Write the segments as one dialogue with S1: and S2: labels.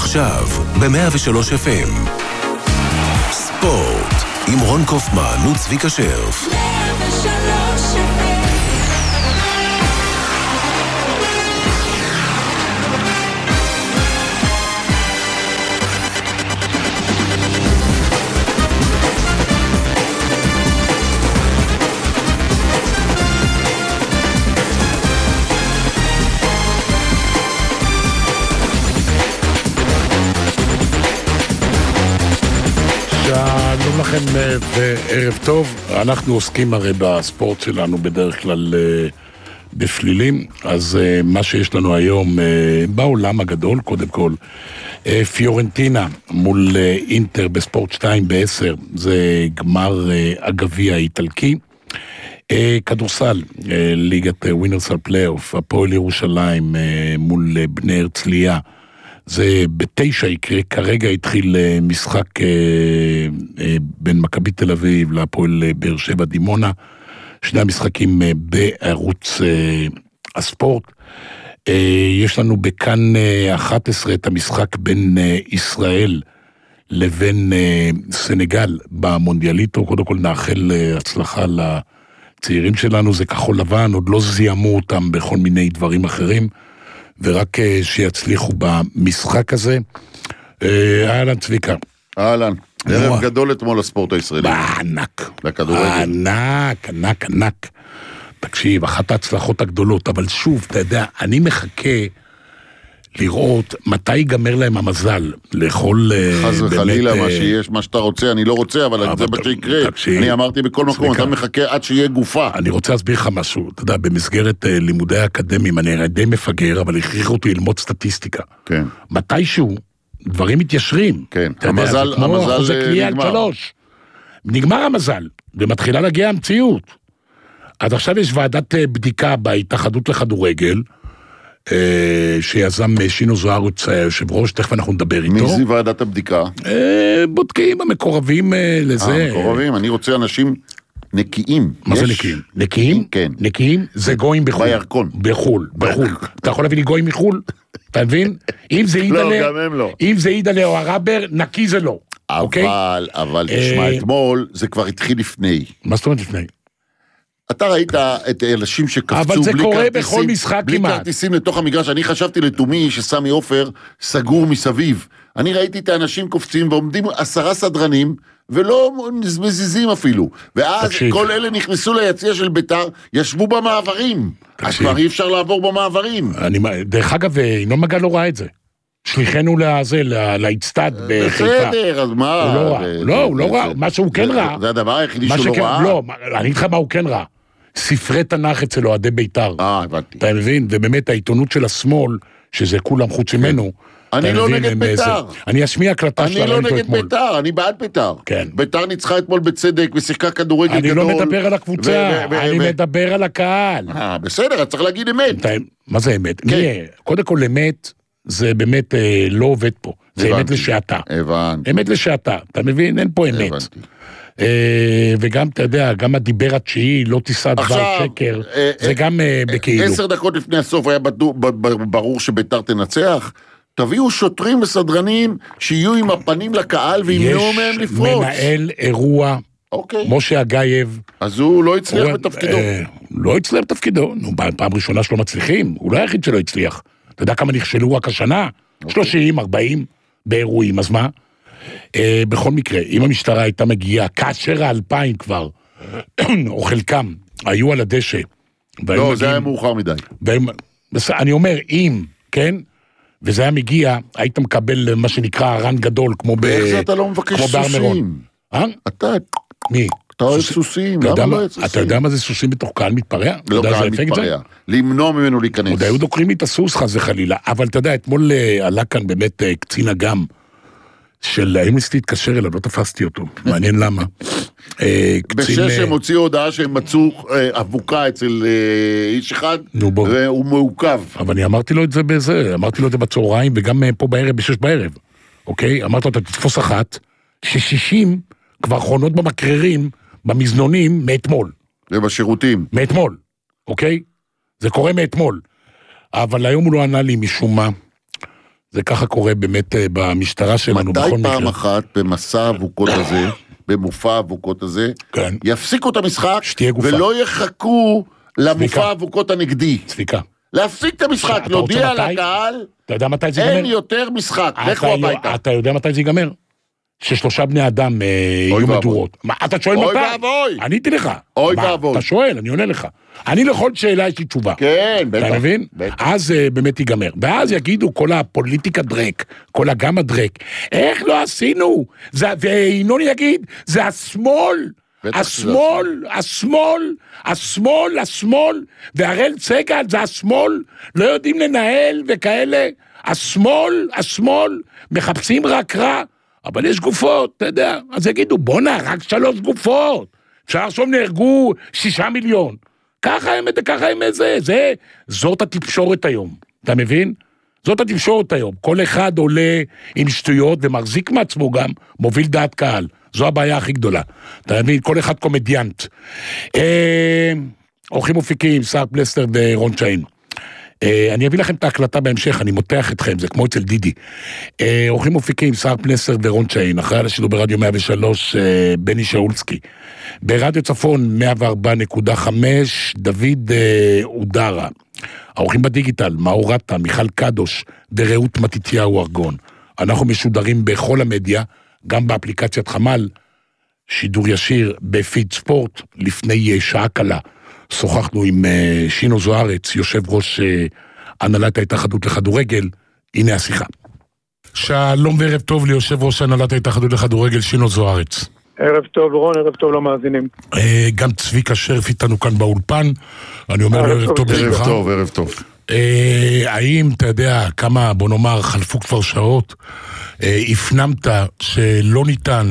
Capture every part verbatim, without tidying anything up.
S1: עכשיו ב-מאה ושלוש אף אם ספורט עם רון קופמן וצביקה שרף. מאה ושלוש אף אם
S2: שלום לכם וערב טוב. אנחנו עוסקים הרי בספורט שלנו בדרך כלל בפלילים, אז מה שיש לנו היום בעולם הגדול, קודם כל פיורנטינה מול אינטר בספורט שתיים בעשר, זה גמר הגביע האיטלקי. כדורסל, ליגת ווינרס על פלייאוף, הפועל ירושלים מול בני הרצליה, זה בתשע יקרה. כרגע התחיל משחק אה, אה, בין מכבי תל אביב להפועל באר שבע דימונה, שני המשחקים אה, בערוץ אה, הספורט. אה, יש לנו בכאן אה, אחת עשרה את המשחק בין אה, ישראל לבין אה, סנגל במונדיאליטו. קודם כל נאחל אה, הצלחה לצעירים שלנו, זה כחול לבן, עוד לא זיהמו אותם בכל מיני דברים אחרים, ורק שיצליחו במשחק הזה. אהלן צביקה.
S3: אהלן. ערב גדול אתמול לספורט הישראלי.
S2: ענק.
S3: לכדורגל.
S2: ענק, ענק, ענק. תקשיב, אחת ההצלחות הגדולות, אבל שוב, אתה יודע, אני מחכה לראות מתי ייגמר להם המזל, לאכול
S3: חס וחלילה מה שיש, מה שאתה רוצה, אני לא רוצה, אבל זה מה שיקרה. אני אמרתי בכל מקום, אתה מחכה עד שיהיה גופה.
S2: אני רוצה להסביר לך משהו, אתה יודע, במסגרת לימודי האקדמיים, אני די מפגר, אבל הכריחו אותי ללמוד סטטיסטיקה.
S3: כן.
S2: מתישהו, דברים מתיישרים.
S3: כן, המזל, המזל נגמר.
S2: נגמר המזל, ומתחילה להגיע המציאות. אז עכשיו יש ועדת בדיקה בהתאחדות לכדורגל, שיזם שינו זוארץ, היושב ראש, תכף אנחנו נדבר איתו.
S3: מי זה ועדת הבדיקה?
S2: בודקים, המקורבים לזה.
S3: המקורבים, אני רוצה אנשים נקיים.
S2: מה זה נקיים? נקיים?
S3: כן.
S2: נקיים זה גויים בחול.
S3: בירקון.
S2: בחול, בחול. אתה יכול להביא לי גויים מחול? אתה מבין? אם זה
S3: לא, גם הם לא.
S2: אם זה עידלה או הרבר, נקי זה לא.
S3: אבל, אבל תשמע, אתמול זה כבר התחיל לפני.
S2: מה זאת אומרת לפני?
S3: אתה ראית את אנשים שקפצו
S2: אבל זה קורה בכל משחק
S3: בלי
S2: כמעט.
S3: כרטיסים לתוך המגרש. אני חשבתי לתומי שסמי עופר סגור מסביב. אני ראיתי את האנשים קופצים ועומדים עשרה סדרנים ולא מזיזים אפילו. ואז תקשיב. כל אלה נכנסו ליציע של ביתר, ישבו במעברים. אז כבר אי אפשר לעבור במעברים.
S2: אני, דרך אגב, ינון מגל לא ראה את זה. שליחנו לזה, להצטד בחיפה.
S3: בסדר, אז מה?
S2: הוא לא ראה, לא, הוא לא ראה, מה שהוא כן ראה.
S3: זה הדבר היחידי שהוא לא ראה?
S2: לא, אני אגיד לך מה הוא כן ראה. ספרי תנ"ך אצל אוהדי ביתר.
S3: אה, הבנתי.
S2: אתה מבין? ובאמת העיתונות של השמאל, שזה כולם חוץ ממנו.
S3: אני לא נגד ביתר.
S2: אני אשמיע הקלטה שלה.
S3: אני לא נגד ביתר, אני בעד ביתר.
S2: כן.
S3: ביתר ניצחה אתמול בצדק ושיחקה כדורגל גדול.
S2: אני לא מדבר על הקבוצה, אני מדבר על הקהל.
S3: אה, בסדר, אז צריך להגיד אמת.
S2: מה זה אמת? קודם כל אמת, זה באמת לא עובד פה. זה אמת לשעתה.
S3: הבנתי.
S2: אמת לשעתה. אתה מבין? אין פה אמת. וגם, אתה יודע, גם הדיבר התשיעי, לא תישא דבר שקר, זה גם בכאילו.
S3: עשר דקות לפני הסוף היה ברור שביתר תנצח. תביאו שוטרים וסדרנים שיהיו עם הפנים לקהל וימנעו מהם לפרוץ.
S2: יש מנהל אירוע, משה אגייב.
S3: אז הוא לא הצליח בתפקידו.
S2: לא הצליח בתפקידו. נו, פעם ראשונה שלא מצליחים. הוא לא היחיד שלא הצליח. אתה יודע כמה נכשלו רק השנה? שלושים, ארבעים באירועים, אז מה? בכל מקרה, אם המשטרה הייתה מגיעה, כאשר האלפיים כבר, או חלקם, היו על הדשא.
S3: לא, זה היה מאוחר מדי.
S2: אני אומר, אם, כן? וזה היה מגיע, היית מקבל מה שנקרא הרן גדול, כמו בהר מירון.
S3: איך זה אתה לא מבקש סוסים?
S2: אה?
S3: אתה...
S2: מי?
S3: אתה אוהב סוסים, למה לא אוהב סוסים?
S2: אתה יודע מה זה סוסים בתוך קהל מתפרע?
S3: לא קהל מתפרע, למנוע ממנו להיכנס.
S2: עוד היו דוקרים לי את הסוס חס וחלילה, אבל אתה יודע, אתמול עלה כאן באמת קצין אגם, של האם ניסיתי להתקשר אליו, לא תפסתי אותו, מעניין למה.
S3: בשש הם הוציאו הודעה שהם מצאו אבוקה אצל איש אחד, והוא מעוקב.
S2: אבל אני אמרתי לו את זה בזה, אמרתי לו את זה בצהריים, וגם פה בערב, בשש בערב, אוקיי? אמרתי לו, אתה תתפוס אחת, ששישים כבר חונות במקררים, במזנונים, מאתמול.
S3: ובשירותים.
S2: מאתמול, אוקיי? זה קורה מאתמול. אבל היום הוא לא ענה לי משום מה. זה ככה קורה באמת במשטרה שלנו.
S3: מתי פעם אחת במסע אבוקות הזה, במופע אבוקות הזה, כן. יפסיקו את המשחק, ולא יחכו למופע אבוקות הנגדי.
S2: צפיקה.
S3: להפסיק את המשחק, להודיע לקהל, אין יותר משחק, לכו הביתה.
S2: אתה יודע מתי זה ייגמר? ששלושה בני אדם יהיו מדורות. אתה שואל מתי?
S3: אוי ואבוי.
S2: עניתי לך.
S3: אוי ואבוי.
S2: אתה שואל, אני עונה לך. אני לכל שאלה יש לי תשובה.
S3: כן, בטח.
S2: אתה מבין? אז באמת ייגמר. ואז יגידו כל הפוליטיקה דרק, כל הגמה דרק, איך לא עשינו? וינון יגיד, זה השמאל. השמאל, השמאל, השמאל, השמאל, והראל צגל זה השמאל, לא יודעים לנהל וכאלה. השמאל, השמאל, מחפשים רק רע. אבל יש גופות, אתה יודע, אז יגידו, בונה, רק שלוש גופות, אפשר עכשיו נהרגו שישה מיליון, ככה הם, ככה הם זה, זה, זאת התקשורת היום, אתה מבין? זאת התקשורת היום, כל אחד עולה עם שטויות ומחזיק מעצמו גם, מוביל דעת קהל, זו הבעיה הכי גדולה, אתה מבין? כל אחד קומדיאנט. אה, אורחים מופיקים, שר פלסטר ורון שיין. אני אביא לכם את ההקלטה בהמשך, אני מותח אתכם, זה כמו אצל דידי. אורחים מופיקים, שר פלסטר ורון שיין, אחרי על השידור ברדיו מאה ושלוש, בני שאולסקי. ברדיו צפון מאה וארבע נקודה חמש, דוד אודרה. האורחים בדיגיטל, מאור רטה, מיכל קדוש, ורעות מתתיהו ארגון. אנחנו משודרים בכל המדיה, גם באפליקציית חמל, שידור ישיר בפיד ספורט, לפני שעה קלה. שוחחנו עם שינו זוארץ, יושב ראש הנהלת ההתאחדות לכדורגל, הנה השיחה. שלום וערב טוב ליושב ראש הנהלת ההתאחדות לכדורגל, שינו זוארץ.
S4: ערב טוב רון, ערב טוב למאזינים.
S2: גם צביקה שרף איתנו כאן באולפן, אני אומר ערב טוב בשבילך.
S3: ערב טוב, ערב טוב.
S2: האם אתה יודע כמה, בוא נאמר, חלפו כבר שעות, הפנמת שלא ניתן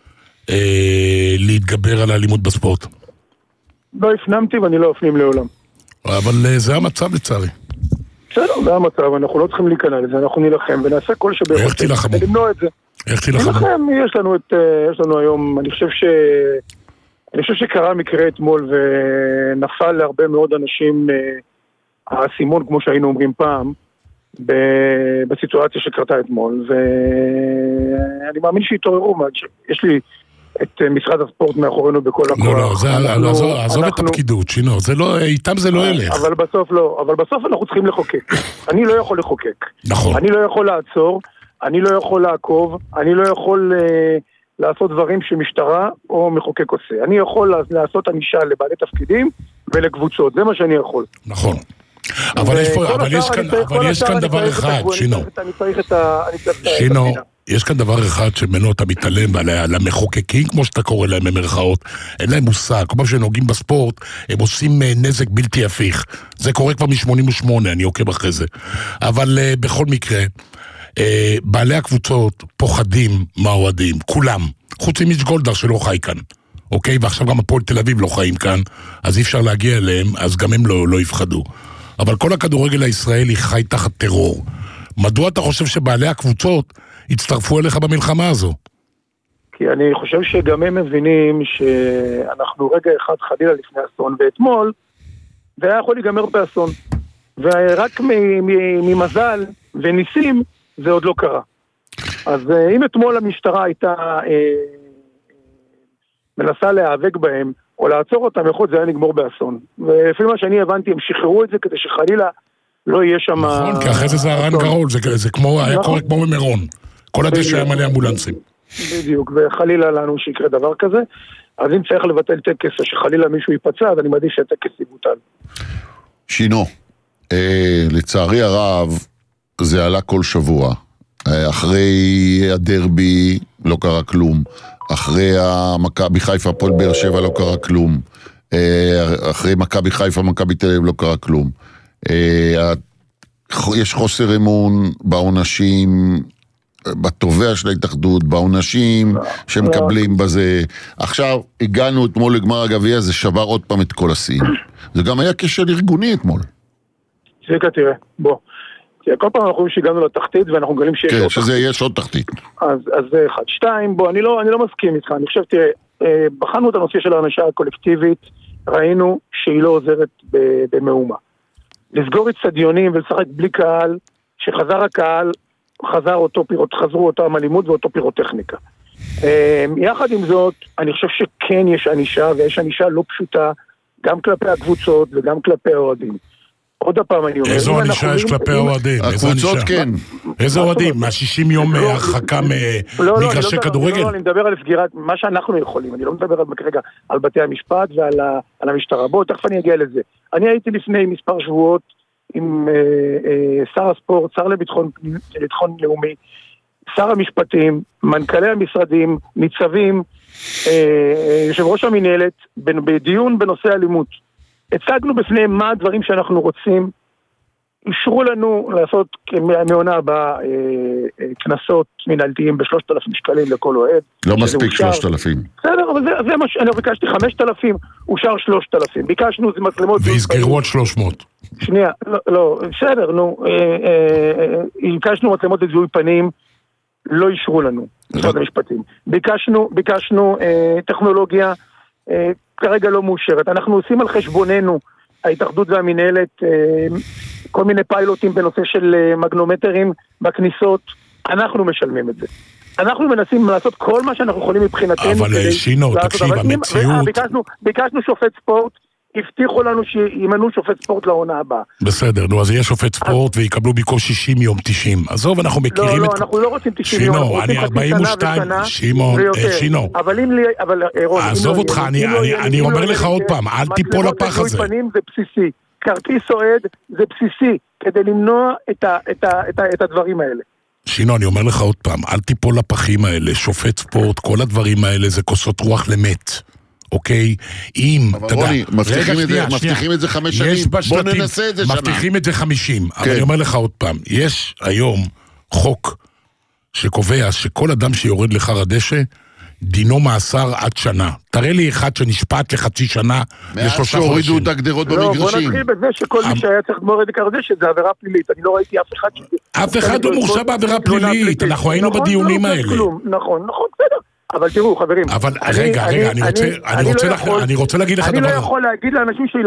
S2: להתגבר על האלימות בספורט?
S4: לא הפנמתי ואני לא אפנים לעולם.
S2: אבל זה המצב לצערי.
S4: בסדר, זה המצב, אנחנו לא צריכים להיכנע לזה, אנחנו נלחם ונעשה כל שביכולתנו.
S2: איך תילחמו?
S4: למנוע את זה.
S2: איך תילחמו?
S4: נלחם, יש לנו את, יש לנו היום, אני חושב ש... אני חושב שקרה מקרה אתמול ונפל להרבה מאוד אנשים האסימון, כמו שהיינו אומרים פעם, בסיטואציה שקרתה אתמול, ואני מאמין שהתעוררו, יש לי... את משרד הספורט מאחורינו בכל הכוח.
S2: לא, לא, זה, אנחנו, עזוב אנחנו... את הפקידות, שינו, זה לא, איתם זה לא ילך.
S4: אבל בסוף לא, אבל בסוף אנחנו צריכים לחוקק. אני לא יכול לחוקק.
S2: נכון.
S4: אני לא יכול לעצור, אני לא יכול לעקוב, אני לא יכול אה, לעשות דברים שמשטרה או מחוקק עושה. אני יכול לעשות ענישה לבעלי תפקידים ולקבוצות, זה מה שאני יכול.
S2: נכון. אבל יש פה, אבל יש כאן, אבל יש כאן דבר אחד, שינו.
S4: אני צריך את ה...
S2: שינו. יש כאן דבר אחד שמנו אתה מתעלם על המחוקקים, כמו שאתה קורא להם במרכאות, אין להם מושג, כמו שנוגעים בספורט, הם עושים נזק בלתי הפיך. זה קורה כבר מ-שמונים ושמונה, אני עוקב אחרי זה. אבל uh, בכל מקרה, uh, בעלי הקבוצות פוחדים מהאוהדים, כולם, חוץ ממיץ' גולדהר שלא חי כאן, אוקיי? ועכשיו גם הפועל תל אביב לא חיים כאן, אז אי אפשר להגיע אליהם, אז גם הם לא, לא יפחדו. אבל כל הכדורגל הישראלי חי תחת טרור. מדוע אתה חושב שבעלי הקבוצות הצטרפו אליך במלחמה הזו?
S4: כי אני חושב שגם הם מבינים שאנחנו רגע אחד חלילה לפני אסון, ואתמול זה היה יכול להיגמר באסון. ורק ממזל וניסים זה עוד לא קרה. אז אם אתמול המשטרה הייתה מנסה להיאבק בהם, או לעצור אותם, יכול זה היה נגמור באסון. ולפי מה שאני הבנתי, הם שחררו את זה כדי שחלילה לא יהיה שם...
S2: נכון, כי אחרי זה זה הרן גרול, זה היה קורה כמו במרון. כל הדשא היה מלא אמבולנסים.
S4: בדיוק, וחלילה לנו שיקרה דבר כזה. אז אם צריך לבטל טקס, או שחלילה מישהו ייפצע, אז אני מעדיף שהטקס יבוטל.
S3: שינו, לצערי הרב, זה עלה כל שבוע. אחרי הדרבי לא קרה כלום. אחרי מכבי חיפה, הפועל באר שבע לא קרה כלום. אחרי מכבי חיפה, מכבי תל אביב לא קרה כלום. יש חוסר אמון בעונשים, בתובע של ההתאחדות, בעונשים שמקבלים בזה. עכשיו הגענו אתמול לגמר הגביע, זה שבר עוד פעם את כל השיאים. זה גם היה כשל ארגוני אתמול.
S4: צביקה, תראה, בוא. כל פעם אנחנו חושבים שהגענו לתחתית ואנחנו גלים שיש
S3: עוד
S4: תחתית.
S3: כן, שזה יש עוד תחתית.
S4: אז זה אחד. שתיים, בוא, אני לא, אני לא מסכים איתך. אני חושב, תראה, בחנו את הנושא של האנשה הקולקטיבית, ראינו שהיא לא עוזרת במאומה. לסגור את סדיונים ולשחק בלי קהל, שחזר הקהל, חזר אותו פירוט, חזרו אותם אלימות ואותו פירוטכניקה. יחד עם זאת, אני חושב שכן יש ענישה, ויש ענישה לא פשוטה, גם כלפי הקבוצות וגם כלפי האוהדים. עוד הפעם אני אומר...
S2: איזו ענישה יש כלפי האוהדים?
S3: הקבוצות כן.
S2: איזה אוהדים? מה-שישים יום הרחקה ממגרשי כדורגל?
S4: לא, אני מדבר על סגירת, מה שאנחנו יכולים, אני לא מדבר כרגע על בתי המשפט ועל המשטרה. בואו, תכף אני אגיע לזה. אני הייתי לפני מספר שבועות עם שר הספורט, שר לביטחון לאומי, שר המשפטים, מנכ"לי המשרדים, ניצבים, יושב ראש המנהלת, בדיון בנושא אלימות. הצגנו בפניהם מה הדברים שאנחנו רוצים, אישרו לנו לעשות מעונה הבאה כנסות מנהלתיים בשלושת אלפים שקלים לכל אוהד.
S3: לא מספיק שלושת אלפים.
S4: בסדר, אבל זה, זה מה שאני ביקשתי, חמשת אלפים, אושר שלושת אלפים. ביקשנו זה מצלמות...
S2: והסגרו עוד שלוש מאות.
S4: שנייה, לא, לא, בסדר, נו, ביקשנו מצלמות לזיהוי פנים, לא אישרו לנו, משרד המשפטים. ביקשנו, ביקשנו טכנולוגיה, כרגע לא מאושרת. אנחנו עושים על חשבוננו, ההתאחדות והמנהלת, כל מיני פיילוטים בנושא של מגנומטרים בכניסות, אנחנו משלמים את זה. אנחנו מנסים לעשות כל מה שאנחנו יכולים מבחינתנו.
S2: אבל שינו, תקשיב, המציאות...
S4: ביקשנו, ביקשנו שופט ספורט, הבטיחו לנו שימנו שופט ספורט לעונה הבאה.
S2: בסדר, נו, אז יהיה שופט ספורט ויקבלו ביקו שישים יום תשעים. עזוב, אנחנו מכירים את...
S4: לא, לא, אנחנו לא רוצים תשעים יום.
S2: שינו, אני ארבעים ושתיים, שימו, שינו.
S4: אבל אם לי, אבל אירון...
S2: עזוב אותך, אני אומר לך עוד פעם, אל תיפול לפח הזה.
S4: מצלמות פנים זה בסיסי. כרטיס אוהד זה בסיסי, כדי למנוע את הדברים האלה.
S2: שינו, אני אומר לך עוד פעם, אל תיפול לפחים האלה, שופט ספורט, כל הדברים האלה זה כוסות רוח למת. אוקיי, אם,
S3: אבל רוני, מבטיחים את זה חמש שנים, בוא ננסה את זה שנה.
S2: מבטיחים את זה חמישים, אבל אני אומר לך עוד פעם, יש היום חוק שקובע שכל אדם שיורד לחר הדשא, דינו מאסר עד שנה. תראה לי אחד שנשפט לחצי שנה, לשלושה חודשים.
S3: מאז שהורידו את הגדרות במגרשים.
S4: לא, בוא נתחיל בזה שכל מי שהיה צריך לגמור את לחר הדשא, זה עבירה פלילית. אני לא ראיתי אף אחד ש...
S2: אף אחד לא מורשע בעבירה פלילית, אנחנו היינו בדיונים האלה.
S4: נכון, נכון, בסדר. אבל תראו, חברים...
S2: אבל רגע, רגע, אני רוצה להגיד לך דבר...
S4: אני לא יכול להגיד לאנשים שלי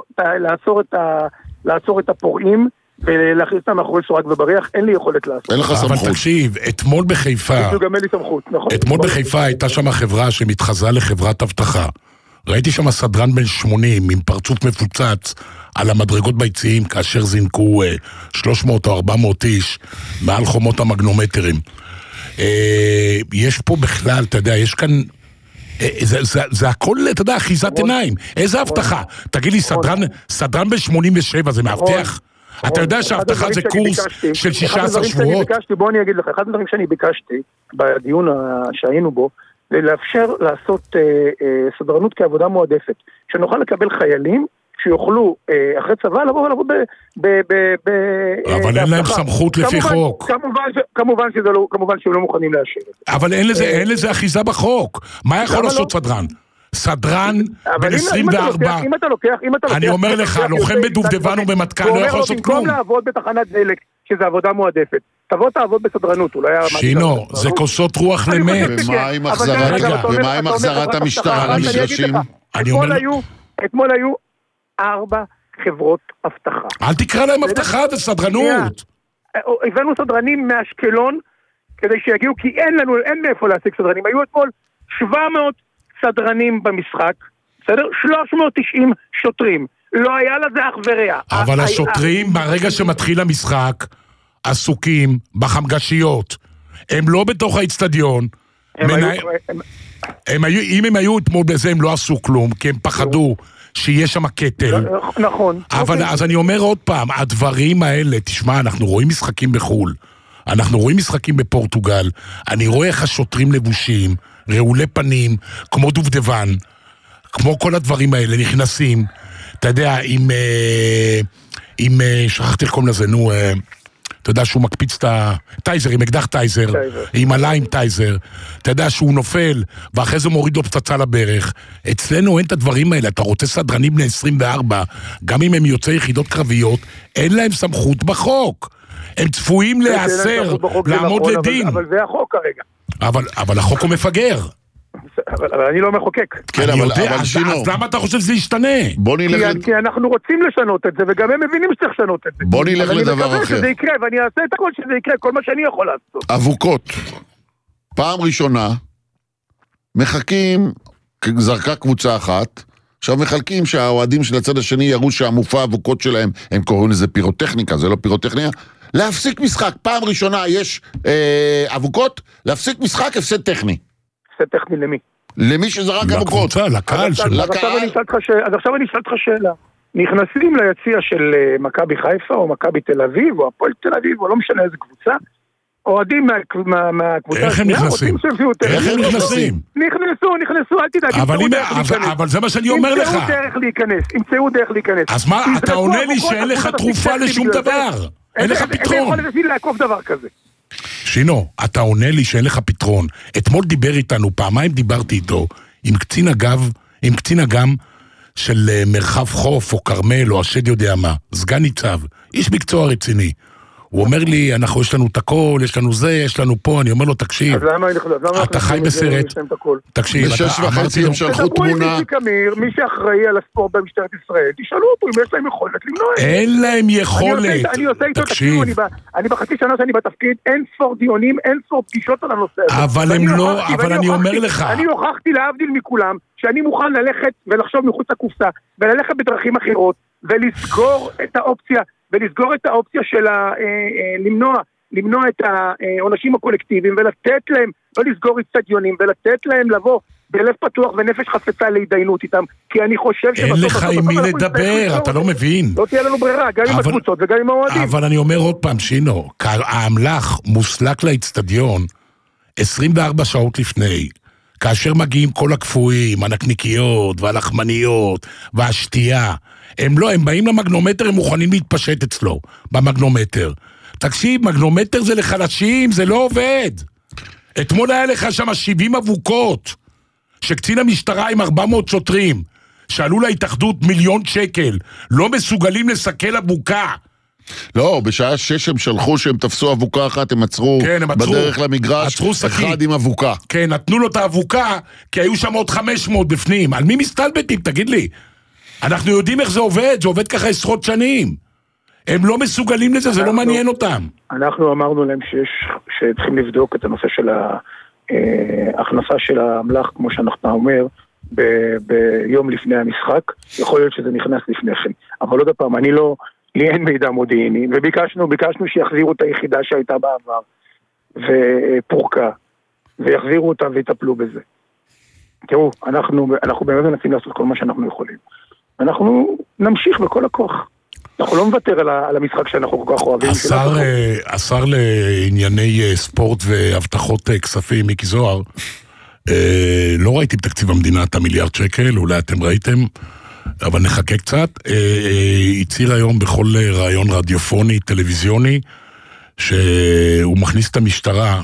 S4: לעצור את הפורעים ולהכניס אותם מאחורי סורג ובריח, אין לי יכולת לעשות.
S3: אין לך סמכות.
S2: אבל תקשיב, אתמול בחיפה...
S4: גם אין לי סמכות, נכון.
S2: אתמול בחיפה הייתה שם חברה שמתחזה לחברת אבטחה. ראיתי שם סדרן בן שמונים עם פרצוף מפוצץ על המדרגות ביציעים כאשר זינקו שלוש מאות או ארבע מאות איש מעל חומות המגנומטרים. יש פה בכלל, אתה יודע, יש כאן, זה הכל, אתה יודע, אחיזת עיניים. איזה הבטחה? תגיד לי, סדרן ב-שמונים ושבע זה מאבטח? אתה יודע שההבטחה זה קורס של שישה עשר שבועות?
S4: בוא אני אגיד לך, אחד הדברים שאני ביקשתי בדיון שהיינו בו, זה לאפשר לעשות סדרנות כעבודה מועדפת, שנוכל לקבל חיילים שיוכלו אחרי צבא לבוא ולעבוד ב...
S2: אבל אין להם סמכות לפי חוק.
S4: כמובן שהם לא מוכנים לאשר את זה.
S2: אבל אין לזה אחיזה בחוק. מה יכול לעשות סדרן? סדרן בן עשרים וארבע.
S4: אם אתה לוקח...
S2: אני אומר לך, לוחם בדובדבן ובמטכ"ל לא יכול לעשות כלום.
S4: במקום לעבוד בתחנת דלק, שזה עבודה מועדפת, תבוא תעבוד בסדרנות.
S2: שינו, זה כוסות רוח למת.
S3: ומה עם החזרת המשטרה למגרשים?
S4: אתמול היו ארבע חברות אבטחה.
S2: אל תקרא להם אבטחה, זה סדרנות.
S4: הבאנו סדרנים מאשקלון, כדי שיגיעו, כי אין לנו, אין מאיפה להשיג סדרנים. היו אתמול שבע מאות סדרנים במשחק, בסדר? שלוש מאות ותשעים שוטרים. לא היה לזה אח ורע.
S2: אבל השוטרים, ברגע שמתחיל המשחק, עסוקים בחמגשיות. הם לא בתוך האצטדיון. אם הם היו אתמול בזה, הם לא עשו כלום, כי הם פחדו. שיש שם קטל.
S4: נכון.
S2: אבל אז אני אומר עוד פעם, הדברים האלה, תשמע, אנחנו רואים משחקים בחול, אנחנו רואים משחקים בפורטוגל, אני רואה איך השוטרים לבושים, רעולי פנים, כמו דובדבן, כמו כל הדברים האלה, נכנסים, אתה יודע, עם, עם, שכחתי איך קוראים לזה, נו, אתה יודע שהוא מקפיץ את הטייזר, עם אקדח טייזר, עם עלה עם טייזר, אתה יודע שהוא נופל, ואחרי זה מוריד לו פצצה לברך. אצלנו אין את הדברים האלה, אתה רוצה סדרנים בני עשרים וארבע, גם אם הם יוצאי יחידות קרביות, אין להם סמכות בחוק. הם צפויים להיאסר, לעמוד לדין.
S4: אבל זה החוק כרגע.
S2: אבל החוק הוא מפגר.
S4: אבל אני לא מחוקק.
S2: כן, אבל שינו. אז למה אתה חושב שזה ישתנה?
S4: כי אנחנו רוצים לשנות את זה, וגם הם מבינים שצריך לשנות את זה.
S3: בוא נלך לדבר אחר.
S4: אני מקווה שזה יקרה, ואני אעשה את הכל שזה יקרה, כל מה שאני יכול לעשות.
S3: אבוקות. פעם ראשונה, מחכים, זרקה קבוצה אחת, עכשיו מחלקים שהאוהדים של הצד השני יראו שהמופע האבוקות שלהם, הם קוראים לזה פירוטכניקה, זה לא פירוטכניה, להפסיק משחק. פעם ראשונה יש אה, אבוקות, להפסיק משחק, הפסד טכני.
S4: הפסד טכני למי?
S3: למי שזרק אבוקות.
S2: לקבוצה, לקהל של...
S4: אז עכשיו אני אשאל אותך שאלה. נכנסים ליציע של מכבי חיפה, או מכבי תל אביב, או הפועל תל אביב, או לא משנה איזה קבוצה, אוהדים מהקבוצה...
S2: איך הם נכנסים? איך הם נכנסים?
S4: נכנסו, נכנסו, אל תדאג,
S2: ימצאו דרך להיכנס. אבל זה מה שאני אומר לך.
S4: ימצאו דרך להיכנס, ימצאו דרך להיכנס.
S2: אז מה, אתה עונה לי שאין לך תרופה לשום דבר. אין לך פתרון.
S4: איך יכול להביא לעקוף דבר כזה?
S2: שינו, אתה עונה לי שאין לך פתרון. אתמול דיבר איתנו, פעמיים דיברתי איתו, עם קצין אגב, עם קצין אגם של מרחב חוף או קרמל או השד יודע מה, סגן ניצב, איש מקצוע רציני. הוא אומר לי, אנחנו, יש לנו את הכל, יש לנו זה, יש לנו פה, אני אומר לו, תקשיב,
S4: אז למה
S2: אתה חי בסרט, תקשיב,
S3: בשש וחצי הם שלחו תמונה.
S4: תדברו עם איציק אמיר, מי שאחראי על הספורט במשטרת ישראל, תשאלו אותו אם יש להם יכולת למנוע את זה.
S2: אין להם יכולת,
S4: אני עושה איתו, תקשיבו, אני בחצי שנה שאני בתפקיד, אין ספור דיונים, אין ספור פגישות על הנושא הזה.
S2: אבל הם לא, אבל אני אומר לך.
S4: אני הוכחתי להבדיל מכולם, שאני מוכן ללכת ולחשוב מחוץ לקופסה, וללכת בדרכים אחרות, ולסגור את האופציה ולסגור את האופציה של למנוע, למנוע את העונשים הקולקטיביים, ולתת להם, לא לסגור אצטדיונים, ולתת להם לבוא בלב פתוח ונפש חפצה להידיינות איתם, כי אני חושב שבסוף...
S2: אין לך עם מי לדבר, אתה לא מבין.
S4: לא תהיה לנו ברירה, גם עם הקבוצות וגם עם האוהדים.
S2: אבל אני אומר עוד פעם, שינו, האמל"ח מוסלק לאצטדיון עשרים וארבע שעות לפני, כאשר מגיעים כל הקפואים, הנקניקיות והלחמניות והשתייה, הם לא, הם באים למגנומטר, הם מוכנים להתפשט אצלו, במגנומטר. תקשיב, מגנומטר זה לחלשים, זה לא עובד. אתמול היה לך שם שבעים אבוקות, שקצין המשטרה עם ארבע מאות שוטרים, שעלו להתאחדות מיליון שקל, לא מסוגלים לסכל אבוקה.
S3: לא, בשעה שש הם שלחו שהם תפסו אבוקה אחת, הם עצרו, כן, הם עצרו בדרך למגרש, עצרו אחד עם אבוקה.
S2: כן, נתנו לו את האבוקה, כי היו שם עוד חמש מאות בפנים. על מי מסתלבטים, תגיד לי? אנחנו יודעים איך זה עובד, זה עובד ככה עשרות שנים. הם לא מסוגלים לזה, זה לא מעניין אותם.
S4: אנחנו אמרנו להם שיש, שצריכים לבדוק את הנושא של ההכנסה של האמל"ח, כמו שאנחנו אומר, ביום לפני המשחק. יכול להיות שזה נכנס לפני כן. אבל עוד פעם, אני לא... לי אין מידע מודיעיני, וביקשנו, ביקשנו שיחזירו את היחידה שהייתה בעבר, ופורקה, ויחזירו אותה ויטפלו בזה. תראו, אנחנו, אנחנו באמת מנסים לעשות כל מה שאנחנו יכולים. אנחנו נמשיך בכל הכוח. אנחנו לא מוותר על, על המשחק שאנחנו כל כך אוהבים.
S2: השר, השר לענייני ספורט והבטחות כספים, מיקי זוהר, לא ראיתי בתקציב המדינה את המיליארד שקל, אולי אתם ראיתם, אבל נחכה קצת. הצהיר היום בכל רעיון רדיופוני, טלוויזיוני, שהוא מכניס את המשטרה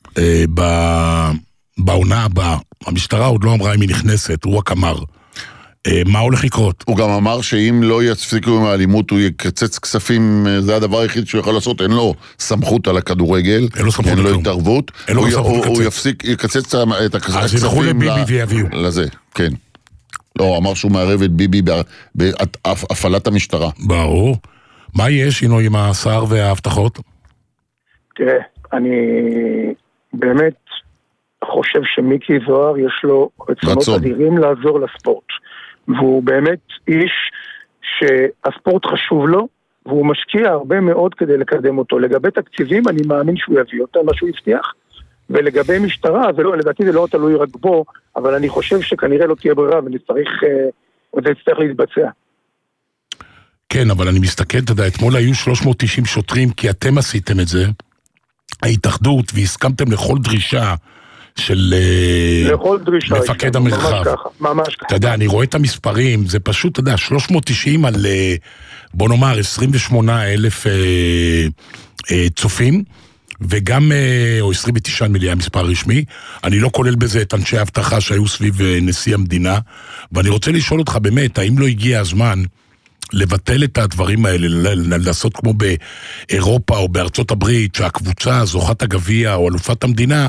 S2: בעונה הבאה. המשטרה עוד לא אמרה אם היא נכנסת, הוא רק אמר. מה הולך לקרות?
S3: הוא גם אמר שאם לא יצפיקו עם האלימות, הוא יקצץ כספים, זה הדבר היחיד שהוא יכול לעשות, אין לו סמכות על הכדורגל,
S2: אין לו סמכות
S3: אין לו התערבות,
S2: אין לו סמכות לקצץ.
S3: הוא יפסיק, יקצץ את הכספים
S2: אז ילכו לביבי ויביאו.
S3: לזה, כן. לא, הוא אמר שהוא מערב את ביבי בהפעלת המשטרה.
S2: ברור. מה יש, אינו, עם השר וההבטחות?
S4: תראה, אני באמת חושב שמיקי זוהר יש לו רצונות אדירים לעזור לספורט. והוא באמת איש שהספורט חשוב לו, והוא משקיע הרבה מאוד כדי לקדם אותו. לגבי תקציבים, אני מאמין שהוא יביא אותם, מה שהוא הבטיח. ולגבי משטרה, ולא, לדעתי זה לא תלוי רק בו, אבל אני חושב שכנראה לא תהיה ברירה, ונצטרך, עוד יצטרך להתבצע.
S2: כן, אבל אני מסתכל, אתה יודע, אתמול היו שלוש מאות ותשעים שוטרים, כי אתם עשיתם את זה, ההתאחדות, והסכמתם לכל דרישה של
S4: לכל דרישה,
S2: מפקד המרחב.
S4: ממש ככה, ממש ככה.
S2: אתה יודע, אני רואה את המספרים, זה פשוט, אתה יודע, שלוש מאות ותשעים על, בוא נאמר, עשרים ושמונה אלף אה, אה, צופים, וגם, או עשרים ותשעה מיליון מספר רשמי, אני לא כולל בזה את אנשי ההבטחה שהיו סביב נשיא המדינה, ואני רוצה לשאול אותך באמת, האם לא הגיע הזמן לבטל את הדברים האלה, לעשות כמו באירופה או בארצות הברית, שהקבוצה זוכת הגביע או אלופת המדינה,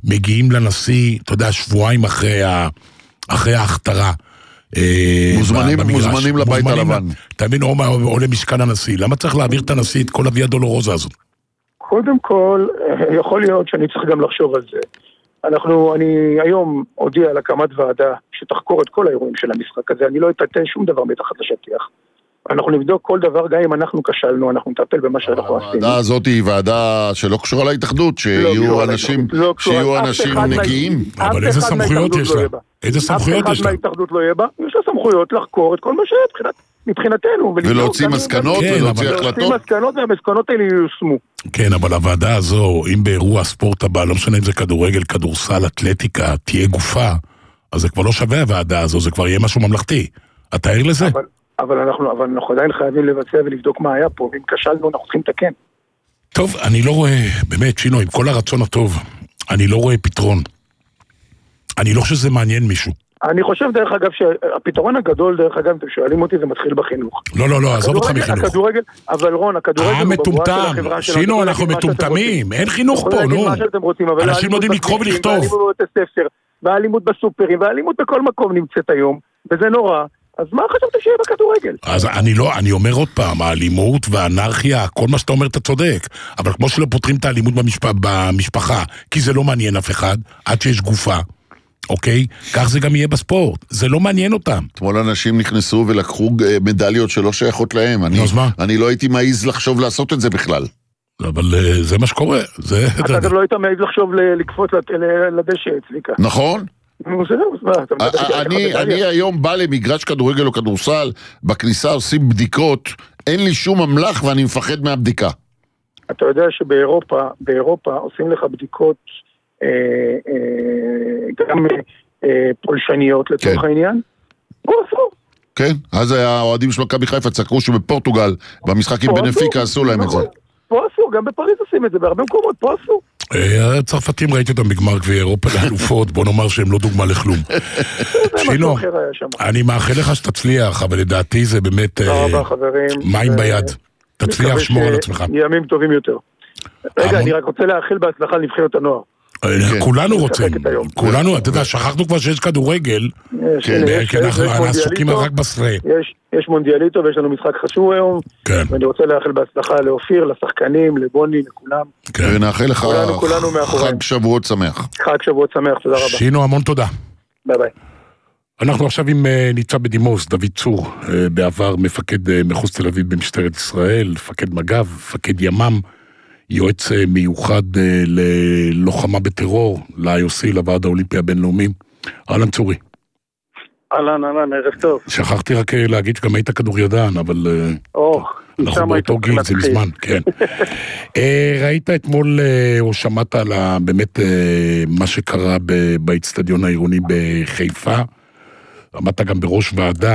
S2: מגיעים לנשיא, אתה יודע, שבועיים אחרי, ה, אחרי ההכתרה.
S3: מוזמנים, מוזמנים לבית הלבן.
S2: תבין, או, או למשכן הנשיא. למה צריך להעביר את הנשיא, את כל הוויה דולורוזה הזאת?
S4: קודם כל, יכול להיות שאני צריך גם לחשוב על זה. אנחנו, אני היום הודיע על הקמת ועדה שתחקור את כל האירועים של המשחק הזה. אני לא אתתן שום דבר מתחת לשטיח. אנחנו נבדוק כל דבר, גם אם אנחנו כשלנו, אנחנו נטפל במה שאנחנו עשינו.
S3: הוועדה הזאת היא ועדה שלא קשורה להתאחדות, שיהיו אנשים, שיהיו אנשים נקיים.
S2: אבל איזה סמכויות יש לה? איזה סמכויות יש לה?
S4: אף אחד מההתאחדות לא יהיה בה. יש לה סמכויות לחקור את כל מה שהיה מבחינתנו.
S3: ולהוציא מסקנות ולהוציא החלטות.
S4: להוציא מסקנות והמסקנות האלה ייושמו.
S2: כן, אבל הוועדה הזו, אם באירוע הספורט הבא, לא משנה אם זה כדורגל, כדורסל, אתלטיקה, תהיה גופה, אז זה כבר לא שווה הוועדה הזו, זה כבר יהיה משהו ממלכתי. אתה ער לזה?
S4: אבל אנחנו, אבל אנחנו עדיין חייבים לבצע ולבדוק מה היה פה, ואם כשלנו אנחנו צריכים לתקן.
S2: טוב, אני לא רואה, באמת, שינו, עם כל הרצון הטוב, אני לא רואה פתרון. אני לא חושב שזה מעניין מישהו.
S4: אני חושב, דרך אגב, שהפתרון הגדול, דרך אגב, אתם שואלים אותי, זה מתחיל בחינוך.
S2: לא, לא, לא, עזוב אותך מחינוך.
S4: הכדורגל, אבל רון, הכדורגל...
S2: אה, מטומטם, שינו, אנחנו מטומטמים, אין חינוך פה, נו. אנשים יודעים לקרוא ולכתוב.
S4: והאלימות בבית הספר, והאלימות בסופרים, והאלימות בכל מקום נמצאת היום, וזה נורא. אז מה חשבת שיהיה בכדורגל?
S2: אז אני לא, אני אומר עוד פעם, האלימות והאנרכיה, כל מה שאתה אומר אתה צודק, אבל כמו שלא פותרים את האלימות במשפ... במשפחה, כי זה לא מעניין אף אחד, עד שיש גופה, אוקיי? כך זה גם יהיה בספורט, זה לא מעניין אותם. אתמול
S3: אנשים נכנסו ולקחו מדליות שלא שייכות להם, אני, אני לא הייתי מעיז לחשוב לעשות את זה בכלל.
S2: אבל זה מה שקורה. זה...
S4: אתה גם לא היית מעיז לחשוב לקפוץ לדשא, צביקה.
S3: נכון. אני היום בא למגרש כדורגל או כדורסל, בכניסה עושים בדיקות, אין לי שום ממלך ואני מפחד מהבדיקה.
S4: אתה יודע שבאירופה, באירופה עושים לך בדיקות גם פולשניות לצורך העניין? או אסור.
S3: כן, אז האוהדים של מכבי חיפה צעקו שבפורטוגל, במשחק עם בנפיקה עשו להם את זה.
S4: פה אסור, גם בפריז עושים את זה, בהרבה מקומות, פה אסור.
S2: הצרפתים ראיתי אותם בגמר גביע אירופה לאלופות, בוא נאמר שהם לא דוגמה לכלום. שינו, אני מאחל לך שתצליח, אבל לדעתי זה באמת מים ביד. תצליח, שמור על עצמך.
S4: ימים טובים יותר. רגע, אני רק רוצה לאחל בהצלחה לנבחרת הנוער.
S2: כולנו רוצים, כולנו, אתה יודע, שכחנו כבר שיש כדורגל, כי אנחנו עסוקים רק בסרי.
S4: יש מונדיאליטו ויש לנו משחק חשוב היום, ואני רוצה לאחל בהצלחה לאופיר, לשחקנים, לבוני, לכולם.
S3: ונאחל לך חג שבועות שמח.
S4: חג שבועות שמח, תודה רבה.
S2: שינו, המון תודה.
S4: ביי ביי.
S2: אנחנו עכשיו עם ניצב בדימוס, דוד צור, בעבר מפקד מחוז תל אביב במשטרת ישראל, מפקד מג"ב, מפקד ימ"מ, יועץ מיוחד ללוחמה בטרור, ל-איי או סי, לוועד האולימפי הבינלאומי. אהלן צורי.
S4: אהלן, אהלן, ערב טוב.
S2: שכחתי רק להגיד שגם היית כדורידן, אבל אנחנו באותו גיל, זה מזמן, כן. ראית אתמול, או שמעת על באמת מה שקרה באצטדיון העירוני בחיפה, עמדת גם בראש ועדה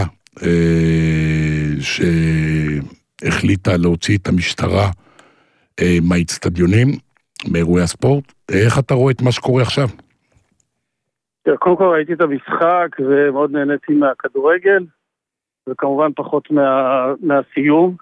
S2: שהחליטה להוציא את המשטרה מהאצטדיונים, מאירועי הספורט. איך אתה רואה את מה שקורה עכשיו?
S4: קודם כל ראיתי את המשחק ומאוד נהניתי מהכדורגל, וכמובן פחות מה, מהסיום.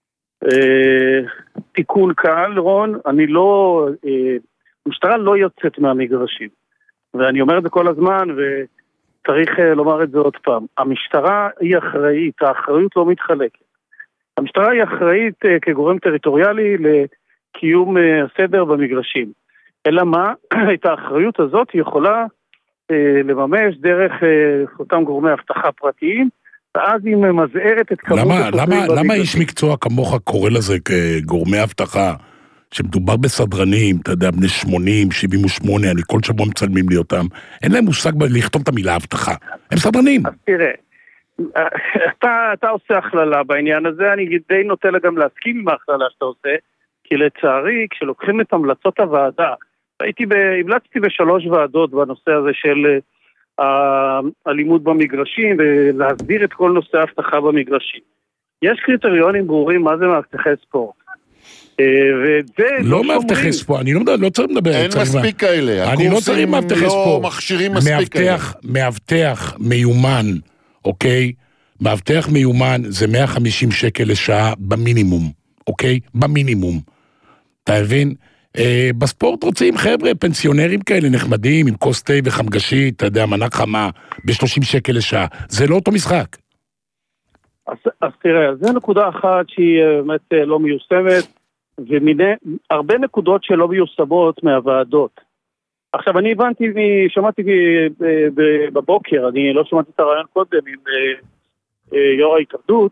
S4: תיקון קל, רון, אני לא, המשטרה לא יוצאת מהמגרשים, ואני אומר את זה כל הזמן, וצריך לומר את זה עוד פעם. המשטרה היא אחראית, האחריות לא מתחלקת. המשטרה היא אחראית כגורם טריטוריאלי לקיום הסדר במגרשים. אלא מה? את האחריות הזאת היא יכולה לממש דרך אותם גורמי הבטחה פרטיים, ואז היא ממזערת את כמות...
S2: למה, למה, למה איש מקצוע כמוך קורא לזה כגורמי הבטחה, שמדובר בסדרנים, אתה יודע, בני שמונים, שבעים ושמונה, אני כל שבוע מצלמים לי אותם, אין להם מושג לכתוב את המילה הבטחה, הם סדרנים.
S4: אז תראה, אתה, אתה עושה הכללה בעניין הזה, אני די נוטה גם להסכים עם ההכללה שאתה עושה, כי לצערי, כשלוקחים את המלצות הוועדה, הייתי ב... המלצתי בשלוש ועדות בנושא הזה של האלימות במגרשים, ולהסביר את כל נושא ההבטחה במגרשים. יש קריטריונים ברורים מה זה מאבטחי ספורט. וזה
S2: לא מאבטחי ספורט, אני לא צריך לדבר.
S3: אין מספיק כאלה.
S2: אני לא צריך מאבטחי ספורט.
S3: לא מכשירים מספיק כאלה.
S2: מאבטח מיומן, אוקיי? מאבטח מיומן זה מאה וחמישים שקל לשעה במינימום, אוקיי? במינימום. אתה מבין? בספורט רוצים חבר'ה, פנסיונרים כאלה נחמדים, עם כוס תה וחמגשית, אתה יודע, מנה חמה, ב-שלושים שקל לשעה. זה לא אותו משחק.
S4: אז, אז תראה, זו נקודה אחת שהיא באמת לא מיושמת, ומיני, הרבה נקודות שלא מיושמות מהוועדות. עכשיו, אני הבנתי, שמעתי בבוקר, אני לא שמעתי את הרעיון קודם, עם יו"ר ההתאחדות,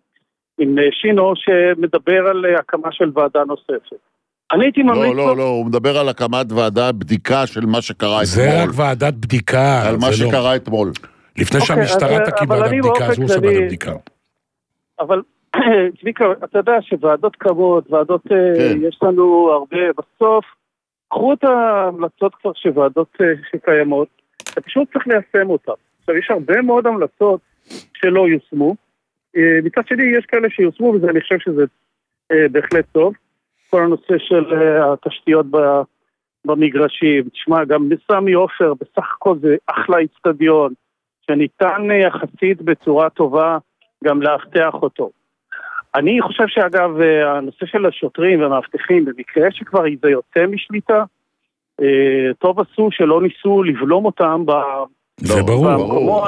S4: עם שינו, שמדבר על הקמה של ועדה נוספת. אני הייתי ממליץ...
S3: לא, לא, לא, הוא מדבר על הקמת ועדה בדיקה של מה שקרה אתמול.
S2: זה רק ועדת בדיקה.
S3: על מה שקרה אתמול.
S2: לפני שהמשטרה תקים ועדת בדיקה, אז הוא עושה ועדת בדיקה.
S4: אבל, צביקה, אתה יודע שוועדות קמות, ועדות יש לנו הרבה בסוף, קחו את ההמלצות כבר שוועדות שקיימות, אתה פשוט צריך ליישם אותן. עכשיו, יש הרבה מאוד המלצות שלא יושמו, מצד שני יש כאלה שיושמו, וזה אני חושב שזה בהחלט טוב. כל הנושא של התשתיות במגרשים, תשמע, גם בסמי עופר, בסך הכל זה אחלה אצטדיון, שניתן יחסית בצורה טובה גם להבטח אותו. אני חושב שאגב, הנושא של השוטרים והמאבטחים, במקרה שכבר זה יוצא משליטה, טוב עשו שלא ניסו לבלום אותם ב...
S2: זה ברור, ברור.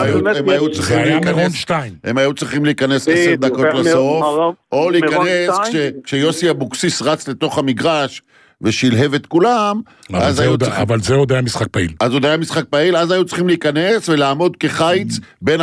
S3: זה היה מירון שתיים. הם היו צריכים להיכנס עשר דקות לסוף, או להיכנס כשיוסי אבוקסיס רץ לתוך המגרש ושלהב את כולם,
S2: אבל זה עוד היה משחק פעיל.
S3: אז עוד היה משחק פעיל, אז היו צריכים להיכנס ולעמוד כחיץ,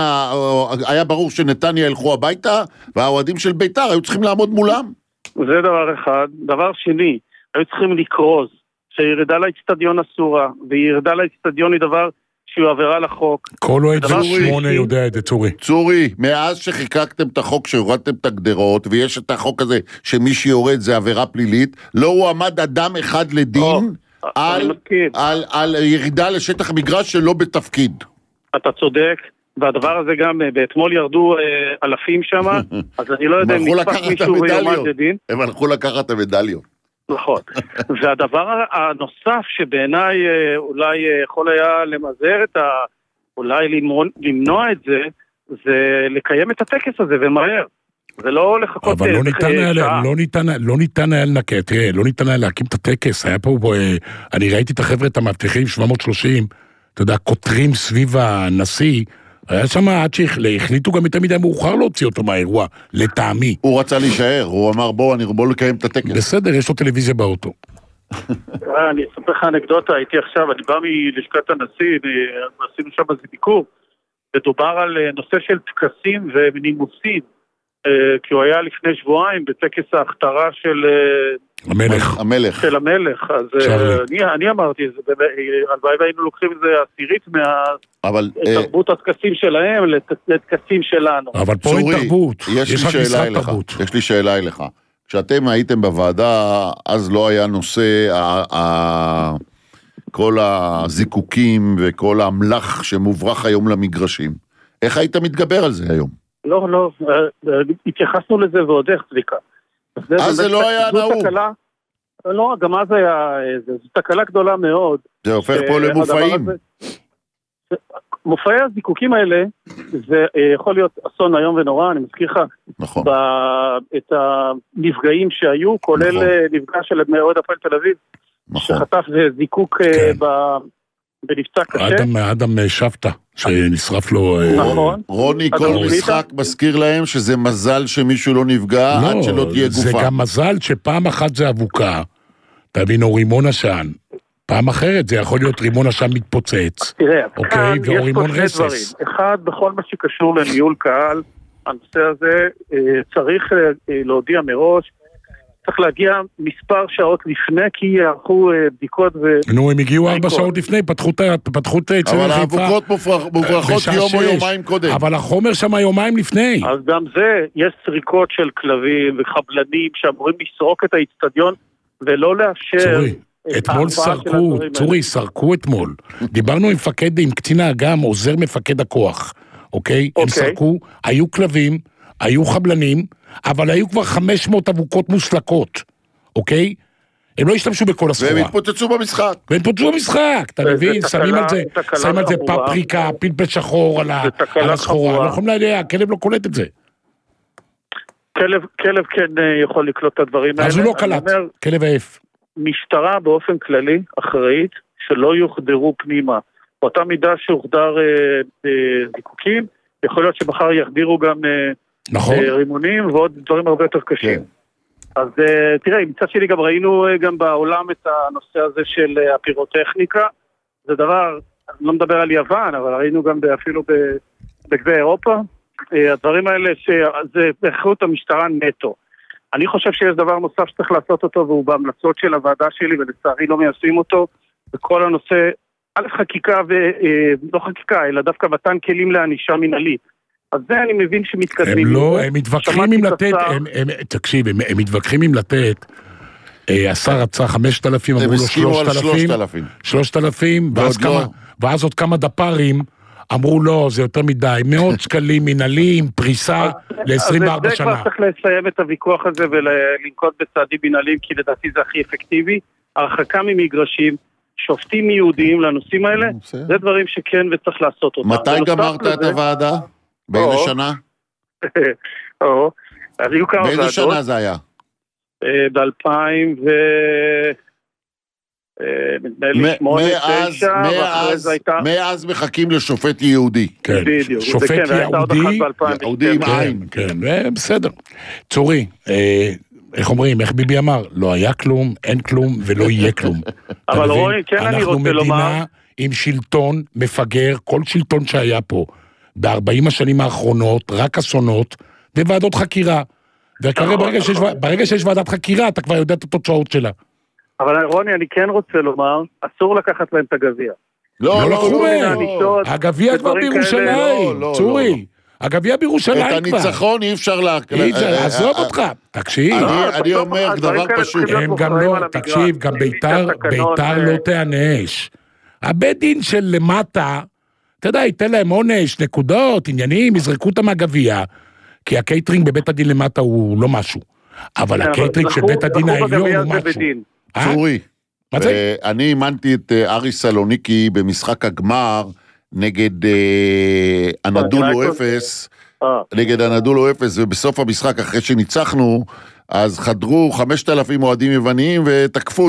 S3: היה ברור שנתניה ילכו הביתה, והאוהדים של ביתר היו צריכים לעמוד מולם.
S4: זה דבר אחד. דבר שני, היו צריכים לקרוז, שירדה לאצטדיון אסורה, וירדה לאצטדיון היא דבר שהוא עבירה לחוק.
S2: כל אוהד של שמונה יודע את זה, צורי.
S3: צורי, מאז שחיקקתם את החוק שהורדתם את הגדרות, ויש את החוק הזה שמי שיורד זה עבירה פלילית, לא הוא עמד אדם אחד לדין על, על, על ירידה לשטח מגרש שלא בתפקיד.
S4: אתה צודק, והדבר הזה גם, באתמול ירדו אלפים שם, אז אני לא יודע אם נתפק מישהו ויומד לדין.
S3: הם הלכו לקחת את המדליות.
S4: נכון. והדבר הנוסף שבעיניי אולי יכול היה למזער את ה... אולי למנוע את זה, זה לקיים את הטקס הזה ומהר. זה לא לחכות...
S2: אבל לא ניתן היה, לא ניתן, לא ניתן היה לנקה, תראה, לא ניתן היה להקים את הטקס. היה פה, אני ראיתי את החבר'ה, את המאבטחים, שבע מאות ושלושים, אתה יודע, כותרים סביב הנשיא, היה שם עד שהחליטו גם יותר מדי מאוחר להוציא אותו מהאירוע, לטעמי.
S3: הוא רצה להישאר, הוא אמר בוא, אני בוא לקיים את הטקס.
S2: בסדר, יש לו טלוויזיה באוטו.
S4: אני אספר לך אנקדוטה, הייתי עכשיו, אני בא מלשכת הנשיא, עשינו שם איזה ביקור, ודובר על נושא של טקסים ונימוסים, כי הוא היה לפני שבועיים בטקס ההכתרה של...
S2: המלך.
S3: המלך.
S4: של המלך, אז אני, אני אמרתי, הלוואי והיינו לוקחים את זה עשירית מהתרבות הטקסים שלהם לטקסים שלנו.
S2: אבל פה אין תרבות, יש רק משחק תרבות.
S3: יש לי שאלה אליך, כשאתם הייתם בוועדה, אז לא היה נושא, כל הזיקוקים וכל המלח שמוברח היום למגרשים. איך היית מתגבר על זה היום?
S4: לא, לא, התייחסנו לזה ועוד איך, צביקה.
S3: אז זה לא היה נהוג.
S4: לא, גם אז היה, זו תקלה גדולה מאוד.
S3: זה הופך פה למופעים.
S4: מופעי הזיקוקים האלה, זה יכול להיות אסון היום ונורא, אני מזכיר לך,
S3: נכון.
S4: את הנפגעים שהיו, כולל נפגע של אוהד הפועל תל אביב, שחטף זיקוק בנפצע קשה.
S2: אדם, אדם שבתא, שנשרף לו...
S4: נכון.
S3: רוני, כל משחק מזכיר להם שזה מזל שמישהו לא נפגע, עד שלא תהיה גופה.
S2: זה גם מזל שפעם אחת זה אבוקה, תבין, או רימון עשן, פעם אחרת זה יכול להיות רימון עשן מתפוצץ.
S4: תראה, כאן יש פה שני דברים. אחד, בכל מה שקשור לניהול קהל, הנושא הזה צריך להודיע מראש, צריך להגיע מספר שעות לפני, כי יערכו בדיקות ו...
S2: נו, הם הגיעו ארבע שעות לפני, פתחו את חיפה.
S3: אבל האבוקות מוברחות יום או יומיים קודם.
S2: אבל החומר שם יומיים לפני.
S4: אז גם זה, יש סריקות של כלבים וחבלנים שאמורים לסרוק את האצטדיון, ולא לאשר...
S2: צורי, אתמול סרקו, צורי, סרקו אתמול. דיברנו עם מפקד, עם קצין האג"ם, עוזר מפקד הכוח, אוקיי? הם סרקו, היו כלבים, היו חבלנים, אבל היו כבר חמש מאות אבוקות מוסלקות, אוקיי? הם לא השתמשו בכל הסחורה.
S3: והם התפוצצו במשחק.
S2: והם התפוצצו במשחק, אתה מבין? שמים על זה, שמים על זה פפריקה, פלפל שחור על הסחורה. לא יכולים להגיד, הכלב לא קולט את זה.
S4: כלב כן יכול לקלוט את הדברים האלה.
S2: אז הוא לא קלט, כלב העף.
S4: המשטרה באופן כללי אחראית שלא יוחדרו פנימה. באותה מידה שהוחדר זיקוקים, יכול להיות שמחר יחדירו גם
S2: נכון.
S4: רימונים ועוד דברים הרבה יותר קשים. כן. אז תראה, מצד שלי גם ראינו גם בעולם את הנושא הזה של הפירוטכניקה, זה דבר, אני לא מדבר על יוון, אבל ראינו גם אפילו בגבי אירופה, הדברים האלה שזה באחריות המשטרה נטו. אני חושב שיש דבר נוסף שצריך לעשות אותו, והוא בהמלצות של הוועדה שלי, ולצערי לא מיישמים אותו, בכל הנושא, א' חקיקה ולא חקיקה, אלא דווקא מתן כלים לענישה מנהלית. אז זה אני מבין שמתקדמים.
S2: הם לא, הם מתווכחים עם לתת, הם, הם, תקשיב, הם, הם מתווכחים עם לתת, השר רצה חמשת אלפים, אמרו לו שלושת אלפים, שלושת אלפים, ואז כמה, ואז עוד כמה דפרים, אמרו לא, זה יותר מדי, מאות שקלים מנהלים, פריסה ל-עשרים וארבע שנה. אז זה כבר
S4: צריך לסיים את הוויכוח הזה ולנקוט בצעדים מנהלים, כי לדעתי זה הכי אפקטיבי, הרחקה ממגרשים, שופטים יהודיים לנושאים האלה, זה דברים שכן וצריך לעשות אותם.
S3: מתי גמרת את הוועדה? באיזה שנה? באיזה שנה זה היה?
S4: ב-אלפיים ו...
S3: מאז מחכים לשופט יהודי.
S2: כן, שופט יהודי,
S3: יהודי עם עין.
S2: כן, בסדר. צורי, איך אומרים, איך ביבי אמר? לא היה כלום, אין כלום ולא יהיה כלום.
S4: אבל רואי, כן אני רוצה לומר...
S2: אנחנו מדינה עם שלטון מפגר, כל שלטון שהיה פה, ב-ארבעים השנים האחרונות, רק אסונות, וועדות חקירה. וכרגע ברגע שיש ועדת חקירה, אתה כבר יודע את התוצאות שלה.
S4: אבל רוני, אני כן רוצה לומר, אסור לקחת להם את הגביע.
S2: לא, לא, לא. הגביע כבר בירושלים, צורי. הגביע בירושלים כבר.
S3: את הניצחון אי אפשר לה...
S2: עזוב אותך, תקשיב.
S3: אני אומר דבר פשוט.
S2: הם גם לא, תקשיב, גם ביתר לא תענש. הבית דין של למטה, אתה יודע, ייתן להם עונש, נקודות, עניינים, יזרקו אותם מהגביע, כי הקייטרינג בבית הדין למטה הוא לא משהו. אבל הקייטרינג של בית הדין העליון הוא משהו.
S3: צורי, אני אימנתי את אריס סלוניקי במשחק הגמר נגד אנדולו אפס, נגד אנדולו אפס, ובסוף המשחק אחרי שניצחנו, אז חדרו חמשת אלפים אוהדים יווניים ותקפו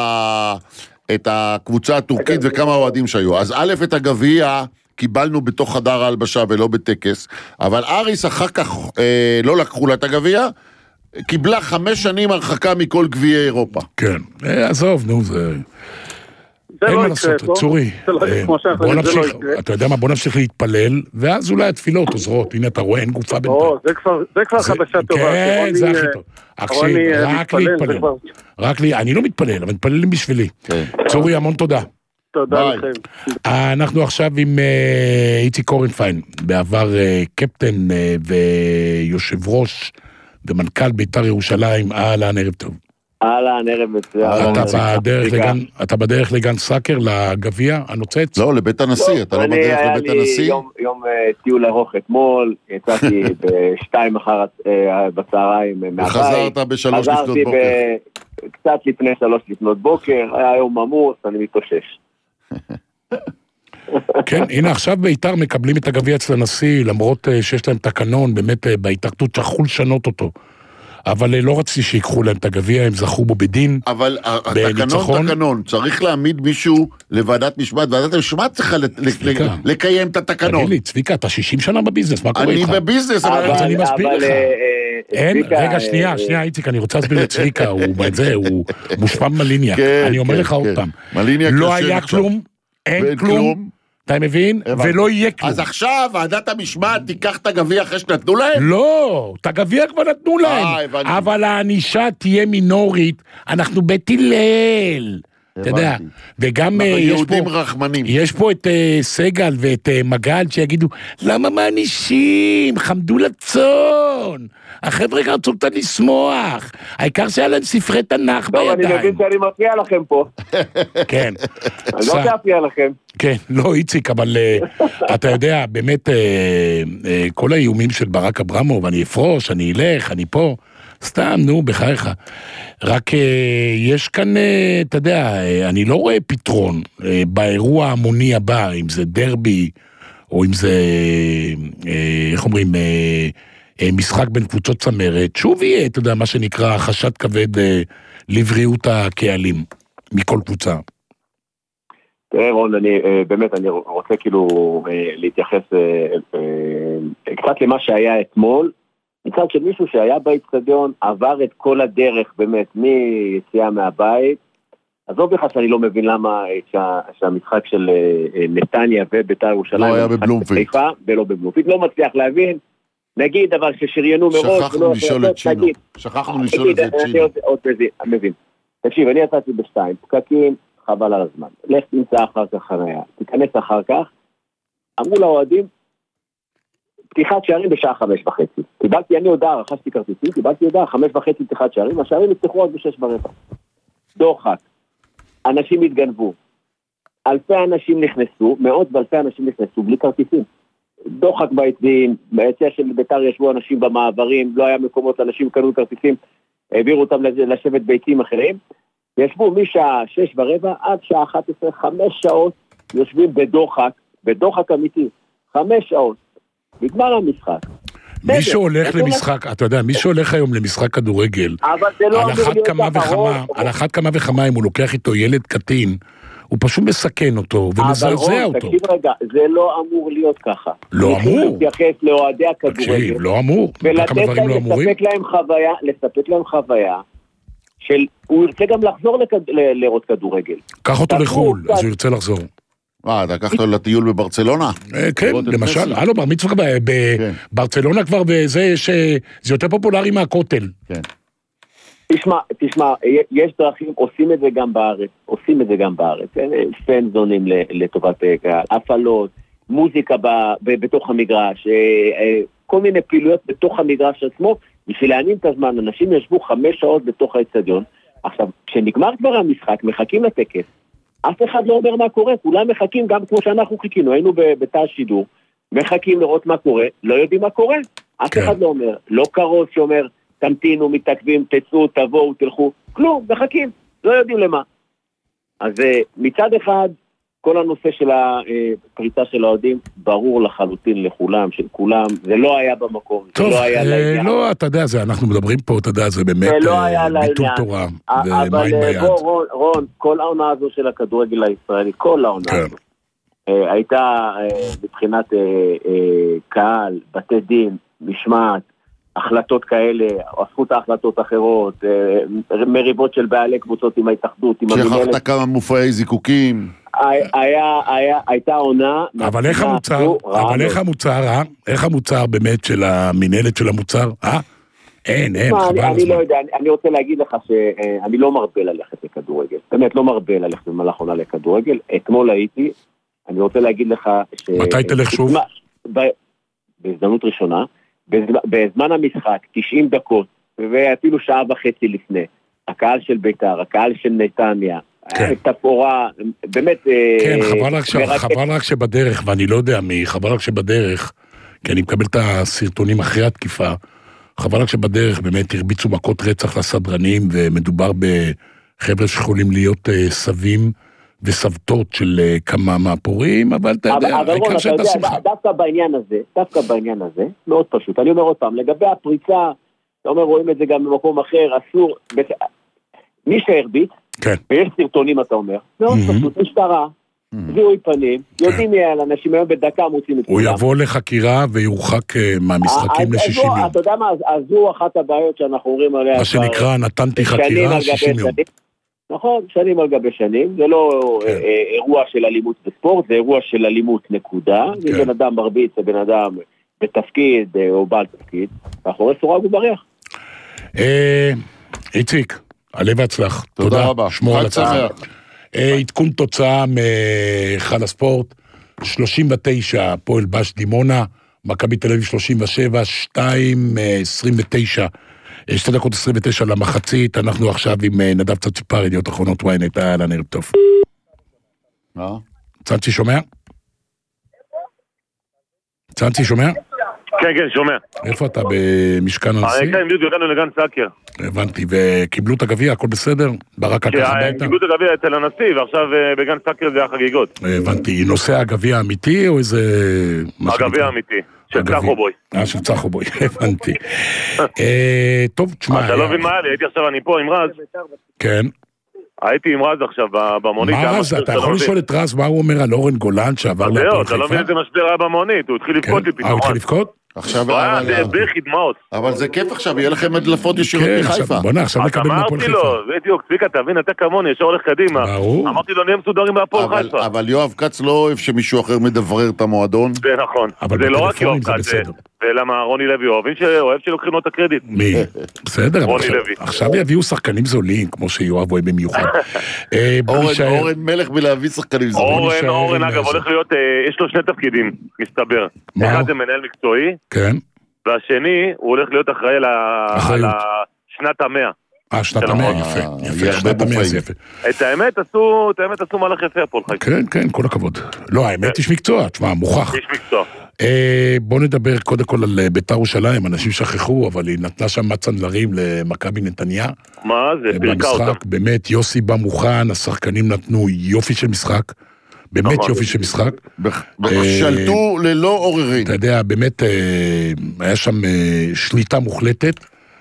S3: את הקבוצה הטורקית וכמה אוהדים שהיו. אז א' את הגביע קיבלנו בתוך חדר ההלבשה ולא בטקס, אבל אריס אחר כך לא לקחו לה את הגביע, קיבלה חמש שנים הרחקה מכל גביעי אירופה.
S2: כן, עזוב, נו, זה...
S4: זה לא יקרה,
S2: צורי, בוא נמשיך, אתה יודע מה, בוא נמשיך להתפלל, ואז אולי התפילות עוזרות, הנה אתה רואה, אין גופה בינתיים.
S4: זה כבר חדשה טובה.
S2: כן, זה הכי טוב. עכשיו, רק להתפלל. רק לי, אני לא מתפלל, אבל מתפללים בשבילי. צורי, המון תודה.
S4: תודה לכם.
S2: אנחנו עכשיו עם איציק קורנפיין, בעבר קפטן ויושב ראש, ומנכ"ל בית"ר ירושלים, אהלן, ערב טוב.
S5: אהלן, ערב מצוין.
S2: אתה בדרך לגן סאקר, לגביע, הנוצץ?
S3: לא, לבית הנשיא, אתה לא בדרך לבית הנשיא?
S5: יום טיול ארוך אתמול, יצאתי בשתיים אחר בצהריים מהבית.
S3: וחזרת בשלוש לפנות בוקר.
S5: קצת לפני שלוש לפנות בוקר, היה יום עמוס, אני מתאושש.
S2: כן, הנה עכשיו בית"ר מקבלים את הגביע אצל הנשיא, למרות שיש להם תקנון, באמת בהתאחדות שכחו לשנות אותו. אבל לא רציתי שיקחו להם את הגביע, הם זכו בו בדין.
S3: אבל התקנון תקנון, צריך להעמיד מישהו לוועדת משמעת, ועדת המשמעת צריכה לקיים את התקנון.
S2: תגיד לי, צביקה, אתה שישים שנה בביזנס, מה קורה איתך?
S3: אני בביזנס,
S2: אבל אני מסביר לך. אין, רגע, שנייה, שנייה, איציק, אני רוצה להסביר לצביקה, הוא בזה, הוא מושפע מליניאק. אני אומר לך עוד פעם, לא היה כלום, אין כלום, אתה מבין? ולא יהיה כלום.
S3: אז עכשיו ועדת המשמעת תיקח את הגביע אחרי שנתנו להם?
S2: לא, את הגביע כבר נתנו להם. אבל הענישה תהיה מינורית, אנחנו בית הלל. אתה יודע, וגם יש פה, יש פה את סגל ואת מגל שיגידו, למה מענישים? חמדו לצון. החבר'ה רצו קצת לשמוח. העיקר שהיה להם ספרי תנ"ך בידיים.
S5: טוב, אני מבין שאני מפריע לכם פה.
S2: כן.
S5: אני לא תפריע לכם.
S2: כן, לא איציק, אבל אתה יודע, באמת, כל האיומים של ברק אברמוב, אני אפרוש, אני אלך, אני פה, סתם, נו, בחייך. רק יש כאן, אתה יודע, אני לא רואה פתרון באירוע המוני הבא, אם זה דרבי, או אם זה, איך אומרים, משחק בין קבוצות צמרת, שוב יהיה, אתה יודע, מה שנקרא חשד כבד לבריאות הקהלים, מכל קבוצה?
S5: תראה רון, אני באמת, אני רוצה כאילו להתייחס קצת למה שהיה אתמול, מצד של מישהו שהיה באצטדיון, עבר את כל הדרך באמת, מיציאה מהבית, עזוב לך שאני לא מבין למה שהמשחק של נתניה ובית"ר ירושלים
S3: לא היה בבלומפילד
S5: ולא בבלומפילד, לא מצליח להבין, נגיד אבל ששריינו מראש,
S3: שכחנו לשאול את שינו, שכחנו לשאול את זה את שינו.
S5: מבין, תקשיב, אני יצאתי בשתיים, פקקים, חבל על הזמן, לך תמצא אחר כך חניה, תיכנס אחר כך, אמרו לאוהדים, פתיחת שערים בשעה חמש וחצי, קיבלתי, אני הודעה, רכשתי כרטיסים, קיבלתי הודעה, חמש וחצי פתיחת שערים, השערים יפתחו עוד בשש ברבע, דוחק, אנשים התגנבו, אלפי אנשים נכנסו, מאות ואלפי אנשים נכנסו בלי כרטיסים, דוחק ביציעים, ביציע של בית"ר ישבו אנשים במעברים, לא היה מקומות, אנשים קנו כרטיסים, העבירו אותם לשבת ביציעים אחרים, ישבו משעה שש ורבע עד שעה אחת עשרה, חמש שעות יושבים בדוחק, בדוחק אמיתי, חמש שעות, נגמר המשחק.
S2: מי שהולך למשחק, אתה יודע, מי שהולך היום למשחק כדורגל, על אחת כמה וכמה, על אחת כמה וכמה אם הוא לוקח איתו ילד קטין, הוא פשוט מסכן אותו ומזעזע אותו.
S5: תקשיב רגע, זה לא אמור להיות ככה.
S2: לא אמור.
S5: להתייחס לאוהדי הכדורגל.
S2: תקשיב, לא אמור.
S5: ולתת לספק להם חוויה, לספק להם חוויה, של, הוא ירצה גם לחזור לראות כדורגל.
S2: קח אותו לחול, אז הוא ירצה לחזור.
S3: אה, אתה לקחת לו לטיול בברצלונה?
S2: כן, למשל, הלו, בר מצווה בברצלונה כבר, וזה יותר פופולרי מהכותל.
S3: כן.
S5: תשמע, תשמע, יש דרכים, עושים את זה גם בארץ, עושים את זה גם בארץ, פנזונים לטובת קהל, הפעלות, מוזיקה בתוך המגרש, כל מיני פעילויות בתוך המגרש עצמו, בשביל להענים את הזמן, אנשים ישבו חמש שעות בתוך האצטדיון, עכשיו, כשנגמר כבר המשחק, מחכים לטקס, אף אחד לא אומר מה קורה, כולם מחכים גם כמו שאנחנו חיכינו, היינו בתא השידור, מחכים לראות מה קורה, לא יודעים מה קורה, אף אחד לא אומר, לא קרוס שאומר, תמתינו, מתעכבים, תצאו, תבואו, תלכו, כלום, מחכים, לא יודעים למה. אז מצד אחד, כל הנושא של הפריצה של האוהדים, ברור לחלוטין לכולם, של כולם, זה לא היה במקום,
S2: טוב,
S5: זה לא היה לעניין.
S2: לא, אתה יודע, זה, אנחנו מדברים פה, אתה יודע, זה באמת ביטול תורה,
S5: אבל בוא, רון, רון, כל העונה הזו של הכדורגל הישראלי, כל העונה הזו, הייתה מבחינת קהל, בתי דין, משמעת, החלטות כאלה, הפכו את ההחלטות אחרות, מריבות של בעלי קבוצות עם ההתאחדות, עם המנהלת.
S3: שכחת כמה מופעי זיקוקים.
S5: היה, היה, הייתה עונה...
S2: אבל איך המוצר, אבל איך המוצר, אה? איך המוצר באמת של המנהלת של המוצר, אה? אין, אין, חבל הזמן.
S5: אני לא יודע, אני רוצה להגיד לך שאני לא מרבה ללכת לכדורגל, באמת לא מרבה ללכת במהלך עונה לכדורגל, אתמול הייתי, אני רוצה להגיד לך ש...
S2: מתי תלך שוב?
S5: בהזדמנות ראשונה, בזמן המשחק, תשעים דקות, ואפילו שעה וחצי לפני, הקהל של בית"ר, הקהל של נתניה, תפאורה, באמת...
S2: כן, חבל רק שבדרך, ואני לא יודע מי, חבל רק שבדרך, כי אני מקבל את הסרטונים אחרי התקיפה, חבל רק שבדרך באמת הרביצו מכות רצח לסדרנים, ומדובר בחבר'ה שיכולים להיות סבים וסבתות של כמה מהפורים, אבל אתה יודע, העיקר שאתה שמחה.
S5: דווקא בעניין הזה, דווקא בעניין הזה, מאוד פשוט, אני אומר עוד פעם, לגבי הפריצה, אתה אומר, רואים את זה גם במקום אחר, אסור, מי שהרביץ, ויש סרטונים, אתה אומר, מאוד פשוט, משטרה, זיהוי פנים, יודעים מי על אנשים היום בדקה מוצאים את כולם.
S2: הוא יבוא לחקירה ויורחק מהמשחקים ל-שישים יום.
S5: אתה יודע מה, אז זו אחת הבעיות שאנחנו אומרים עליה.
S2: מה שנקרא, נתנתי חקירה שישים יום.
S5: נכון, שנים על גבי שנים, זה לא אירוע של אלימות בספורט, זה אירוע של אלימות נקודה, אם בן אדם מרביץ, זה בן אדם בתפקיד או בעל תפקיד, מאחורי סורג ובריח.
S2: איציק, עלה והצלח.
S3: תודה רבה.
S2: שמור על עצמך. עדכון תוצאה מאחד הספורט, שלושים ותשע פועל בש דימונה, מכבי תל אביב שלושים ושבע, שתיים עשרים ותשע, שתי דקות עשרים ותשע למחצית, אנחנו עכשיו עם נדב צציפר, ידיעות אחרונות וויינט, אהלן, ערב טוב. צנצי שומע? צנצי שומע?
S6: כן, כן, שומע.
S2: איפה אתה? במשכן הנשיא?
S6: כן, בדיוק, הגענו לגן סאקר.
S2: הבנתי, וקיבלו את הגביע, הכל בסדר? ברק לקח הביתה?
S6: קיבלו את הגביע אצל הנשיא, ועכשיו בגן סאקר זה החגיגות.
S2: הבנתי, נושא הגביע האמיתי או איזה...
S6: הגביע האמיתי. של צחובוי.
S2: אה, של צחובוי, הבנתי. טוב, תשמע...
S6: אתה לא מבין מה היה לי, הייתי עכשיו, אני פה עם רז.
S2: כן.
S6: הייתי עם רז עכשיו במונית.
S2: מה רז? אתה יכול לשאול את רז מה הוא אומר על אורן גולן שעבר להפועל חיפה?
S6: אתה לא מבין איזה משבר היה במונית, הוא התחיל לבכות לי פתאום.
S2: אה, הוא התחיל לבכות?
S3: עכשיו...
S6: זה בכי דמעות.
S3: אבל זה כיף עכשיו, יהיה לכם הדלפות ישירות מחיפה.
S2: בוא נה, עכשיו נקבל מהפועל חיפה.
S6: אמרתי לו, בדיוק, צביקה, תבין, אתה כמוני, ישר הולך קדימה. אמרתי לו, נהיה מסודרים מהפועל חיפה.
S3: אבל יואב כץ לא אוהב שמישהו אחר מדברר את המועדון.
S6: זה נכון. זה לא רק יואב כץ, ולמה רוני לוי אוהב שלוקחים לו את הקרדיט.
S2: מי? בסדר, עכשיו יביאו שחקנים זולים, כמו שיואב אוהב במיוחד.
S3: אורן מלך בלהביא שחקנים זולים.
S6: אורן, אגב, הולך להיות, יש לו שני תפקידים, מסתבר. אחד זה מנהל מקצועי.
S2: כן.
S6: והשני, הוא הולך להיות אחראי לשנת המאה.
S2: אה, שנת המאה, יפה, יפה, שנת המאה זה יפה.
S6: את האמת עשו, את האמת עשו מהלך יפה פה לחיים.
S2: כן, כן, כל הכבוד. לא, האמת איש מקצוע, תשמע, מוכח.
S6: איש מקצוע.
S2: בוא נדבר קודם כל על בית"ר ירושלים, אנשים שכחו, אבל היא נתנה שם מצנזרים למכבי נתניה.
S6: מה זה? פירקה אותם.
S2: באמת, יוסי בא מוכן, השחקנים נתנו יופי של משחק. באמת יופי של משחק.
S3: שלטו ללא עוררין.
S2: אתה יודע, באמת היה שם שליטה מוחלטת.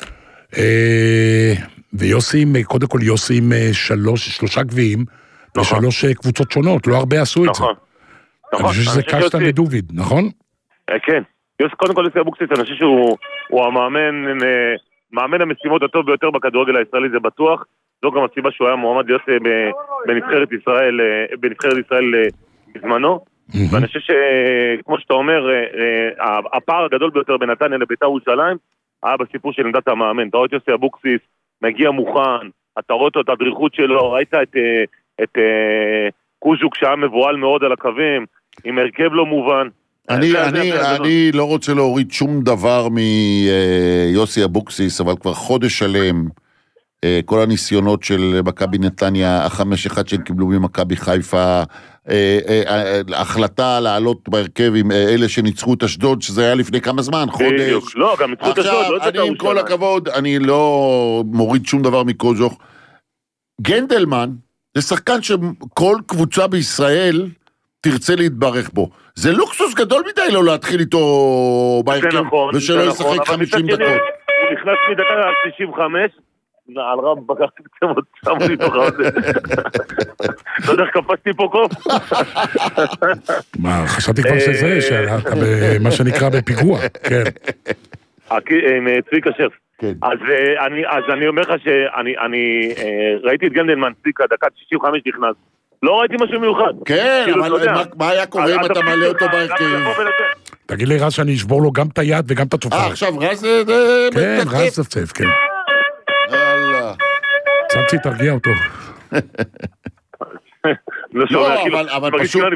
S2: ויוסי, קודם כל יוסי עם שלושה גביעים, ושלוש קבוצות שונות, לא הרבה עשו את זה. אני חושב שזה קשטן לדוביד, נכון?
S6: כן. קודם כל יוסי אבוקסיס, אני חושב שהוא המאמן, מאמן המשימות הטוב ביותר בכדורגל הישראלי, זה בטוח. זו גם הסיבה שהוא היה מועמד להיות בנבחרת ישראל, בנבחרת ישראל בזמנו. ואני חושב שכמו שאתה אומר, הפער הגדול ביותר בין נתניה לבית"ר ירושלים היה בסיפור של עמדת המאמן. אתה רואה את יוסי אבוקסיס, מגיע מוכן, אתה רואה את הדריכות שלו, ראית את קוז'וק שהיה מבועל מאוד על הקווים, עם הרכב לא מובן.
S3: אני לא רוצה להוריד שום דבר מיוסי אבוקסיס, אבל כבר חודש שלם, כל הניסיונות של מכבי נתניה, החמש אחד שהם קיבלו ממכבי חיפה, החלטה לעלות בהרכב עם אלה שניצחו את אשדוד, שזה היה לפני כמה זמן, חודש.
S6: לא, גם ניצחו את אשדוד.
S3: עכשיו, אני עם כל הכבוד, אני לא מוריד שום דבר מקוז'וך. גנדלמן, זה שחקן שכל קבוצה בישראל תרצה להתברך בו. זה לוקסוס גדול מדי לא להתחיל איתו בהרכב, ושלא ישחק חמישים דקות.
S6: הוא נכנס מדקה שישים וחמש, על רב בקחתי קצמות, שמו לי תוך הזה. לא יודע איך קפצתי פה קוף.
S2: מה, חשבתי כבר שזה, שאתה מה שנקרא בפיגוע, כן.
S6: עם צביקה שף. אז אני אומר לך שאני ראיתי את גנדלמן צביקה, דקה שישים וחמש נכנס. לא ראיתי משהו מיוחד.
S3: כן, אבל מה היה קורה אם אתה מלא אותו בהרכב?
S2: תגיד לי רז שאני אשבור לו גם את היד וגם את התופעה.
S3: אה, עכשיו רז זה...
S2: כן, רז צפצף, כן. צפצי, תרגיע אותו.
S3: לא, אבל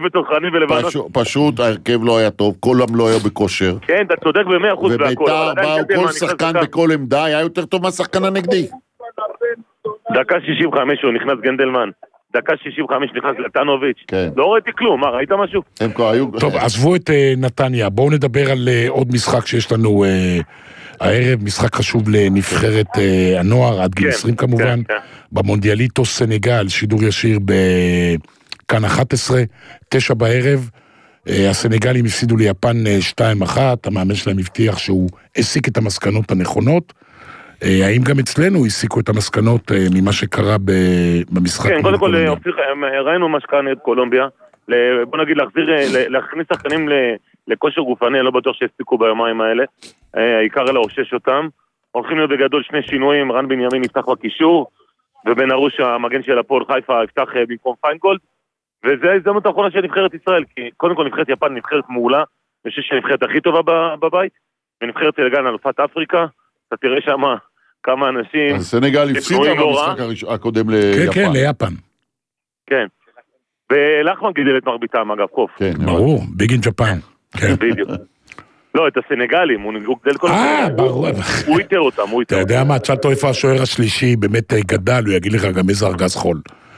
S3: פשוט ההרכב לא היה טוב, קולם לא היה בכושר.
S6: כן, אתה צודק ב-מאה אחוז בהכל.
S3: וביתר באו כל שחקן בכל עמדה, היה יותר טוב מהשחקן הנגדי.
S6: דקה שישים וחמש הוא נכנס גנדלמן. דקה שישים וחמש נכנס לטנוביץ'. לא ראיתי כלום, מה, ראית משהו?
S2: טוב, עזבו את נתניה, בואו נדבר על עוד משחק שיש לנו הערב, משחק חשוב לנבחרת הנוער, עד גיל עשרים כמובן, במונדיאליטו סנגל, שידור ישיר בכאן אחת עשרה, תשע בערב, הסנגלים הפסידו ליפן שתיים אחת, המאמן שלהם הבטיח שהוא הסיק את המסקנות הנכונות, האם גם אצלנו הסיקו את המסקנות ממה שקרה במשחק?
S6: כן, קודם כל, ראינו מה שקרה נגד קולומביה, בוא נגיד להכניס שחקנים לכושר גופני, אני לא בטוח שהסיקו ביומיים האלה, העיקר לאושש אותם, הולכים להיות בגדול שני שינויים, רן בנימין יפתח בקישור, ובן ארוש המגן של הפועל חיפה יפתח במקום פיינגולד, וזה ההזדמנות האחרונה של נבחרת ישראל, כי קודם כל נבחרת יפן נבחרת מעולה, אני חושב שהנבחרת הכי טובה בבית, ונבחרת סנגל אלופת אפריקה, אתה תראה שם כמה אנשים...
S3: אז סנגל הפסידה במשחק הקודם ליפן.
S2: כן, כן, ליפן.
S6: כן. ולחמן גידל את מרביתם, אגב, קוף.
S2: כן, ברור, ביג אין ג'פן.
S6: בדיוק. לא, את הסנגלים, הוא גדל כל...
S2: אה, ברור.
S6: הוא איתר אותם, הוא איתר
S2: אותם. אתה יודע מה, צ'אטו איפה השוער השלישי באמת גדל, הוא יגיד לך גם איזה ארגז חול.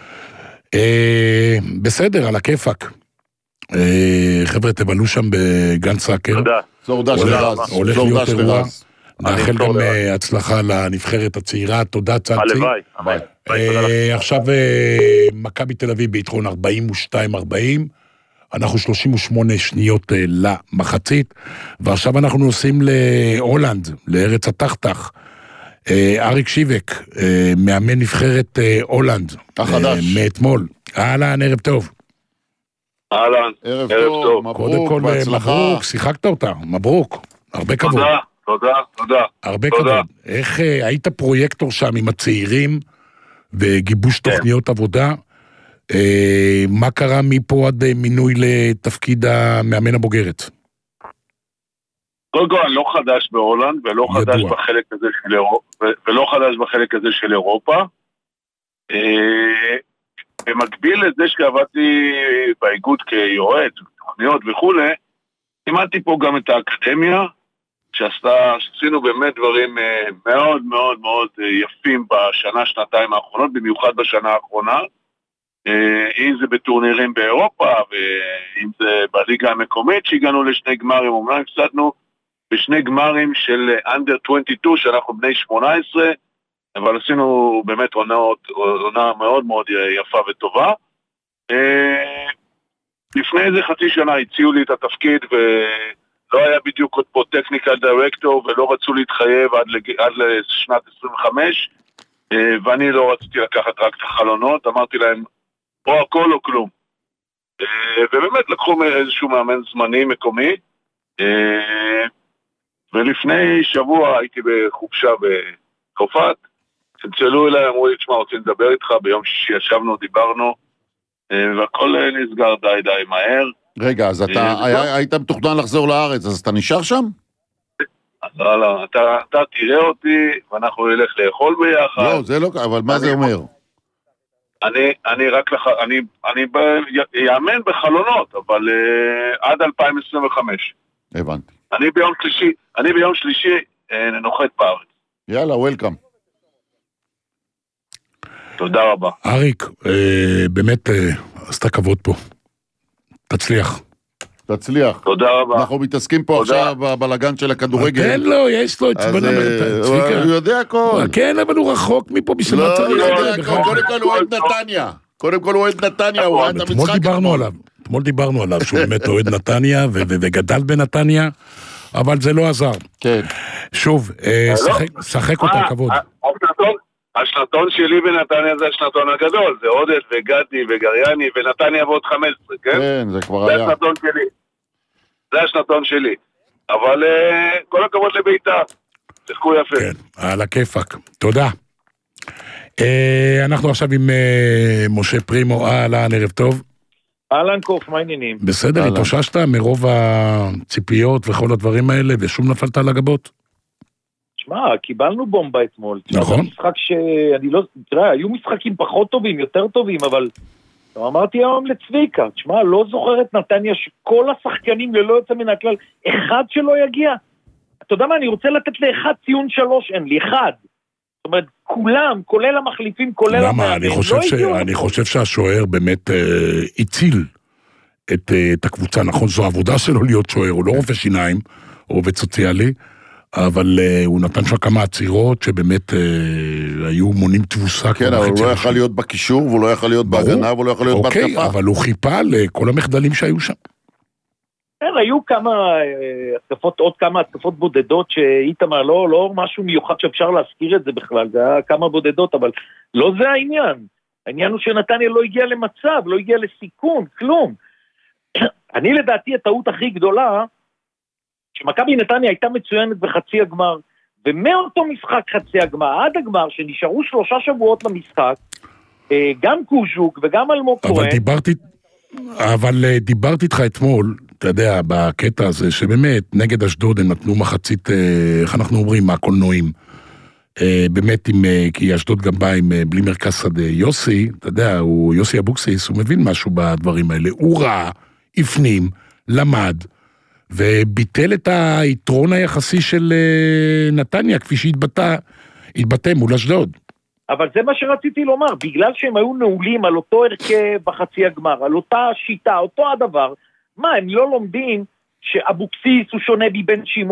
S2: בסדר, על הכיפק. חבר'ה, תבלו שם בגן סאקר.
S6: תודה.
S3: זורדה של רז.
S2: הולך להיות אירוע. נאחל גם הצלחה לנבחרת הצעירה, תודה צאצי.
S6: הלוואי.
S2: עכשיו מכבי תל אביב ביתרון ארבעים ושתיים ארבעים, אנחנו שלושים ושמונה שניות למחצית, ועכשיו אנחנו נוסעים להולנד, לארץ התחתך. אריק שיבק, מאמן נבחרת הולנד.
S3: החדש.
S2: מאתמול. אהלן, ערב טוב.
S7: אהלן,
S3: ערב טוב, מברוק, בהצלחה.
S2: מברוק, שיחקת אותה, מברוק. הרבה כבוד.
S7: תודה, תודה, תודה.
S2: הרבה כבוד. איך היית פרויקטור שם עם הצעירים, וגיבוש תוכניות עבודה? מה קרה מפה עד מינוי לתפקיד המאמן הבוגרת?
S7: קודם כל, אני לא חדש בהולנד, ולא חדש בחלק הזה של אירופה, ולא חדש בחלק הזה של אירופה. במקביל לזה שעבדתי באיגוד כיועץ, תוכניות וכו', לימדתי פה גם את האקדמיה, שעשינו באמת דברים מאוד מאוד מאוד יפים בשנה, שנתיים האחרונות, במיוחד בשנה האחרונה, אם זה בטורנירים באירופה, ואם זה בליגה המקומית, שהגענו לשני גמרים, אומנם הפסדנו בשני גמרים של אנדר עשרים ושתיים, שאנחנו בני שמונה עשרה, אבל עשינו באמת עונה, עונה מאוד מאוד יפה וטובה. לפני איזה חצי שנה הציעו לי את התפקיד, ולא היה בדיוק עוד פה טכניקל דירקטור, ולא רצו להתחייב עד, לג... עד לשנת עשרים וחמש, ואני לא רציתי לקחת רק את החלונות, אמרתי להם, או הכל או כלום. ובאמת לקחו איזשהו מאמן זמני מקומי, ולפני שבוע הייתי בחופשה בצרפת, צלצלו אליי, אמרו לי, תשמע, רוצים לדבר איתך, ביום שישי ישבנו, דיברנו, והכל נסגר די די מהר.
S3: רגע, אז אתה היית מתוכנן לחזור לארץ, אז אתה נשאר שם?
S7: לא, לא, אתה תראה אותי, ואנחנו נלך לאכול ביחד.
S3: לא, זה לא, אבל מה זה אומר?
S7: אני, אני רק לח... אני, אני ב... יאמן בחלונות, אבל uh, עד אלפיים עשרים וחמש.
S3: הבנתי.
S7: אני ביום שלישי, אני ביום שלישי uh, נוחת בארץ.
S3: יאללה, וולקאם.
S7: תודה רבה.
S2: אריק, אה, באמת אה, עשתה כבוד פה. תצליח.
S3: תצליח.
S7: תודה רבה.
S3: אנחנו מתעסקים פה תודה. עכשיו בבלגן של הכדורגל.
S2: כן, לא, יש לו את צבן
S3: צביקה. הוא יודע הכל.
S2: כן, אבל הוא רחוק מפה בשביל
S3: לא,
S2: מה צריך.
S3: הוא יודע הכל. קודם כל הוא אוהד נתניה. קודם כל הוא אוהד נתניה, הוא אוהד את המשחק.
S2: אתמול דיברנו עליו. אתמול דיברנו עליו שהוא באמת אוהד נתניה וגדל בנתניה, אבל זה לא עזר.
S3: כן.
S2: שוב, שחק אותה כבוד.
S7: השנתון שלי בנתניה זה השנתון הגדול, זה עודד וגדי וגריאני ונתניה ועוד חמש עשרה, כן?
S3: כן, זה כבר היה.
S7: זה השנתון שלי. זה השנתון שלי. אבל כל הכבוד לביתה. תחכו יפה.
S2: כן, על הכיפק. תודה. אנחנו עכשיו עם משה פרימו. אהלן, ערב טוב.
S4: אהלן קוף, מה העניינים?
S2: בסדר, התאוששת מרוב הציפיות וכל הדברים האלה, ושום נפלת על הגבות?
S4: תשמע, קיבלנו בומבה אתמול.
S2: נכון.
S4: משחק שאני לא... תראה, היו משחקים פחות טובים, יותר טובים, אבל... אמרתי היום לצביקה, תשמע, לא זוכר את נתניה שכל השחקנים ללא יוצא מן הכלל, אחד שלא יגיע. אתה יודע מה, אני רוצה לתת לאחד ציון שלוש, אין לי, אחד. זאת אומרת, כולם, כולל המחליפים, כולל...
S2: למה? אני חושב, לא ש... אני חושב שהשוער באמת אה, הציל את, אה, את הקבוצה, נכון? זו העבודה שלו להיות שוער, הוא לא רופא שיניים, הוא עובד סוציאלי, אבל uh, הוא נתן שם כמה עצירות שבאמת uh, היו מונים תבוסה.
S3: כן, אבל הוא לא יכל להיות בקישור, והוא לא יכל להיות בהגנה, והוא לא יכל להיות בהתקפה.
S2: אוקיי, אבל הוא חיפה לכל המחדלים שהיו שם.
S4: כן, היו כמה התקפות, עוד כמה התקפות בודדות שאיתמר, לא, לא משהו מיוחד שאפשר להזכיר את זה בכלל, זה היה כמה בודדות, אבל לא זה העניין. העניין הוא שנתניה לא הגיע למצב, לא הגיע לסיכון, כלום. אני לדעתי הטעות הכי גדולה, שמכבי נתניה הייתה מצוינת בחצי הגמר, ומאותו משחק חצי הגמר, עד הגמר, שנשארו שלושה שבועות למשחק, גם קוז'וק וגם אלמוג כהן.
S2: אבל דיברתי, אבל דיברתי איתך אתמול, אתה יודע, בקטע הזה, שבאמת נגד אשדוד הם נתנו מחצית, איך אנחנו אומרים, מהקולנועים. באמת, עם, כי אשדוד גם בא עם בלי מרכז שדה. יוסי, אתה יודע, הוא, יוסי אבוקסיס, הוא מבין משהו בדברים האלה. הוא ראה, הפנים, למד, וביטל את היתרון היחסי של נתניה, כפי שהתבטא, התבטא מול אשדוד.
S4: אבל זה מה שרציתי לומר, בגלל שהם היו נעולים על אותו הרכב בחצי הגמר, על אותה שיטה, אותו הדבר, מה, הם לא לומדים שאבוקסיס הוא שונה מבן שמעון,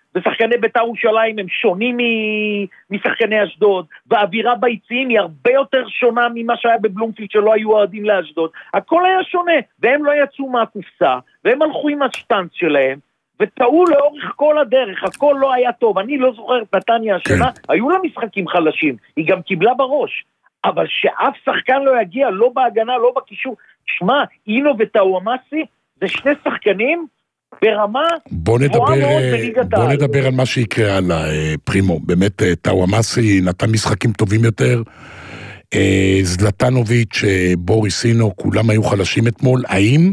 S8: ושחקני בית"ר ירושלים הם שונים משחקני אשדוד, והאווירה ביציעים היא הרבה יותר שונה ממה שהיה בבלומפילד שלא היו אוהדים לאשדוד, הכל היה שונה, והם לא יצאו מהקופסה, והם הלכו עם השטנץ שלהם, וטעו לאורך כל הדרך, הכל לא היה טוב, אני לא זוכר את נתניה השנה, כן. היו לה משחקים חלשים, היא גם קיבלה בראש, אבל שאף שחקן לא יגיע, לא בהגנה, לא בקישור, שמע, אינו וטאוואמאסי, זה שני שחקנים, ברמה גבוהה מאוד בליגת העל.
S2: בוא נדבר על מה שיקרה על פרימו, באמת טאוואמאסי נתן משחקים טובים יותר, זלטנוביץ', בוריסינו, כולם היו חלשים אתמול, האם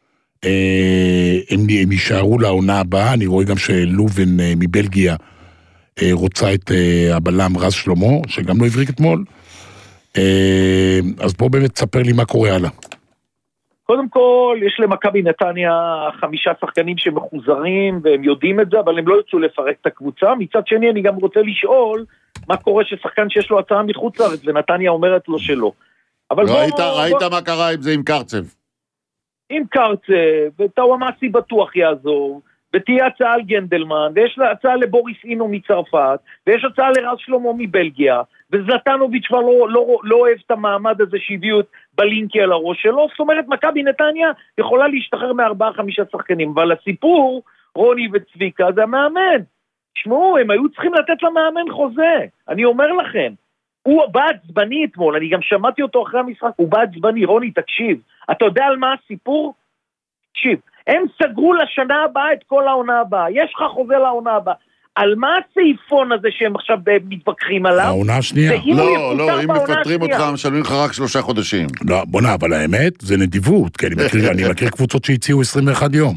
S2: הם, הם יישארו לעונה הבאה? אני רואה גם שלובן מבלגיה רוצה את הבלם רז שלמה, שגם לא הבריק אתמול, אז בוא באמת תספר לי מה קורה הלאה.
S8: קודם כל, יש למכבי נתניה חמישה שחקנים שמחוזרים, והם יודעים את זה, אבל הם לא יוצאו לפרק את הקבוצה. מצד שני, אני גם רוצה לשאול, מה קורה ששחקן שיש לו הצעה מחוץ לארץ, ונתניה אומרת לו שלא. אבל
S3: ראית,
S8: בוא,
S3: ראית
S8: בוא...
S3: מה קרה עם זה עם קרצב?
S8: עם קרצב, וטאוואמאסי בטוח יעזור, ותהיה הצעה על גנדלמן, ויש הצעה לבוריס אינו מצרפת, ויש הצעה לרז שלמה מבלגיה, וזלטנוביץ' כבר לא, לא, לא אוהב את המעמד הזה שהביאו את בלינקי על הראש שלו, זאת אומרת, מכבי נתניה יכולה להשתחרר מארבעה חמישה שחקנים, אבל הסיפור, רוני וצביקה, זה המאמן. תשמעו, הם היו צריכים לתת למאמן חוזה, אני אומר לכם, הוא בא עצבני אתמול, אני גם שמעתי אותו אחרי המשחק, הוא בא עצבני, רוני, תקשיב, אתה יודע על מה הסיפור? תקשיב, הם סגרו לשנה הבאה את כל העונה הבאה, יש לך חוזה לעונה הבאה, על מה הסעיפון הזה שהם עכשיו מתווכחים עליו?
S2: העונה השנייה.
S3: לא, לא, אם מפטרים אותך, משלמים לך רק שלושה חודשים.
S2: לא, בונה, אבל האמת, זה נדיבות, כי אני מכיר, אני מכיר קבוצות שהציעו עשרים ואחד יום.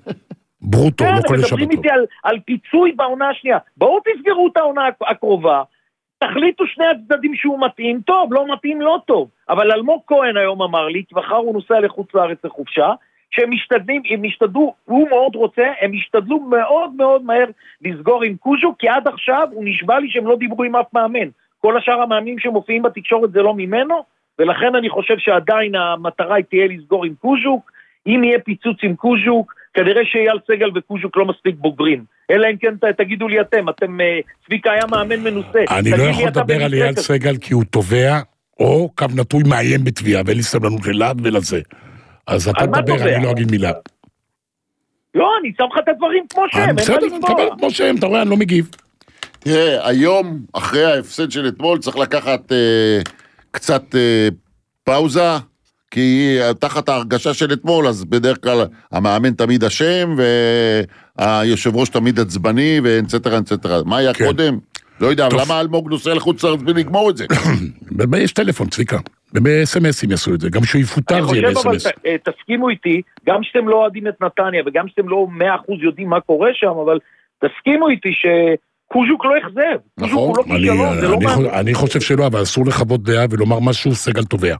S2: ברוטו, לא כל לשבתו.
S8: מדברים איתי על, על פיצוי בעונה השנייה. בואו תסגרו את העונה הקרובה, תחליטו שני הצדדים שהוא מתאים, טוב, לא מתאים, לא טוב. אבל אלמוג כהן היום אמר לי, כבר הוא נוסע לחוץ לארץ לחופשה, שהם משתדלים, הם משתדלו, הוא מאוד רוצה, הם משתדלו מאוד מאוד מהר לסגור עם קוז'וק, כי עד עכשיו הוא נשבע לי שהם לא דיברו עם אף מאמן. כל השאר המאמנים שמופיעים בתקשורת זה לא ממנו, ולכן אני חושב שעדיין המטרה תהיה לסגור עם קוז'וק, אם יהיה פיצוץ עם קוז'וק, כנראה שאייל סגל וקוז'וק לא מספיק בוגרים. אלא אם כן תגידו לי אתם, אתם, צביקה היה מאמן מנוסה.
S2: אני לא יכול לדבר על אייל סגל כי הוא תובע, או קו נטוי מאיים בתביעה, ואין לי סבלנות ללעד ולזה. אז אתה תדבר, אני לא אגיד מילה.
S8: לא, אני שם לך את הדברים כמו שהם.
S2: בסדר, נקבל כמו שהם, אתה רואה, אני לא מגיב.
S3: תראה, היום, אחרי ההפסד של אתמול, צריך לקחת קצת פאוזה, כי תחת ההרגשה של אתמול, אז בדרך כלל המאמן תמיד אשם, והיושב ראש תמיד עצבני, ואנצטרה, אנצטרה. מה היה קודם? לא יודע, אבל למה אלמוג נוסע לחוץ לארץ ולגמור את זה?
S2: יש טלפון, צביקה. ב-אס אם אסים יעשו את זה, גם שהוא יפוטר זה יהיה ב-אס אם אס.
S8: אני חושב, אבל תסכימו איתי, גם שאתם לא אוהדים את נתניה, וגם שאתם לא מאה אחוז יודעים מה קורה שם, אבל תסכימו איתי שקוז'וק לא יחזב.
S2: נכון, אני חושב שלא, אבל אסור לחוות דעה ולומר משהו, סגל תובע.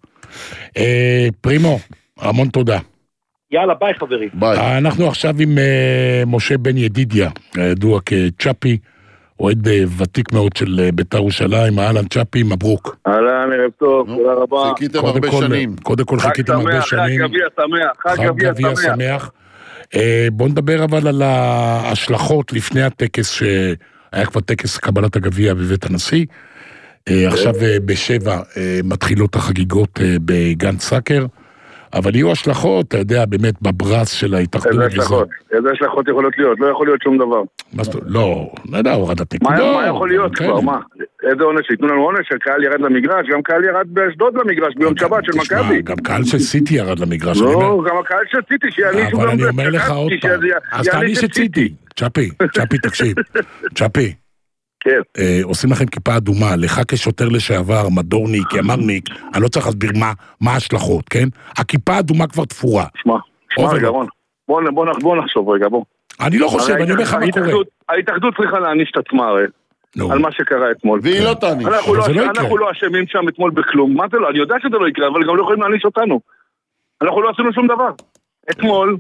S2: פרימו, המון תודה.
S8: יאללה, ביי חברים.
S2: אנחנו עכשיו עם משה בן ידידיה, הידוע כצ'אפי, אוהד ותיק מאוד של בית"ר ירושלים, אהלן צ'אפי, מברוק.
S9: אהלן, ערב טוב, תודה רבה.
S3: חיכיתם הרבה שנים.
S2: קודם כל חיכיתם הרבה שנים.
S9: חג גביע שמח, חג גביע שמח.
S2: בוא נדבר אבל על ההשלכות לפני הטקס, שהיה כבר טקס קבלת הגביע בבית הנשיא. עכשיו בשבע מתחילות החגיגות בגן סאקר. אבל יהיו השלכות, אתה יודע, באמת, בברס של ההתאחדות.
S9: איזה השלכות? איזה השלכות יכולות להיות? לא יכול להיות שום דבר.
S2: לא, לא יודע, הורדת נקודות.
S9: מה יכול להיות כבר? מה? איזה עונש? שיתנו לנו עונש, שקהל ירד למגרש, גם קהל ירד באשדוד למגרש, ביום שבת של מכבי.
S2: גם קהל של סיטי ירד למגרש.
S9: לא, גם הקהל של סיטי, שיענישו גם...
S2: אבל אני אומר לך עוד פעם, אז תעניש את סיטי. צ'אפי, צ'אפי, תקשיב. צ'אפי.
S9: כן.
S2: עושים לכם כיפה אדומה, לך כשוטר לשעבר, מדורניק, ימרניק, אני לא צריך להסביר מה ההשלכות, כן? הכיפה האדומה כבר תפורה.
S9: שמע, שמע רגע, בוא נחשוב רגע, בוא.
S2: אני לא חושב, אני אומר לך מה קורה.
S9: ההתאחדות צריכה להעניש את עצמה הרי, על מה שקרה אתמול.
S3: והיא לא תעניש.
S9: אנחנו לא אשמים שם אתמול בכלום, מה זה לא? אני יודע שזה לא יקרה, אבל גם לא יכולים להעניש אותנו. אנחנו לא עשינו שום דבר. אתמול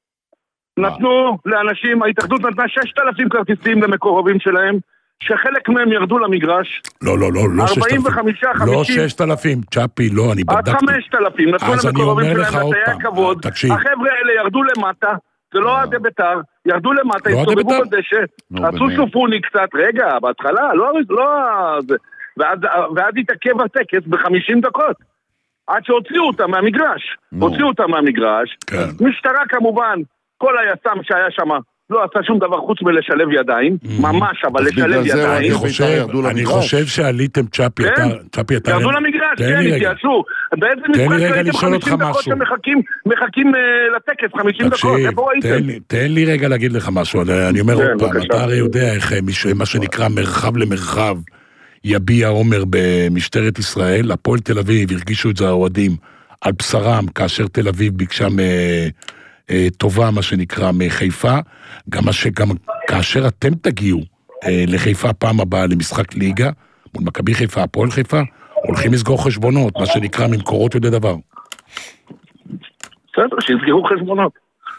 S9: נתנו לאנשים, ההתאחדות נתנה ששת אלפים כרטיסים למקורבים שלהם, שחלק מהם ירדו למגרש.
S2: לא, לא, לא, לא ששת אלפים.
S9: ארבעים וחמש, חמישים.
S2: לא ששת אלפים, צ'אפי, לא, אני בדקתי.
S9: עד חמשת אלפים, נתנו למקורבים שלהם, נתהיה כבוד. החבר'ה האלה ירדו למטה, זה לא עדי ביתר, ירדו למטה, הסתובבו בדשא, עשו שופוני קצת, רגע, בהתחלה, לא, לא, ואז התעכב הטקס ב-חמישים דקות, עד שהוציאו אותם מהמגרש, הוציאו אותם מהמגרש, משטרה כמובן, כל היס"מ שהיה שם, לא עשה שום דבר חוץ מלשלב ידיים, ממש, אבל לשלב ידיים.
S2: אני חושב שעליתם צ'אפי, צ'אפי אתה...
S9: ירדו למגרש, כן, התייעצו. באיזה משחק ראיתם חמישים דקות שמחכים לטקס, חמישים דקות, איפה ראיתם?
S2: תן לי רגע להגיד לך משהו, אני אומר עוד פעם, אתה הרי יודע איך מה שנקרא מרחב למרחב, יביע עומר במשטרת ישראל, הפועל תל אביב הרגישו את זה האוהדים על בשרם, כאשר תל אביב ביקשה טובה, מה שנקרא, מחיפה, גם מה שגם כאשר אתם תגיעו לחיפה פעם הבאה למשחק ליגה, מול מכבי חיפה, הפועל חיפה, הולכים לסגור חשבונות, מה שנקרא ממקורות יודעי דבר.
S9: בסדר, שיסגרו חשבונות.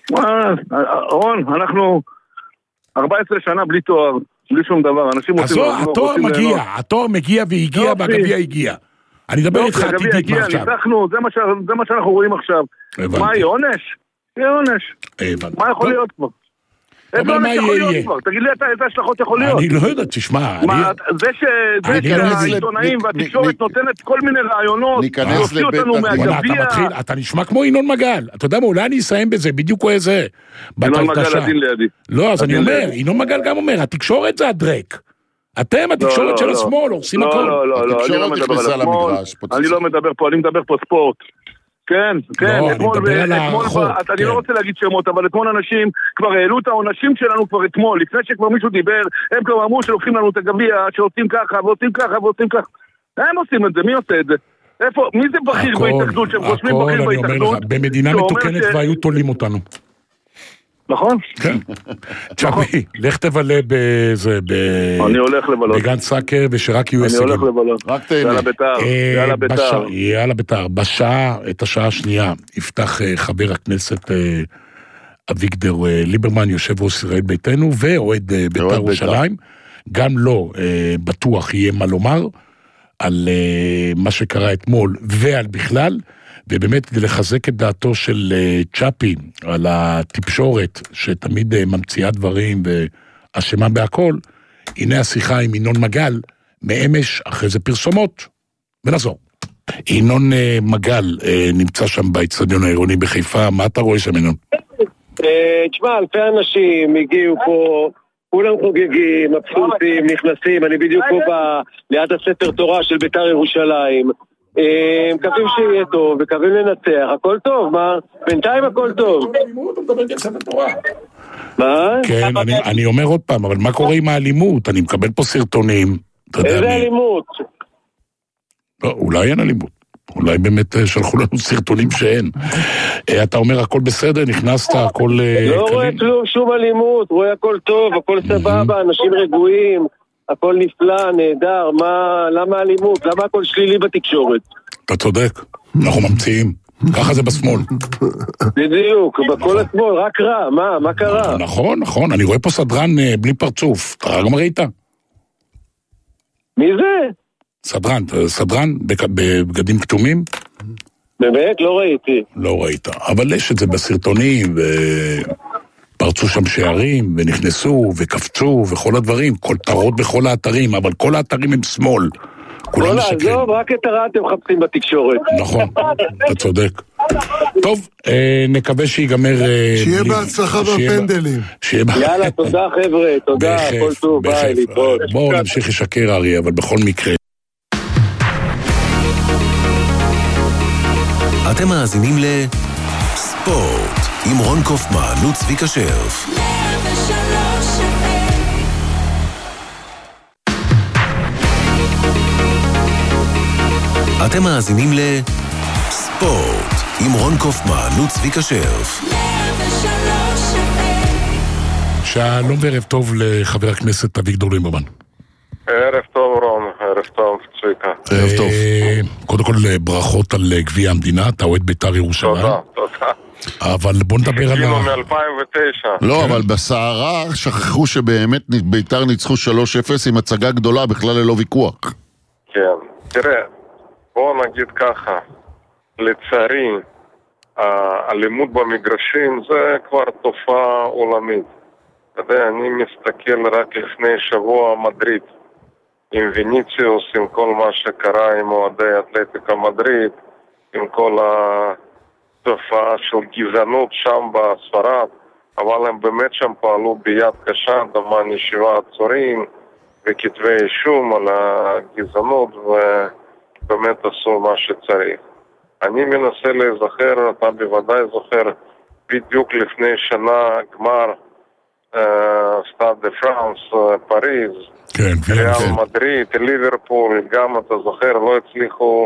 S9: רון, אנחנו ארבע עשרה שנה בלי תואר, בלי שום דבר, אנשים רוצים...
S2: אז התואר מגיע, התואר מגיע והגיע והגביע הגיע. אני אדבר איתך עתידית מה עכשיו.
S9: זה מה שאנחנו רואים עכשיו. מה, יהיה עונש? יהיה עונש. מה יכול להיות כבר? איזה עונש יכול להיות כבר? תגיד לי אתה איזה השלכות יכול להיות.
S2: אני לא יודע, תשמע.
S9: זה שהעיתונאים והתקשורת נותנת כל מיני רעיונות, יוציא אותנו מהגביע.
S2: אתה נשמע כמו ינון מגל. אתה יודע מה, אולי אני אסיים בזה, בדיוק הוא איזה.
S9: ינון מגל עדין לידי.
S2: לא, אז אני אומר, ינון מגל גם אומר, התקשורת זה הדרק. אתם, התקשורת של השמאל, עושים הכל.
S9: לא, לא, לא, אני לא מדבר על השמאל. אני לא מדבר פה, אני מדבר פה ספורט. כן, כן, אתמול, אני לא רוצה להגיד שמות, אבל אתמול אנשים כבר העלו את העונשים שלנו כבר אתמול, לפני שכבר מישהו דיבר, הם כבר אמרו שלוקחים לנו את הגביע, שעושים ככה, ועושים ככה, ועושים ככה. הם עושים את זה, מי עושה את זה? איפה, מי זה בכיר בהתאחדות, שהם חושבים בכיר בהתאחדות?
S2: במדינה מתוקנת והיו תולים אותנו.
S9: נכון?
S2: כן. צ'אפי, לך תבלה בזה,
S9: אני הולך לבלות.
S2: בגן סאקר, ושרק יהיו הישגים.
S9: אני הולך לבלות. רק תהנה. יאללה ביתר, יאללה ביתר.
S2: יאללה ביתר. בשעה, את השעה השנייה, יפתח חבר הכנסת אביגדור ליברמן, יושב ראש ישראל ביתנו, ואוהד ביתר ירושלים. גם לא בטוח יהיה מה לומר, על מה שקרה אתמול, ועל בכלל, ובאמת כדי לחזק את דעתו של צ'אפי על הטיפשורת שתמיד ממציאה דברים ואשמה בהכל, הנה השיחה עם ינון מגל מאמש אחרי זה פרסומות ונחזור. ינון מגל נמצא שם באצטדיון העירוני בחיפה, מה אתה רואה שם ינון?
S10: תשמע, אלפי אנשים הגיעו פה, כולם חוגגים, מבסוטים, נכנסים, אני בדיוק פה ליד הספר תורה של ביתר ירושלים, מקווים שיהיה טוב, מקווים לנצח, הכל טוב, מה? בינתיים הכל טוב. מה?
S2: כן, אני אומר עוד פעם, אבל מה קורה עם האלימות? אני מקבל פה סרטונים.
S10: איזה אלימות?
S2: לא, אולי אין אלימות. אולי באמת שלחו לנו סרטונים שאין. אתה אומר הכל בסדר, נכנסת, הכל...
S10: לא רואה שום אלימות, רואה הכל טוב, הכל סבבה, אנשים רגועים. הכל נפלא, נהדר, מה, למה אלימות? למה הכל שלילי בתקשורת?
S2: אתה צודק, אנחנו ממציאים, ככה זה בשמאל.
S10: בדיוק, בכל השמאל, רק רע, מה, מה קרה?
S2: נכון, נכון, אני רואה פה סדרן בלי פרצוף, אתה גם ראית?
S10: מי זה?
S2: סדרן, סדרן בבגדים כתומים?
S10: באמת? לא ראיתי.
S2: לא ראית, אבל יש את זה בסרטונים ו... פרצו שם שערים, ונכנסו, וקפצו, וכל הדברים, כותרות בכל האתרים, אבל כל האתרים הם שמאל.
S10: כולם משקרים. לא, רק את הרע אתם מחפשים בתקשורת.
S2: נכון, אתה צודק. טוב, נקווה שיגמר...
S11: שיהיה בהצלחה בפנדלים.
S10: יאללה, תודה חבר'ה, תודה, כל טוב, ביי, להתראות.
S2: בואו נמשיך לשקר אריה, אבל בכל מקרה.
S1: אתם מאזינים לספורט. עם רון קופמן וצביקה שרף. אתם מאזינים לספורט עם רון קופמן וצביקה שרף.
S2: שלום וערב טוב לחבר הכנסת אביגדור ליברמן.
S12: ערב טוב רון, ערב טוב צביקה.
S2: ערב טוב. קודם כל ברכות על גביע המדינה, אתה אוהד ביתר ירושלים.
S12: תודה, תודה.
S2: אבל בוא נדבר על...
S12: חיכינו מ-אלפיים ותשע.
S3: לא, אבל בסערה שכחו שבאמת ביתר ניצחו שלוש אפס עם הצגה גדולה, בכלל ללא ויכוח.
S12: כן, תראה, בוא נגיד ככה, לצערי, האלימות במגרשים זה כבר תופעה עולמית. אתה יודע, אני מסתכל רק לפני שבוע מדריד, עם ויניציוס, עם כל מה שקרה עם אוהדי אתלטיקה מדריד, עם כל התופעה של גזענות שם בספרד, אבל הם באמת שם פעלו ביד קשה, דמני שבעה עצורים וכתבי אישום על הגזענות, ובאמת עשו מה שצריך. אני מנסה להיזכר, אתה בוודאי זוכר, בדיוק לפני שנה גמר סטאד דה פרנס, פריז, ריאל מדריד, ליברפול, גם אתה זוכר, לא הצליחו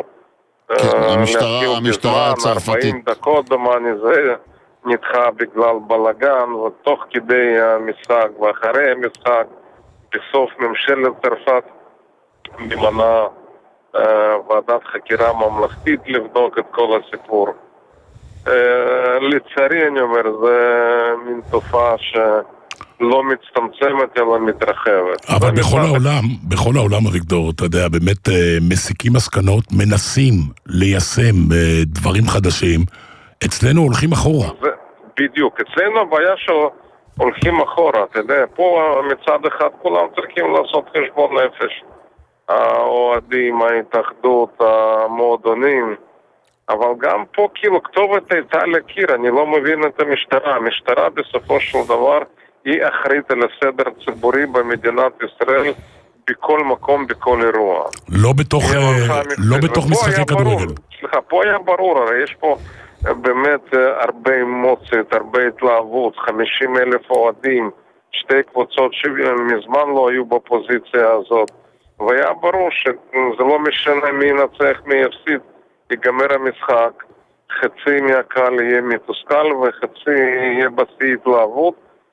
S3: המשטרה הצרפתית.
S12: ארבעים דקות דמני זה נדחה בגלל בלגן, ותוך כדי המשחק ואחרי המשחק, בסוף ממשלת צרפת ממנה ועדת חקירה ממלכתית לבדוק את כל הסיפור. לצערי אני אומר, זה מין תופעה שלא מצטמצמת אלא מתרחבת.
S2: אבל בכל העולם, בכל העולם אביגדור, אתה יודע, באמת מסיקים מסקנות, מנסים ליישם דברים חדשים, אצלנו הולכים אחורה.
S12: בדיוק, אצלנו הבעיה שהולכים אחורה, אתה יודע, פה מצד אחד כולם צריכים לעשות חשבון נפש. האוהדים, ההתאחדות, המועדונים, אבל גם פה כאילו כתובת הייתה לקיר, אני לא מבין את המשטרה. המשטרה בסופו של דבר היא אחראית על הסדר ציבורי במדינת ישראל בכל מקום, בכל אירוע.
S2: לא בתוך, לא בתוך משחקי כדורגל.
S12: סליחה, פה היה ברור, הרי יש פה באמת הרבה אמוציות, הרבה התלהבות, חמישים אלף אוהדים, שתי קבוצות שמזמן לא היו בפוזיציה הזאת. והיה ברור שזה לא משנה מי ינצח, מי יפסיד, ייגמר המשחק, חצי מהקהל יהיה מתוסכל וחצי יהיה בשיא התלהבות,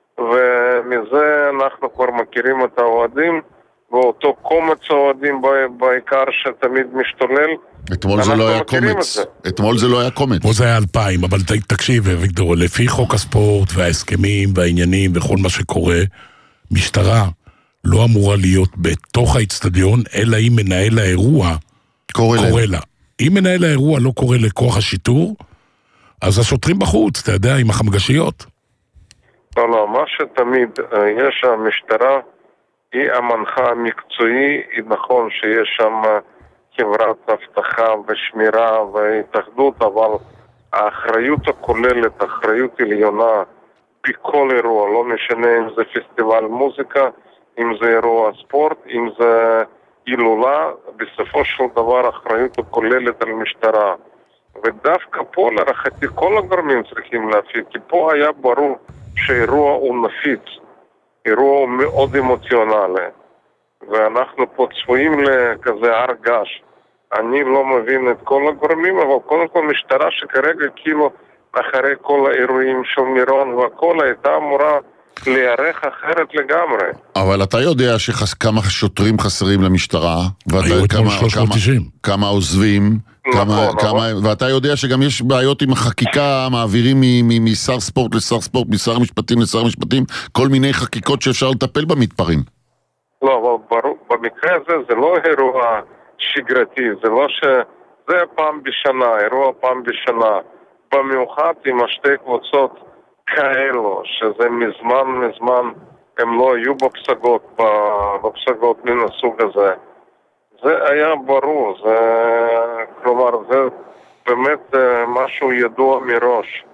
S12: ומזה אנחנו כבר מכירים את האוהדים, ואותו קומץ האוהדים בעיקר שתמיד משתולל.
S3: אתמול זה לא היה קומץ, אתמול זה לא היה קומץ.
S2: פה זה היה אלפיים, אבל תקשיב אביגדור, לפי חוק הספורט וההסכמים והעניינים וכל מה שקורה, משטרה לא אמורה להיות בתוך האצטדיון, אלא אם מנהל האירוע
S3: קורא,
S2: קורא לה. אם מנהל האירוע לא קורא לכוח השיטור, אז השוטרים בחוץ, אתה יודע, עם החמגשיות.
S12: לא, לא, מה שתמיד יש המשטרה, היא המנחה המקצועי, היא נכון שיש שם חברת אבטחה ושמירה והתאחדות, אבל האחריות הכוללת, האחריות עליונה בכל אירוע, לא משנה אם זה פסטיבל מוזיקה, אם זה אירוע ספורט, אם זה הילולה, בסופו של דבר האחריות הכוללת על משטרה. ודווקא פה להערכתי כל הגורמים צריכים להפיק, כי פה היה ברור שהאירוע הוא נפיץ, אירוע הוא מאוד אמוציונלי, ואנחנו פה צפויים לכזה הר געש. אני לא מבין את כל הגורמים, אבל קודם כל משטרה שכרגע כאילו אחרי כל האירועים של מירון והכל הייתה אמורה להיערך אחרת לגמרי.
S3: אבל אתה יודע שכמה שוטרים חסרים למשטרה,
S2: היו אתמול שלוש מאות תשעים.
S3: כמה עוזבים, ואתה יודע שגם יש בעיות עם החקיקה, מעבירים משר ספורט לשר ספורט, משר משפטים לשר משפטים, כל מיני חקיקות שאפשר לטפל במתפרים.
S12: לא, אבל במקרה הזה זה לא אירוע שגרתי, זה לא ש... זה פעם בשנה, אירוע פעם בשנה, במיוחד עם השתי קבוצות כאלו, שזה מזמן מזמן הם לא היו בפסגות, בפסגות מן הסוג הזה. זה היה ברור, זה, כלומר, זה באמת משהו ידוע מראש.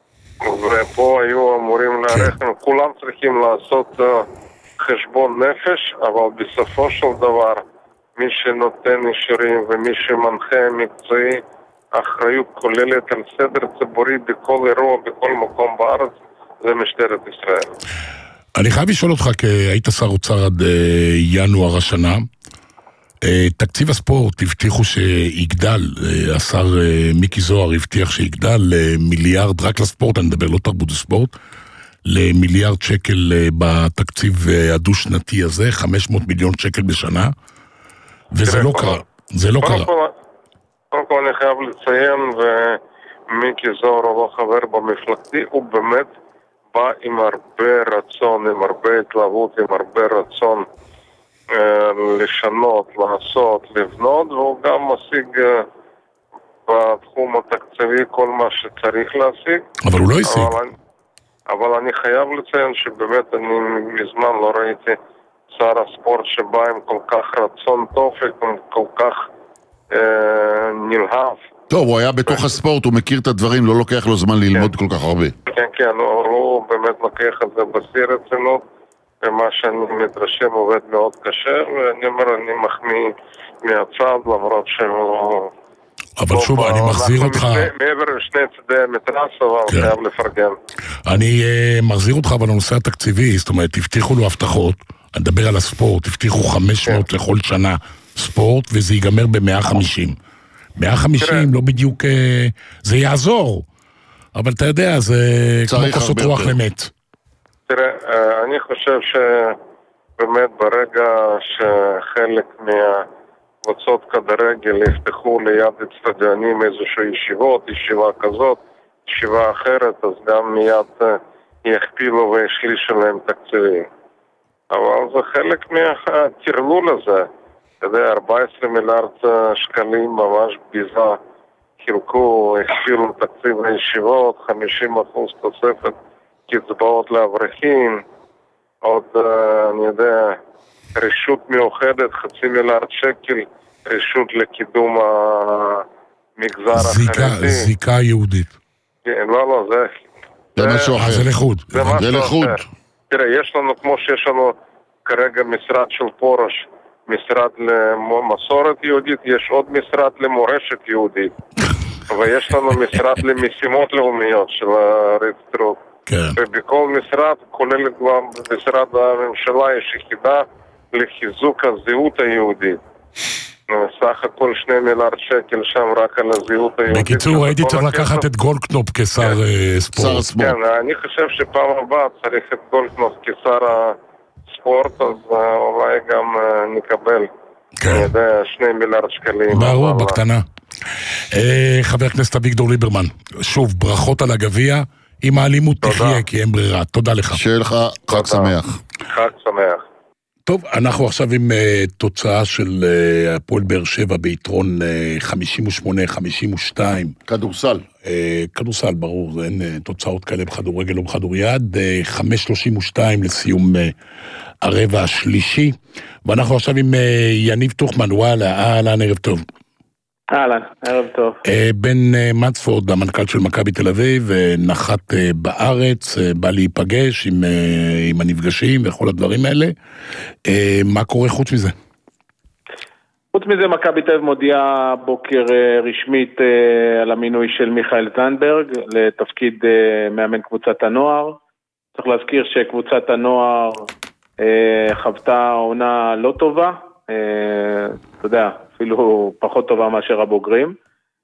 S12: ופה היו אמורים להערך, כולם צריכים לעשות חשבון נפש, אבל בסופו של דבר, מי שנותן אישורים ומי שמנחה מקצועי, האחריות כוללת על סדר ציבורי בכל אירוע, בכל מקום בארץ, זה משטרת ישראל.
S2: אני חייב לשאול אותך, כי היית שר אוצר עד ינואר השנה, תקציב הספורט הבטיחו שיגדל, השר מיקי זוהר הבטיח שיגדל למיליארד, רק לספורט, אני מדבר לא תרבות וספורט, למיליארד שקל בתקציב הדו-שנתי הזה, חמש מאות מיליון שקל בשנה, וזה לא קרה, זה לא קרה.
S12: קודם כל אני חייב לציין, ומיקי זוהר הוא לא חבר במפלגתי, הוא באמת בא עם הרבה רצון, עם הרבה התלהבות, עם הרבה רצון אה, לשנות, לעשות, לבנות, והוא גם משיג אה, בתחום התקציבי כל מה שצריך להשיג.
S2: אבל הוא לא השיג.
S12: אבל, אבל אני חייב לציין שבאמת אני מזמן לא ראיתי שר הספורט שבא עם כל כך רצון טוב, עם כל כך אה, נלהב.
S3: טוב, הוא היה בתוך הספורט, הוא מכיר את הדברים, לא לוקח לו זמן ללמוד כל כך הרבה.
S12: כן, כן, הוא, הוא באמת לוקח את זה בשיא רצינות, ומה שאני מתרשם עובד מאוד קשה, ואני אומר, אני מחמיא מהצד, למרות שהוא...
S2: אבל שוב, אני מחזיר אותך...
S12: מעבר לשני צדי המתרס, אבל חייב לפרגן.
S2: אני מחזיר אותך, אבל לנושא התקציבי, זאת אומרת, הבטיחו לו הבטחות, אני מדבר על הספורט, הבטיחו חמש מאות לכל שנה ספורט, וזה ייגמר ב-מאה וחמישים. מאה וחמישים לא בדיוק... זה יעזור, אבל אתה יודע, זה כמו כוסות רוח למת.
S12: תראה, אני חושב שבאמת ברגע שחלק מהקבוצות כדורגל יפתחו ליד אצטדיונים איזושהי ישיבות, ישיבה כזאת, ישיבה אחרת, אז גם מיד יכפילו וישלישו להם תקציבים. אבל זה חלק מהתרלול הזה. אתה יודע, ארבעה עשר מיליארד שקלים ממש ביזה, חילקו, הכפילו תקציב לישיבות, חמישים אחוז תוספת קצבאות לאברכים, עוד, אני יודע, רשות מיוחדת, חצי מיליארד שקל, רשות לקידום המגזר החרדי.
S2: זיקה יהודית.
S12: כן, לא, לא, זה...
S3: זה משהו אחר.
S2: זה לחוד.
S3: זה לחוד.
S12: תראה, יש לנו, כמו שיש לנו כרגע משרד של פורש, משרד למסורת יהודית, יש עוד משרד למורשת יהודית. ויש לנו משרד למשימות לאומיות של הרצטרות.
S2: כן.
S12: ובכל משרד, כולל גם במשרד הממשלה, יש יחידה לחיזוק הזהות היהודית. סך הכל שני מיליארד שקל שם רק על הזהות היהודית.
S2: בקיצור, הייתי צריך לקחת את גולדקנופ כשר ספורט.
S12: כן, אני חושב שפעם הבאה צריך את גולדקנופ כשר הספורט, אז אולי גם נקבל, אני יודע, שני מיליארד שקלים.
S2: ברור, בקטנה. חבר הכנסת אביגדור ליברמן, שוב, ברכות על הגביע, עם האלימות תחיה, כי אין ברירה. תודה לך.
S3: שיהיה לך חג שמח.
S12: חג שמח.
S2: טוב, אנחנו עכשיו עם uh, תוצאה של uh, הפועל באר שבע ביתרון uh, חמישים ושמונה חמישים ושתיים.
S3: כדורסל.
S2: Uh, כדורסל, ברור, אין uh, תוצאות כאלה בכדורגל או בכדוריד. uh, חמש שלושים ושתיים לסיום uh, הרבע השלישי. ואנחנו עכשיו עם uh, יניב טוחמן, וואלה, אהלן, ערב טוב.
S13: אהלן, ערב טוב.
S2: Uh, בן uh, מצפורד, המנכ"ל של מכבי תל אביב, uh, נחת uh, בארץ, uh, בא להיפגש עם, uh, עם הנפגשים וכל הדברים האלה. Uh, מה קורה חוץ מזה?
S13: חוץ מזה, מכבי תל אביב מודיעה בוקר uh, רשמית uh, על המינוי של מיכאל זנדברג לתפקיד uh, מאמן קבוצת הנוער. צריך להזכיר שקבוצת הנוער uh, חוותה עונה לא טובה, uh, אתה יודע, אפילו פחות טובה מאשר הבוגרים.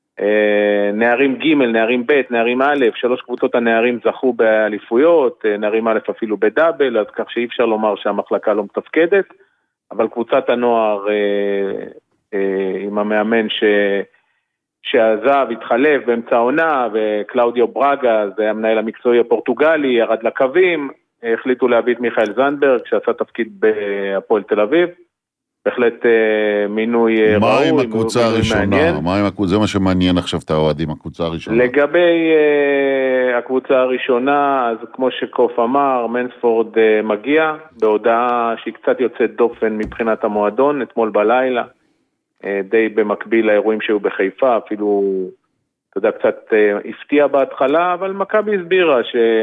S13: נערים ג', נערים ב', נערים א', שלוש קבוצות הנערים זכו באליפויות, נערים א' אפילו בדאבל, אז כך שאי אפשר לומר שהמחלקה לא מתפקדת, אבל קבוצת הנוער עם המאמן ש... שעזב, התחלף באמצע העונה, וקלאודיו ברגה, זה המנהל המקצועי הפורטוגלי, ירד לקווים, החליטו להביא את מיכאל זנדברג, שעשה תפקיד בהפועל תל אביב, בהחלט מינוי ראוי.
S3: מה עם הקבוצה הראשונה? מה עם הקבוצה? זה מה שמעניין עכשיו את האוהדים, הקבוצה הראשונה.
S13: לגבי הקבוצה הראשונה, אז כמו שקוף אמר, מנספורד מגיע, בהודעה שהיא קצת יוצאת דופן מבחינת המועדון, אתמול בלילה, די במקביל לאירועים שהיו בחיפה, אפילו, אתה יודע, קצת הפתיע בהתחלה, אבל מכבי הסבירה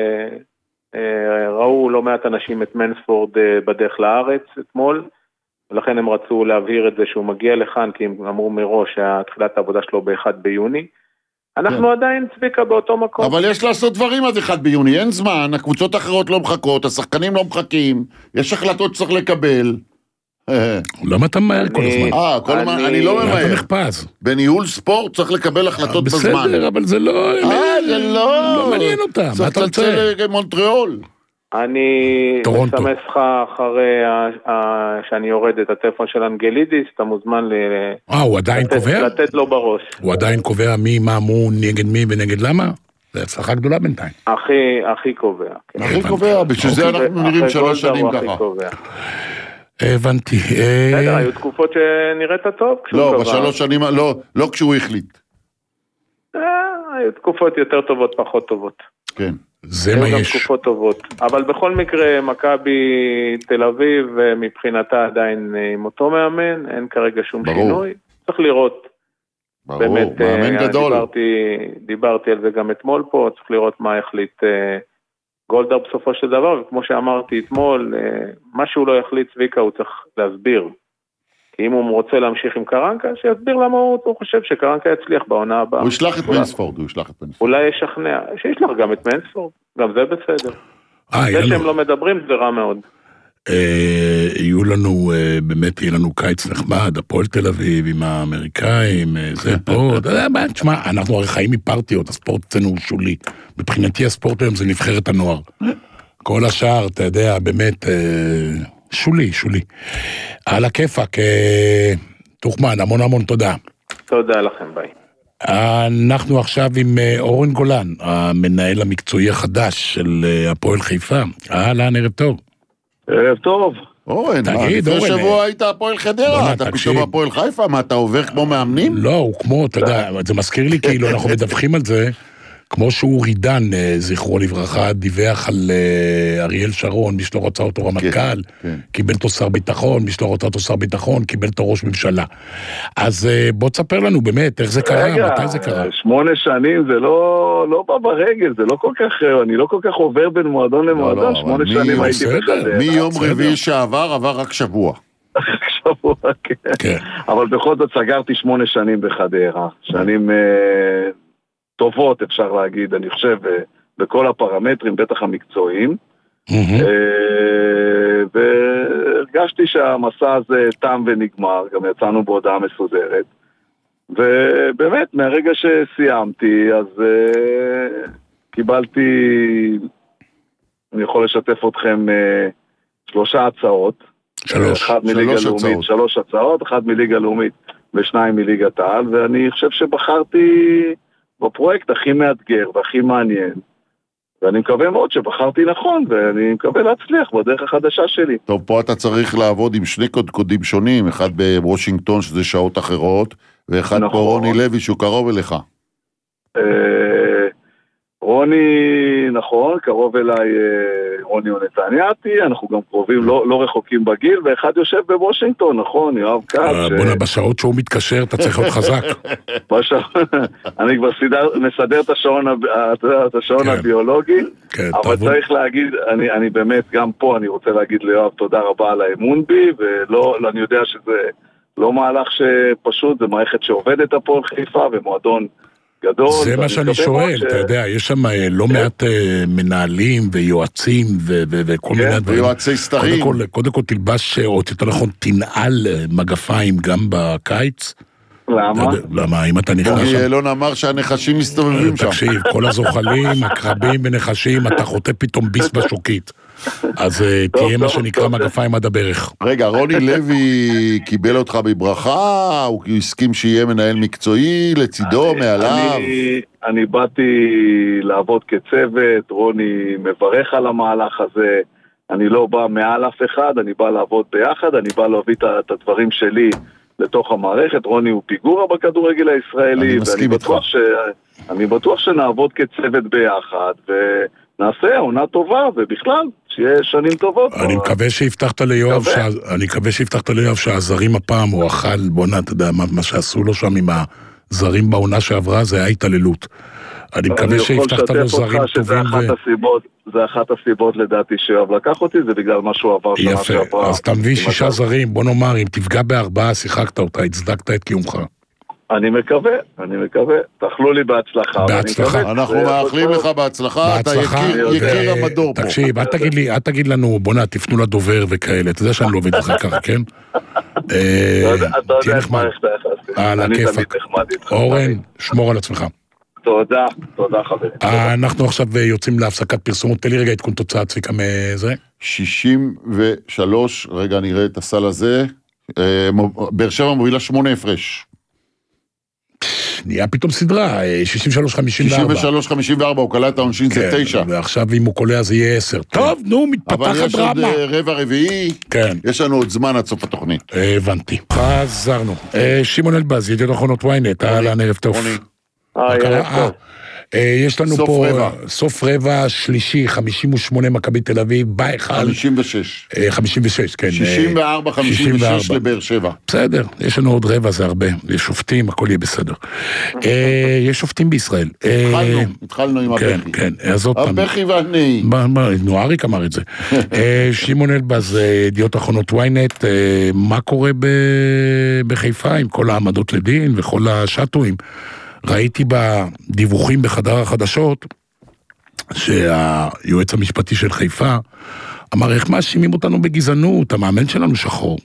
S13: שראו לא מעט אנשים את מנספורד בדרך לארץ אתמול, ולכן הם רצו להבהיר את זה שהוא מגיע לכאן, כי הם אמרו מראש שהתחילת העבודה שלו ב-אחד ביוני. אנחנו עדיין צביקה באותו מקום.
S3: אבל יש לעשות דברים עד אחד ביוני, אין זמן, הקבוצות האחרות לא מחכות, השחקנים לא מחכים, יש החלטות שצריך לקבל.
S2: למה אתה מהר כל הזמן?
S3: אה, כל הזמן, אני לא ממהר.
S2: אתה מחפז.
S3: בניהול ספורט צריך לקבל החלטות בזמן.
S2: בסדר, אבל זה לא...
S3: אה, זה לא...
S2: לא מעניין אותם.
S3: צריך לצל למונטריאול.
S13: אני מסמס לך אחרי שאני יורד את הטלפון של אנגלידיס, אתה מוזמן
S2: אה, הוא עדיין קובע?
S13: לתת לו בראש.
S2: הוא עדיין קובע מי, מה, מו, נגד מי ונגד למה? זה הצלחה גדולה בינתיים.
S13: הכי, הכי קובע.
S3: הכי קובע, בשביל זה אנחנו נראים שלוש שנים ככה.
S2: הבנתי.
S13: בסדר, היו תקופות שנראית טוב.
S3: לא, בשלוש שנים, לא כשהוא החליט.
S13: היו תקופות יותר טובות, פחות טובות.
S3: כן.
S2: זה מה יש.
S13: היו גם תקופות טובות. אבל בכל מקרה, מכבי תל אביב, מבחינתה עדיין עם אותו מאמן, אין כרגע שום שינוי. צריך לראות.
S3: ברור,
S13: באמת,
S3: מאמן גדול.
S13: דיברתי, דיברתי על זה גם אתמול פה, צריך לראות מה יחליט גולדהר בסופו של דבר, וכמו שאמרתי אתמול, מה שהוא לא יחליט צביקה הוא צריך להסביר. כי אם הוא רוצה להמשיך עם קרנקה, שיסביר למה הוא, הוא חושב שקרנקה יצליח בעונה הבאה.
S3: הוא ישלח את מנספורד, הוא ישלח את מנספורד.
S13: אולי ישכנע, שישלח גם את מנספורד, גם זה בסדר.
S2: אה,
S13: זה שהם לא מדברים זה רע מאוד.
S2: יהיו לנו, באמת יהיה לנו קיץ נחמד, הפועל תל אביב עם האמריקאים, זה פה, תשמע, אנחנו הרי חיים מפרטיות, הספורט אצלנו הוא שולי. מבחינתי הספורט היום זה נבחרת הנוער. כל השאר, אתה יודע, באמת, שולי, שולי. על הכיפק, תוחמן, המון המון תודה.
S13: תודה לכם, ביי.
S2: אנחנו עכשיו עם אורן גולן, המנהל המקצועי החדש של הפועל חיפה. אהלן, ערב טוב.
S7: ערב טוב.
S3: אורן,
S2: תגיד,
S3: לפני
S2: אורן.
S3: שבוע היית הפועל חדרה, אתה פתאום הפועל חיפה, מה, אתה עובר כמו מאמנים?
S2: לא, הוא כמו, אתה יודע, זה מזכיר לי כאילו, אנחנו מדווחים על זה, כמו שהוא רידן, זכרו לברכה, דיווח על אריאל שרון, מי שלא רוצה אותו רמטכ"ל, קיבל אותו שר ביטחון, מי שלא רוצה אותו שר ביטחון, קיבל אותו ראש ממשלה. אז בוא תספר לנו באמת, איך זה קרה, מתי זה קרה?
S7: שמונה שנים זה לא, לא בא ברגל, זה לא כל כך, אני לא כל כך עובר בין מועדון למועדון, שמונה שנים הייתי בחדרה.
S3: מיום רביעי שעבר, עבר רק שבוע.
S7: רק שבוע, כן. אבל בכל זאת סגרתי שמונה שנים בחדרה, שנים טובות אפשר להגיד, אני חושב, בכל הפרמטרים, בטח המקצועיים, והרגשתי שהמסע הזה תם ונגמר, גם יצאנו בהודעה מסודרת, ובאמת מהרגע שסיימתי, אז קיבלתי, אני יכול לשתף אתכם, שלושה הצעות,
S2: שלוש,
S7: אחד מליגה לאומית, שלוש הצעות, אחד מליגה לאומית ושניים מליגת העל, ואני חושב שבחרתי בפרויקט הכי מאתגר והכי מעניין, ואני מקווה מאוד שבחרתי נכון, ואני מקווה להצליח בדרך החדשה שלי.
S3: טוב, פה אתה צריך לעבוד עם שני קודקודים שונים, אחד בוושינגטון שזה שעות אחרות, ואחד נכון. פה רוני לוי שהוא קרוב אליך.
S7: רוני, נכון, קרוב אליי רוני ונתניאתי, אנחנו גם קרובים, לא, לא רחוקים בגיל, ואחד יושב בוושינגטון, נכון, יואב קאט.
S2: בונה, בשעות שהוא מתקשר, אתה צריך להיות חזק.
S7: אני כבר מסדר את השעון, את השעון הביולוגי, אבל צריך להגיד, אני, אני באמת, גם פה אני רוצה להגיד ליואב תודה רבה על האמון בי, ולא, אני יודע שזה לא מהלך שפשוט, זה מערכת שעובדת הפועל חיפה, ומועדון גדול.
S2: זה מה שאני שואל, אתה יודע, יש שם לא מעט מנהלים ויועצים וכל מיני דברים.
S3: ויועצי סתרים.
S2: קודם כל תלבש, או יותר נכון, תנעל מגפיים גם בקיץ.
S7: למה?
S2: למה, אם אתה נכנס...
S3: כי אלון אמר שהנחשים מסתובבים שם.
S2: תקשיב, כל הזוחלים, הקרבים ונחשים, אתה חוטא פתאום ביס בשוקית. אז תהיה מה שנקרא מגפיים עד הברך.
S3: רגע, רוני לוי קיבל אותך בברכה, הוא הסכים שיהיה מנהל מקצועי לצידו, מעליו.
S7: אני באתי לעבוד כצוות, רוני מברך על המהלך הזה, אני לא בא מעל אף אחד, אני בא לעבוד ביחד, אני בא להביא את הדברים שלי לתוך המערכת. רוני הוא פיגורה בכדורגל הישראלי, ואני בטוח ש... אני בטוח שנעבוד כצוות ביחד, ונעשה עונה טובה, ובכלל, שיהיה שנים טובות.
S2: אני מקווה שהבטחת ליואב, אני מקווה שהבטחת ליואב שהזרים הפעם הוא אכל, בוא נה, אתה יודע, מה שעשו לו שם עם הזרים בעונה שעברה, זה היה התעללות. אני מקווה שהבטחת לו זרים טובים.
S7: זה אחת הסיבות לדעתי שיואב לקח אותי, זה בגלל מה שהוא עבר שנה שעברה.
S2: יפה, אז אתה מביא שישה זרים, בוא נאמר, אם תפגע בארבעה, שיחקת אותה, הצדקת את קיומך.
S7: אני מקווה, אני מקווה, תאכלו לי בהצלחה.
S2: בהצלחה.
S3: אנחנו מאחלים לך בהצלחה, אתה יקיר המדור פה.
S2: תקשיב, אל תגיד לנו, בוא נה, תפנו לדובר וכאלה, אתה יודע שאני לא עובד לך ככה, כן?
S7: אתה יודע איך מערכת היחסים. אני תמיד נחמד איתך.
S2: אורן, שמור על עצמך.
S7: תודה, תודה חברים.
S2: אנחנו עכשיו יוצאים להפסקת פרסומות, תן לי רגע עדכון תוצאה, צביקה מזה.
S3: שישים ושלוש, רגע נראה את הסל הזה, באר שבע מובילה שמונה הפרש.
S2: נהיה פתאום סדרה, שישים ושלוש חמישים וארבע.
S3: שישים ושלוש חמישים וארבע, הוא קלע את העונשין, זה תשע.
S2: ועכשיו אם הוא קולע זה יהיה עשר. טוב, נו, מתפתחת דרמה.
S3: אבל יש עוד רבע רביעי, יש לנו עוד זמן עד סוף התוכנית.
S2: הבנתי. חזרנו. שמעון אלבז, ידיעות אחרונות וויינט, אהלן, ערב טוב. יש לנו פה סוף רבע שלישי, חמישים ושמונה מכבי תל אביב, בא אחד.
S3: חמישים ושש.
S2: חמישים ושש, כן.
S3: שישים וארבע, חמישים ושש לבאר שבע.
S2: בסדר, יש לנו עוד רבע, זה הרבה. יש שופטים, הכל יהיה בסדר. יש שופטים בישראל.
S3: התחלנו, התחלנו עם הבכי.
S2: כן, כן, אז עוד פעם.
S3: הבכי והנאי.
S2: נו, אריק אמר את זה. שמעון אלבז, ידיעות אחרונות וויינט, מה קורה בחיפה עם כל העמדות לדין וכל השטויים? ראיתי בדיווחים בחדר החדשות שהיועץ המשפטי של חיפה אמר, איך מאשימים אותנו בגזענות, המאמן שלנו שחור.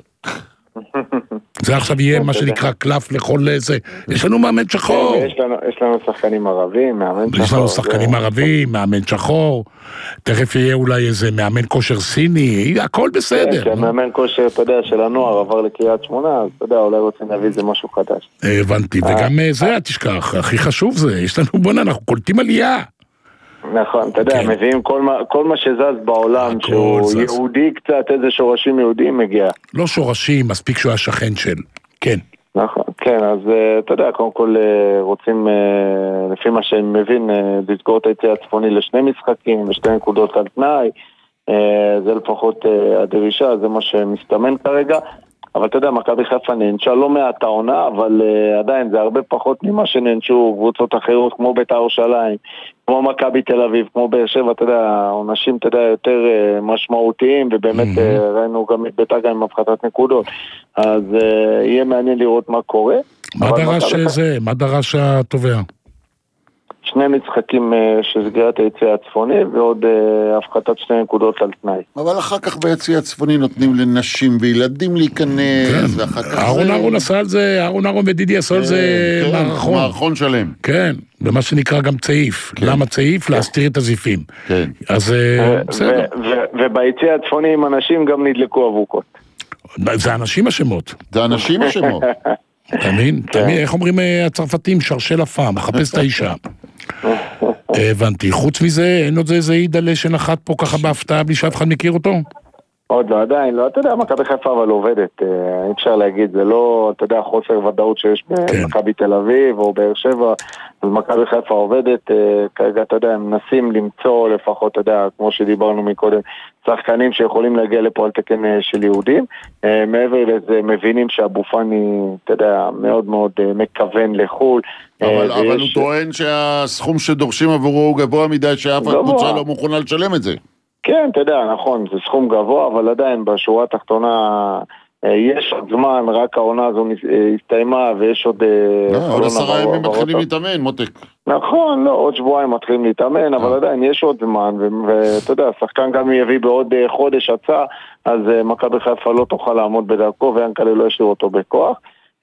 S2: זה עכשיו יהיה מה שנקרא קלף לכל זה. יש לנו מאמן שחור.
S13: יש לנו שחקנים ערבים, מאמן שחור.
S2: יש לנו שחקנים ערבים, מאמן שחור. תכף יהיה אולי איזה מאמן כושר סיני, הכל בסדר.
S13: כן, מאמן כושר, אתה יודע, של הנוער עבר לקריית שמונה, אז אתה יודע, אולי רוצים להביא איזה משהו חדש.
S2: הבנתי, וגם זה, תשכח, הכי חשוב זה, יש לנו, בוא אנחנו קולטים עלייה.
S13: נכון, אתה יודע, מביאים כל מה שזז בעולם, שהוא יהודי קצת, איזה שורשים יהודיים מגיע.
S2: לא שורשים, מספיק שהוא השכן של, כן.
S13: נכון, כן, אז אתה יודע, קודם כל רוצים, לפי מה שאני מבין, לסגור את היציאה הצפוני לשני משחקים, לשתי נקודות על תנאי, זה לפחות הדרישה, זה מה שמסתמן כרגע. אבל אתה יודע, מכבי חיפה נענשה לא מעט העונה, אבל uh, עדיין זה הרבה פחות ממה שנענשו קבוצות אחרות, כמו בית"ר ירושלים, כמו מכבי תל אביב, כמו באר שבע, אתה יודע, עונשים, אתה יודע, יותר uh, משמעותיים, ובאמת mm-hmm. uh, ראינו גם את בית"ר גם עם הפחתת נקודות, אז uh, יהיה מעניין לראות מה קורה.
S2: מה דרש זה? מה דרש התובע?
S13: שני משחקים של סגירת היציאה הצפוני ועוד הפחתת שני נקודות על תנאי.
S3: אבל אחר כך ביציאה הצפוני נותנים לנשים וילדים להיכנס, ואחר כך זה...
S2: אהרון אהרון עשה על זה, אהרון אהרון ודידי עשו על זה מערכון.
S3: מערכון שלם.
S2: כן, במה שנקרא גם צעיף. למה צעיף? להסתיר את הזיפים.
S3: כן.
S2: אז בסדר.
S13: וביציאה הצפוני עם אנשים גם נדלקו אבוקות.
S2: זה אנשים השמות.
S3: זה אנשים השמות.
S2: תאמין, תאמין, איך אומרים הצרפתים, שרשל הפעם, מחפש את האישה. הבנתי, חוץ מזה, אין עוד איזה עידלה שנחת פה ככה בהפתעה בלי שאף אחד מכיר אותו?
S13: עוד לא, עדיין, לא, אתה יודע, מכבי חיפה אבל עובדת, אי אפשר להגיד, זה לא, אתה יודע, חוסר ודאות שיש במכבי תל אביב או באר שבע, אז מכבי חיפה עובדת, כרגע, אתה יודע, הם מנסים למצוא לפחות, אתה יודע, כמו שדיברנו מקודם, שחקנים שיכולים להגיע לפה על תקן של יהודים, מעבר לזה מבינים שאבו פאני, אתה יודע, מאוד מאוד מכוון לחול.
S3: אבל, אבל הוא טוען שהסכום שדורשים עבורו הוא גבוה מדי, שאף הקבוצה לא מוכנה לשלם את זה.
S13: כן, אתה יודע, נכון, זה סכום גבוה, אבל עדיין בשורה התחתונה יש עוד זמן, רק העונה הזו הסתיימה ויש עוד...
S3: לא, עוד עשרה ימים מתחילים להתאמן, מותק.
S13: נכון, לא, עוד שבועיים מתחילים להתאמן, אבל עדיין יש עוד זמן, ואתה יודע, השחקן גם יביא בעוד חודש הצעה, אז מכבי חיפה לא תוכל לעמוד בדרכו, ויאנקל'ה לא ישאיר אותו בכוח.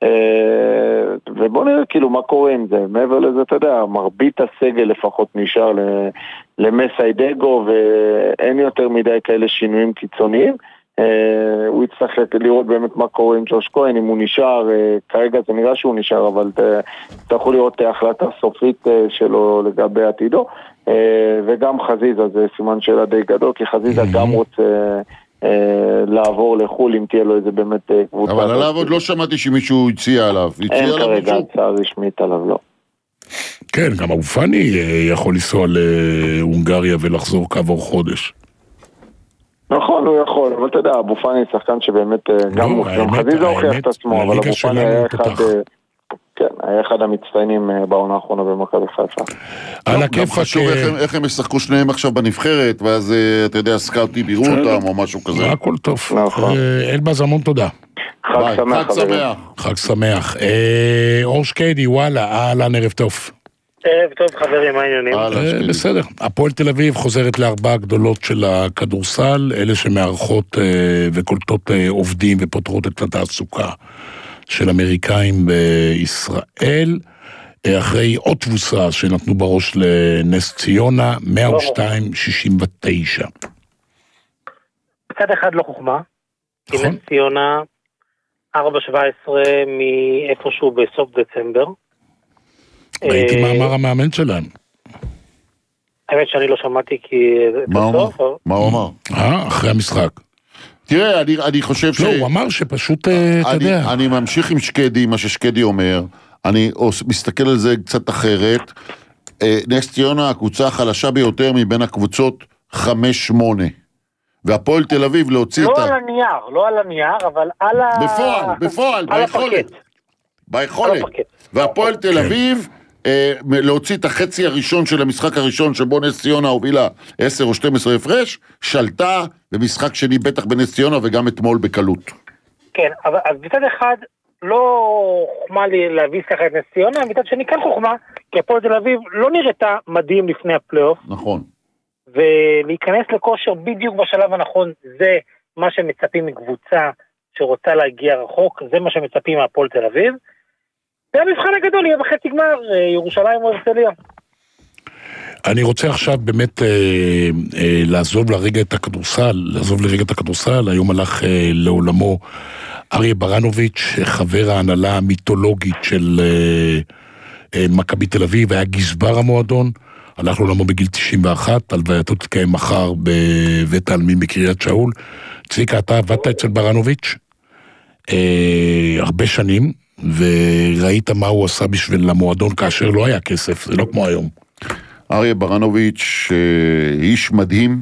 S13: ובוא נראה כאילו מה קורה עם זה. מעבר לזה, אתה יודע, מרבית הסגל לפחות נשאר למסיידגו, ואין יותר מדי כאלה שינויים קיצוניים. הוא יצטרך לראות באמת מה קורה עם ג'וש כהן, אם הוא נשאר, כרגע זה נראה שהוא נשאר, אבל אתה יכול לראות החלטה סופית שלו לגבי עתידו, וגם חזיזה, זה סימן שאלה די גדול, כי חזיזה גם רוצה לעבור לחול, אם תהיה לו איזה באמת קבוצה.
S3: אבל עליו עוד לא שמעתי שמישהו הציע עליו.
S13: אין כרגע הצעה רשמית עליו, לא.
S2: כן, גם אבו פאני יכול לנסוע להונגריה ולחזור כעבור חודש.
S13: נכון, הוא יכול, אבל אתה יודע, אבו פאני שחקן שבאמת גם חזיזה הוכיח את עצמו, אבל אבו פאני היה אחד... כן, היה אחד המצטיינים בעונה האחרונה במכבי חיפה.
S2: על הכיף
S3: חשוב איך הם ישחקו שניהם עכשיו בנבחרת, ואז אתה יודע, סקאוטים יראו אותם או משהו כזה.
S2: הכל טוב. אלבז, המון תודה.
S13: חג שמח.
S2: חג שמח. אור שקדי, וואלה, אהלן, ערב טוב.
S14: ערב טוב, חברים, מה העניינים?
S2: בסדר. הפועל תל אביב חוזרת לארבעה גדולות של הכדורסל, אלה שמארחות וקולטות עובדים ופותרות את התעסוקה של אמריקאים בישראל, אחרי עוד תבוסה שנתנו בראש לנס ציונה, מאה ושתיים שישים ותשע.
S14: בצד אחד לא חוכמה, כי נס ציונה ארבע שבע עשרה מאיפשהו בסוף דצמבר.
S2: ראיתי מאמר המאמן שלהם.
S14: האמת שאני לא שמעתי כי...
S3: מה הוא אמר? מה הוא אמר?
S2: אה, אחרי המשחק.
S3: תראה, אני, אני חושב ש...
S2: לא, הוא אמר שפשוט, אתה יודע...
S3: אני ממשיך עם שקדי, מה ששקדי אומר, אני מסתכל על זה קצת אחרת. נס ציונה הקבוצה החלשה ביותר מבין הקבוצות חמש שמונה. והפועל תל אביב להוציא
S14: לא
S3: את...
S14: לא על הנייר, לא על הנייר, אבל על ה...
S3: בפועל, בפועל, ביכולת. ביכולת. והפועל תל אביב, אה, להוציא את החצי הראשון של המשחק הראשון, שבו נס ציונה הובילה עשר או שתים עשרה הפרש, שלטה במשחק שני בטח בנס ציונה, וגם אתמול בקלות.
S14: כן, אבל אז מצד אחד, לא חוכמה לי להביא ככה את נס ציונה, מצד שני כן חוכמה, כי הפועל תל אביב לא נראתה מדהים לפני הפלייאוף.
S3: נכון.
S14: ולהיכנס לכושר בדיוק בשלב הנכון, זה מה שמצפים מקבוצה שרוצה להגיע רחוק, זה מה שמצפים מהפועל תל אביב. והמבחן הגדול יהיה בחצי גמר, ירושלים או הרצליה.
S2: אני רוצה עכשיו באמת אה, אה, לעזוב לרגע את הכדורסל, לעזוב לרגע את הכדורסל, היום הלך אה, לעולמו אריה ברנוביץ', חבר ההנהלה המיתולוגית של אה, אה, מכבי תל אביב, היה גזבר המועדון, הלך לעולמו בגיל תשעים ואחת, הלווייתו תתקיים מחר בבית העלמין בקריית שאול. צביקה, אתה עבדת אצל ברנוביץ' אה, הרבה שנים, וראית מה הוא עשה בשביל המועדון כאשר לא היה כסף, זה לא כמו היום.
S3: אריה ברנוביץ' איש מדהים,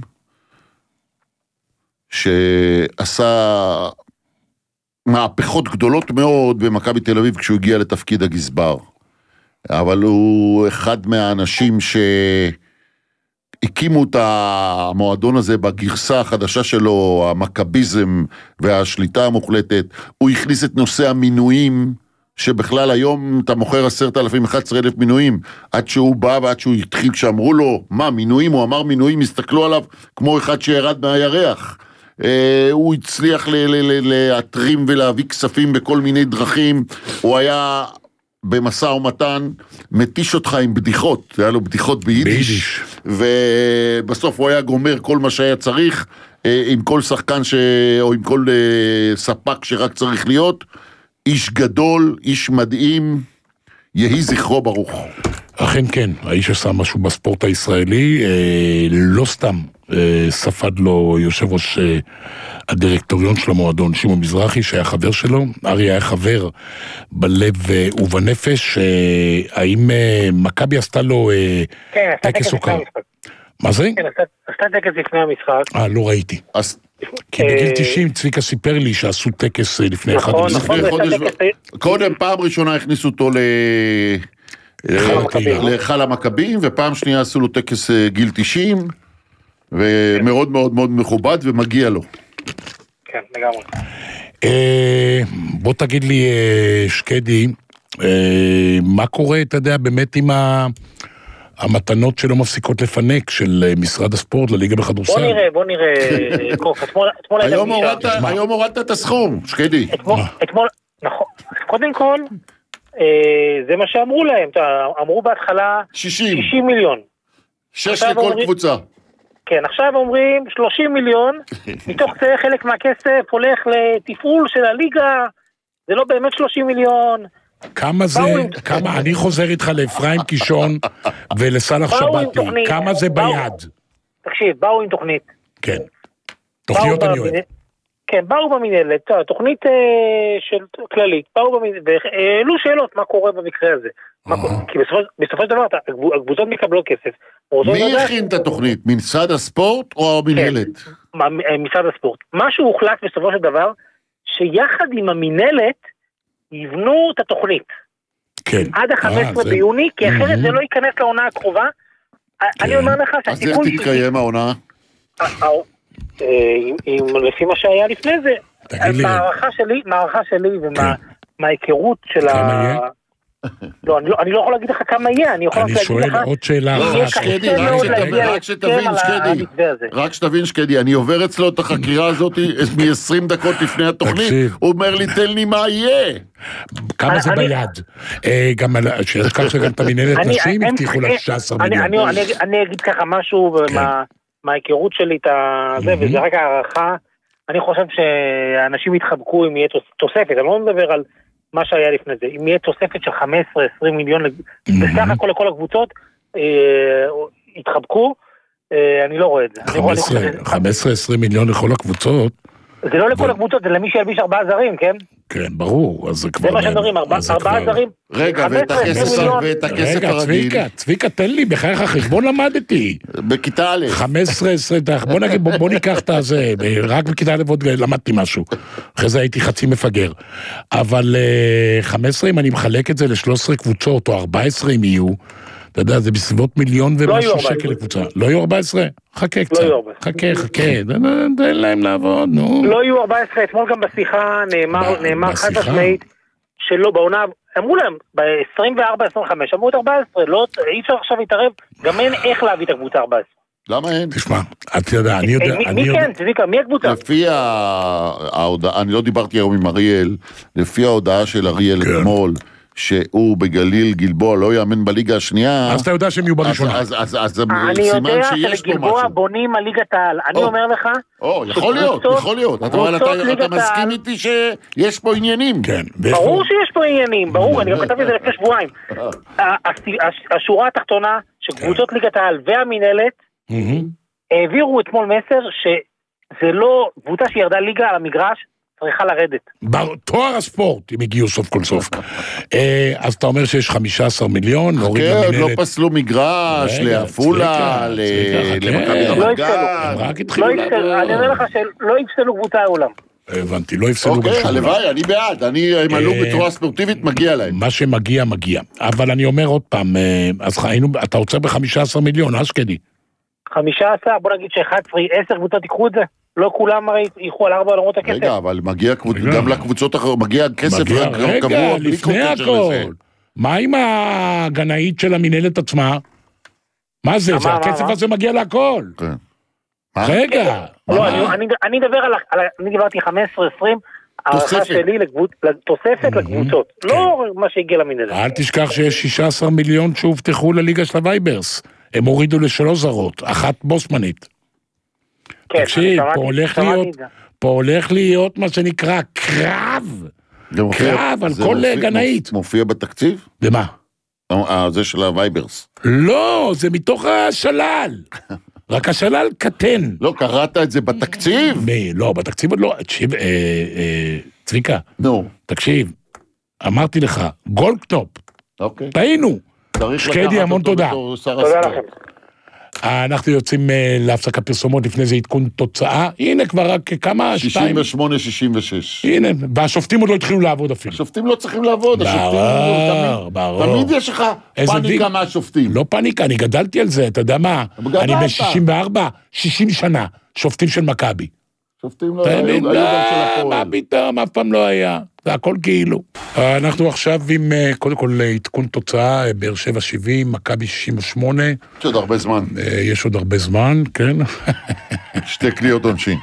S3: שעשה מהפכות גדולות מאוד במכבי תל אביב כשהוא הגיע לתפקיד הגזבר. אבל הוא אחד מהאנשים שהקימו את המועדון הזה בגרסה החדשה שלו, המכביזם והשליטה המוחלטת. הוא הכניס את נושא המינויים, שבכלל היום אתה מוכר עשרת אלפים, אחד עשר אלף מינויים, עד שהוא בא ועד שהוא התחיל, כשאמרו לו, מה, מינויים? הוא אמר מינויים, הסתכלו עליו כמו אחד שירד מהירח. אה, הוא הצליח להתרים ולהביא כספים בכל מיני דרכים, הוא היה במשא ומתן, מתיש אותך עם בדיחות, היה לו בדיחות ביידיש, ובסוף הוא היה גומר כל מה שהיה צריך, אה, עם כל שחקן ש... או עם כל אה, ספק שרק צריך להיות, איש גדול, איש מדהים, יהי זכרו ברוך.
S2: אכן כן, האיש עשה משהו בספורט הישראלי, אה, לא סתם אה, ספד לו יושב ראש אה, הדירקטוריון של המועדון, שמעון מזרחי, שהיה חבר שלו. אריה היה חבר בלב אה, ובנפש. אה, האם אה, מכבי עשתה לו אה,
S14: כן,
S2: טקס הוקרה? מה זה?
S14: כן, עשתה טקס לפני המשחק.
S2: אה, לא ראיתי. אז... כי בגיל תשעים צביקה סיפר לי שעשו טקס לפני אחד
S3: לפני חודש, קודם פעם ראשונה הכניסו אותו להיכל המכבים, ופעם שנייה עשו לו טקס גיל תשעים, ומאוד מאוד מאוד מכובד ומגיע לו.
S14: כן, לגמרי.
S2: בוא תגיד לי, שקדי, מה קורה, אתה יודע, באמת עם ה... המתנות שלא מפסיקות לפנק של משרד הספורט לליגה בכדורסל.
S14: בוא נראה, בוא נראה.
S3: היום הורדת את הסכום, שקדי.
S14: אתמול, נכון. קודם כל, זה מה שאמרו להם. אמרו בהתחלה שישים מיליון.
S3: שש לכל קבוצה.
S14: כן, עכשיו אומרים שלושים מיליון, מתוך זה חלק מהכסף הולך לתפעול של הליגה, זה לא באמת שלושים מיליון.
S2: כמה זה, כמה, אני חוזר איתך לאפרים קישון ולסלח שבתי, כמה זה ביד?
S14: תקשיב, באו עם תוכנית.
S2: כן, תוכניות אני אוהב.
S14: כן, באו במנהלת, תוכנית של כללית, באו במנהלת, והעלו שאלות מה קורה במקרה הזה. כי בסופו של דבר, הקבוצות מקבלות כסף.
S3: מי הכין את התוכנית? משרד הספורט או המנהלת?
S14: משרד הספורט. משהו הוחלט בסופו של דבר, שיחד עם המנהלת, יבנו את התוכנית.
S2: כן.
S14: עד ה-חמישה עשר ביוני, כי אחרת זה לא ייכנס לעונה הקרובה. אני אומר לך שהסיכוי...
S3: אז איך תתקיים העונה?
S14: לפי מה שהיה לפני זה, מערכה שלי ומההיכרות של ה...
S2: כמה יהיה?
S14: לא, אני לא יכול להגיד לך כמה יהיה, אני יכול להגיד לך...
S2: אני שואל עוד שאלה אחת.
S3: רק שתבין, שקדי, רק שתבין, שקדי, אני עובר אצלו את החקירה הזאת מ-עשרים דקות לפני התוכנית, הוא אומר לי, תן לי מה יהיה.
S2: כמה זה ביד? גם שיש כך שגם את המנהלת נשים הבטיחו לה שישה עשר מיליון.
S14: אני אגיד ככה משהו מההיכרות שלי את זה, וזה רק הערכה, אני חושב שאנשים יתחבקו אם יהיה תוספת, אני לא מדבר על מה שהיה לפני זה, אם יהיה תוספת של חמש עשרה עשרים מיליון, בסך הכל לכל הקבוצות, יתחבקו, אני לא רואה את זה.
S2: חמש עשרה עשרים מיליון לכל הקבוצות?
S14: זה לא לכל הקבוצות, זה למי שילביש ארבעה זרים, כן?
S2: כן, ברור, אז זה כבר...
S14: זה מה שמדברים, ארבעה זרים.
S3: רגע, ואת הכסף הרגיל.
S2: צביקה, צביקה, תן לי, בחייך חשבון למדתי.
S3: בכיתה א'.
S2: חמש עשרה, עשרים, בוא נגיד, בוא ניקח את הזה, רק בכיתה א' עוד למדתי משהו. אחרי זה הייתי חצי מפגר. אבל חמש עשרה, אם אני מחלק את זה ל-שלוש עשרה קבוצות, או ארבע עשרה אם יהיו, אתה יודע, זה בסביבות מיליון ומשהו שקל לקבוצה. לא יהיו ארבע עשרה? חכה קצת. חכה, חכה, תן להם לעבוד, נו.
S14: לא יהיו ארבע עשרה, אתמול גם בשיחה נאמר חד משמעית, שלא בעונה, אמרו להם, ב-עשרים וארבע עשרים וחמש, אמרו את ארבע עשרה, אי אפשר עכשיו להתערב, גם אין איך להביא את הקבוצה ארבע עשרה.
S3: למה אין?
S2: תשמע, אתה יודע, אני יודע...
S14: מי כן, צביקה, מי הקבוצה?
S3: לפי ההודעה, אני לא דיברתי היום עם אריאל, לפי ההודעה של אריאל אתמול, שהוא בגליל גלבוע לא יאמן בליגה השנייה,
S2: אז אתה יודע שהם יהיו בראשונה.
S3: אז זה סימן שיש פה משהו.
S14: אני יודע שלגלבוע בונים על ליגת העל. אני אומר לך...
S3: יכול להיות, יכול להיות. אתה מסכים איתי שיש פה עניינים.
S14: ברור שיש פה עניינים, ברור. אני גם כתבתי את זה לפני שבועיים. השורה התחתונה שקבוצות ליגת העל והמנהלת העבירו אתמול מסר שזה לא קבוצה שירדה ליגה על המגרש, צריכה לרדת.
S2: תואר הספורט, אם הגיעו סוף כל סוף. אז אתה אומר שיש חמישה עשר מיליון,
S3: כן, לא פסלו מגרש, לעפולה, למכבי רמת גן.
S14: אני אומר לך שלא יפסלו קבוצה העולם.
S2: הבנתי, לא יפסלו
S3: בשום. אוקיי, הלוואי, אני בעד, הם עלו בצורה ספורטיבית, מגיע להם.
S2: מה שמגיע, מגיע. אבל אני אומר עוד פעם, אז אתה רוצה ב-חמישה עשר מיליון, אשכדי.
S14: חמישה עשר, בוא נגיד ש-אחת עשרה, עשר קבוצות תיקחו את זה. לא כולם הרי ייחו על ארבע עולמות הכסף.
S3: רגע, אבל מגיע גם לקבוצות אחרות, מגיע כסף
S2: קבוע. רגע, לפני הכל. מה עם הגנאית של המנהלת עצמה? מה זה? הכסף הזה מגיע להכל. רגע.
S14: לא, אני מדבר על, אני דיברתי חמש עשרה עשרים, הערכה שלי לתוספת לקבוצות. לא מה שהגיע למנהלת.
S2: אל תשכח שיש שישה עשר מיליון שהובטחו לליגה של הווייברס. הם הורידו לשלוש זרות, אחת בוסמנית. תקשיב, פה הולך להיות, פה הולך להיות מה שנקרא קרב, קרב על כל גנאית.
S3: מופיע בתקציב?
S2: במה?
S3: זה של הווייברס.
S2: לא, זה מתוך השלל. רק השלל קטן.
S3: לא, קראת את זה בתקציב?
S2: לא, בתקציב עוד לא. תקשיב, צביקה.
S3: נו.
S2: תקשיב, אמרתי לך, גולדקנופ.
S3: אוקיי.
S2: טעינו. שקדי, המון תודה.
S14: תודה לכם.
S2: אנחנו יוצאים להפסקה פרסומות, לפני זה עדכון תוצאה, הנה כבר רק כמה,
S3: שישים ושמונה שישים ושש.
S2: הנה, והשופטים עוד לא התחילו לעבוד אפילו.
S3: השופטים לא צריכים לעבוד,
S2: ברור, ברור.
S3: תמיד יש לך פאניקה מהשופטים.
S2: לא פאניקה, אני גדלתי על זה, אתה יודע מה? אני ב-שישים וארבע, שישים שנה, שופטים של מכבי.
S3: שופטים לא היו, היו גם של הפועל.
S2: מה פתאום, אף פעם לא היה. זה הכל כאילו. אנחנו עכשיו עם, קודם כל, עדכון תוצאה, באר שבע שבעים, מכבי שישים ושמונה.
S3: יש עוד הרבה זמן.
S2: יש עוד הרבה זמן, כן.
S3: שתי קליעות עונשין.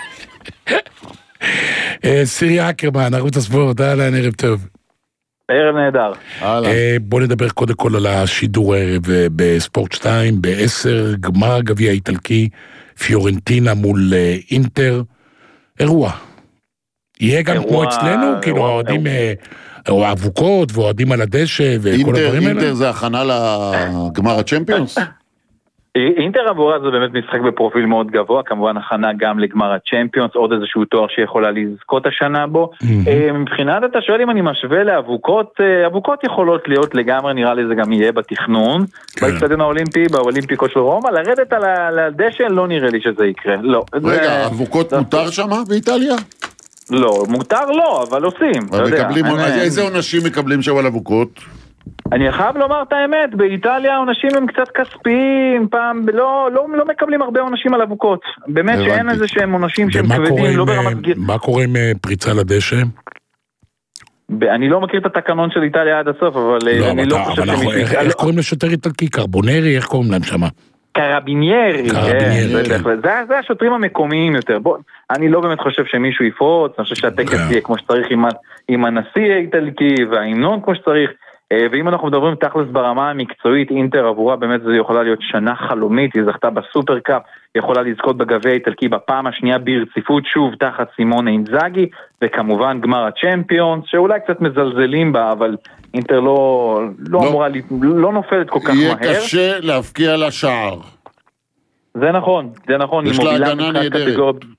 S2: סירי אקרמן, ערוץ הספורט, אהלן, ערב טוב.
S13: ערב נהדר.
S2: בוא נדבר קודם כל על השידור הערב בספורט שתיים, בעשר, גמר גביע האיטלקי, פיורנטינה מול אינטר. אירוע. יהיה גם כמו אצלנו, כאילו אוהדים, או אבוקות, ואוהדים על הדשא, וכל הדברים האלה.
S3: אינטר זה הכנה לגמר הצ'מפיונס?
S13: אינטר עבורה זה באמת משחק בפרופיל מאוד גבוה, כמובן הכנה גם לגמר הצ'מפיונס, עוד איזשהו תואר שיכולה לזכות השנה בו. מבחינת אתה שואל אם אני משווה לאבוקות, אבוקות יכולות להיות לגמרי, נראה לי זה גם יהיה בתכנון, באצטדיון האולימפי, באולימפיקו של רומא, לרדת על הדשא לא נראה לי שזה יקרה, לא.
S3: רגע, אבוקות מותר שמה באיטליה?
S13: לא, מותר לא, אבל עושים, אתה יודע.
S3: איזה עונשים מקבלים שם על אבוקות?
S13: אני חייב לומר את האמת, באיטליה העונשים הם קצת כספיים, פעם, לא, לא, לא מקבלים הרבה עונשים על אבוקות. באמת שאין איזה שהם עונשים שהם כבדים, לא ברמת גיר.
S2: מה קורה עם פריצה לדשא?
S13: אני לא מכיר את התקנון של איטליה עד הסוף, אבל אני לא חושב שמישהו...
S2: איך קוראים לשוטר איטלקי? קרבונרי? איך קוראים להם שמה?
S13: קרביניירי, זה השוטרים המקומיים יותר. אני לא באמת חושב שמישהו יפרוץ, אני חושב שהטקס יהיה כמו שצריך עם הנשיא האיטלקי וההמנון כמו שצריך. ואם אנחנו מדברים תכלס ברמה המקצועית, אינטר עבורה באמת זה יכולה להיות שנה חלומית, היא זכתה בסופר קאפ, יכולה לזכות בגביע האיטלקי בפעם השנייה ברציפות, שוב תחת סימון אינזאגי, וכמובן גמר הצ'מפיונס, שאולי קצת מזלזלים בה, אבל אינטר לא, לא, לא אמורה, לא נופלת כל כך
S3: יהיה
S13: מהר.
S3: יהיה קשה להפקיע לשער.
S13: זה נכון, זה נכון.
S3: יש לה הגנה נהדרת.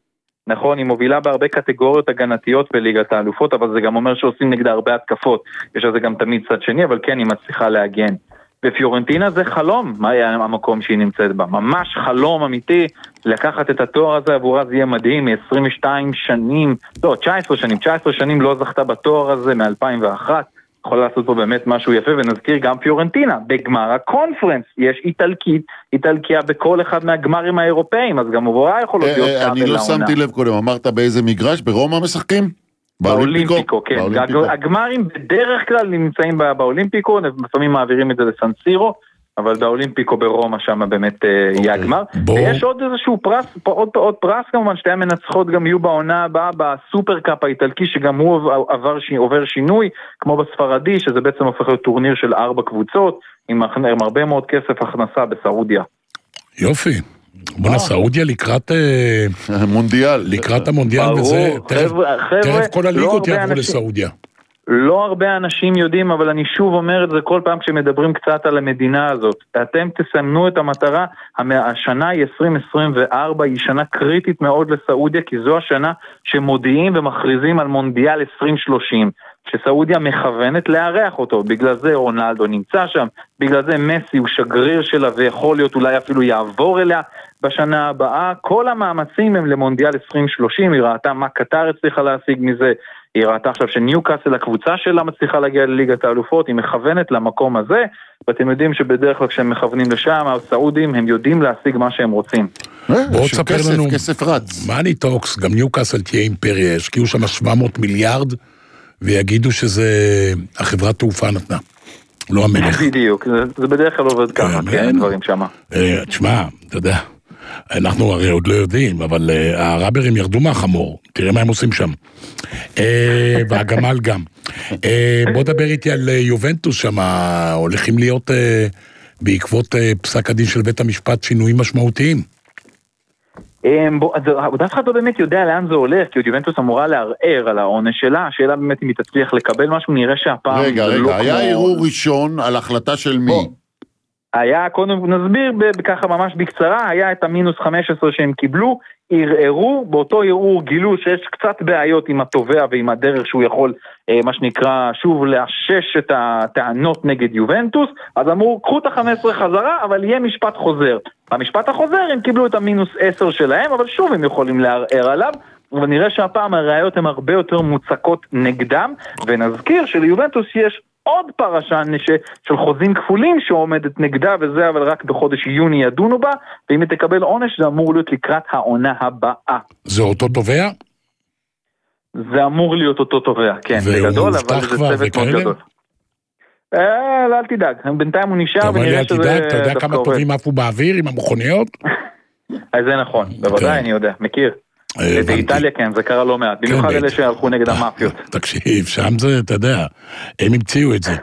S15: נכון, היא מובילה בהרבה קטגוריות הגנתיות בליגת האלופות, אבל זה גם אומר שעושים נגדה הרבה התקפות. יש לזה גם תמיד צד שני, אבל כן, היא מצליחה להגן. ופיורנטינה זה חלום, מה היה המקום שהיא נמצאת בה? ממש חלום אמיתי, לקחת את התואר הזה עבורה זה יהיה מדהים, מ-עשרים ושתיים שנים, לא, תשע עשרה שנים, תשע עשרה שנים לא זכתה בתואר הזה מ-אלפיים ואחת, יכולה לעשות פה באמת משהו יפה, ונזכיר גם פיורנטינה, בגמר הקונפרנס, יש איטלקית, איטלקיה בכל אחד מהגמרים האירופאים, אז גם עבורה יכולות להיות קאבל לעונה.
S3: אני לא שמתי לב קודם, אמרת באיזה מגרש, ברומא משחקים?
S15: באולימפיקו, כן. הגמרים בדרך כלל נמצאים באולימפיקו, לפעמים מעבירים את זה לסנסירו, אבל באולימפיקו ברומא שם באמת יהיה הגמר. ויש עוד איזשהו פרס, עוד פרס כמובן, שתי המנצחות גם יהיו בעונה הבאה בסופר קאפ האיטלקי, שגם הוא עובר שינוי, כמו בספרדי, שזה בעצם הופך להיות טורניר של ארבע קבוצות, עם הרבה מאוד כסף הכנסה בסעודיה.
S2: יופי. בונה סעודיה לקראת
S3: מונדיאל.
S2: לקראת המונדיאל, וזה תכף כל הליגות יעברו לסעודיה.
S15: לא הרבה אנשים יודעים, אבל אני שוב אומר את זה כל פעם כשמדברים קצת על המדינה הזאת. אתם תסמנו את המטרה, השנה היא עשרים עשרים וארבע, היא שנה קריטית מאוד לסעודיה, כי זו השנה שמודיעים ומכריזים על מונדיאל עשרים שלושים, שסעודיה מכוונת לארח אותו, בגלל זה רונלדו נמצא שם, בגלל זה מסי הוא שגריר שלה, ויכול להיות אולי אפילו יעבור אליה בשנה הבאה. כל המאמצים הם למונדיאל עשרים שלושים, היא ראתה מה קטר הצליחה להשיג מזה, היא ראתה עכשיו שניוקאסל, הקבוצה שלה, מצליחה להגיע לליגת האלופות, היא מכוונת למקום הזה, ואתם יודעים שבדרך כלל כשהם מכוונים לשם, הסעודים, הם יודעים להשיג מה שהם רוצים.
S2: בואו תספר לנו,
S3: כסף רץ.
S2: מאני טוקס, גם ניוקאסל תהיה אימפריה, השקיעו שם שבע מאות מיליארד, ויגידו שזה החברת תעופה נתנה, לא המלך.
S15: בדיוק, זה בדרך כלל עובד ככה, כן, דברים שמה.
S2: תשמע, אתה יודע, אנחנו הרי עוד לא יודעים, אבל הראברים ירדו מהחמור, תראה מה הם עושים שם. והגמל גם. בוא דבר איתי על יובנטוס שם, הולכים להיות בעקבות פסק הדין של בית המשפט שינויים משמעותיים.
S15: עוד אף אחד לא באמת יודע לאן זה הולך, כי יובנטוס אמורה לערער על העונש שלה, השאלה באמת אם היא תצליח לקבל משהו, נראה שהפעם...
S3: רגע, רגע, היה ערעור ראשון על החלטה של מי?
S15: היה, קודם נסביר ככה ממש בקצרה, היה את המינוס חמש עשרה שהם קיבלו, ערערו, באותו ערעור גילו שיש קצת בעיות עם התובע ועם הדרך שהוא יכול, מה שנקרא, שוב לאשש את הטענות נגד יובנטוס, אז אמרו, קחו את ה-חמש עשרה חזרה, אבל יהיה משפט חוזר. המשפט החוזר הם קיבלו את המינוס עשר שלהם, אבל שוב הם יכולים לערער עליו, ונראה שהפעם הראיות הן הרבה יותר מוצקות נגדם, ונזכיר שליובנטוס יש עוד פרשה של חוזים כפולים שעומדת נגדה, וזה אבל רק בחודש יוני ידונו בה, ואם היא תקבל עונש זה אמור להיות לקראת העונה הבאה.
S2: זה אותו תובע?
S15: זה אמור להיות אותו תובע, כן, בגדול, אבל זה צוות מאוד גדול. אה, אל תדאג, בינתיים הוא נשאר ונראה שזה...
S2: אתה יודע כמה טובים עפו באוויר עם המכוניות?
S15: זה נכון, בוודאי אני יודע, מכיר. באיטליה כן, זה קרה לא מעט, במיוחד אלה שהלכו נגד המאפיות.
S2: תקשיב, שם זה, אתה יודע, הם המציאו את זה.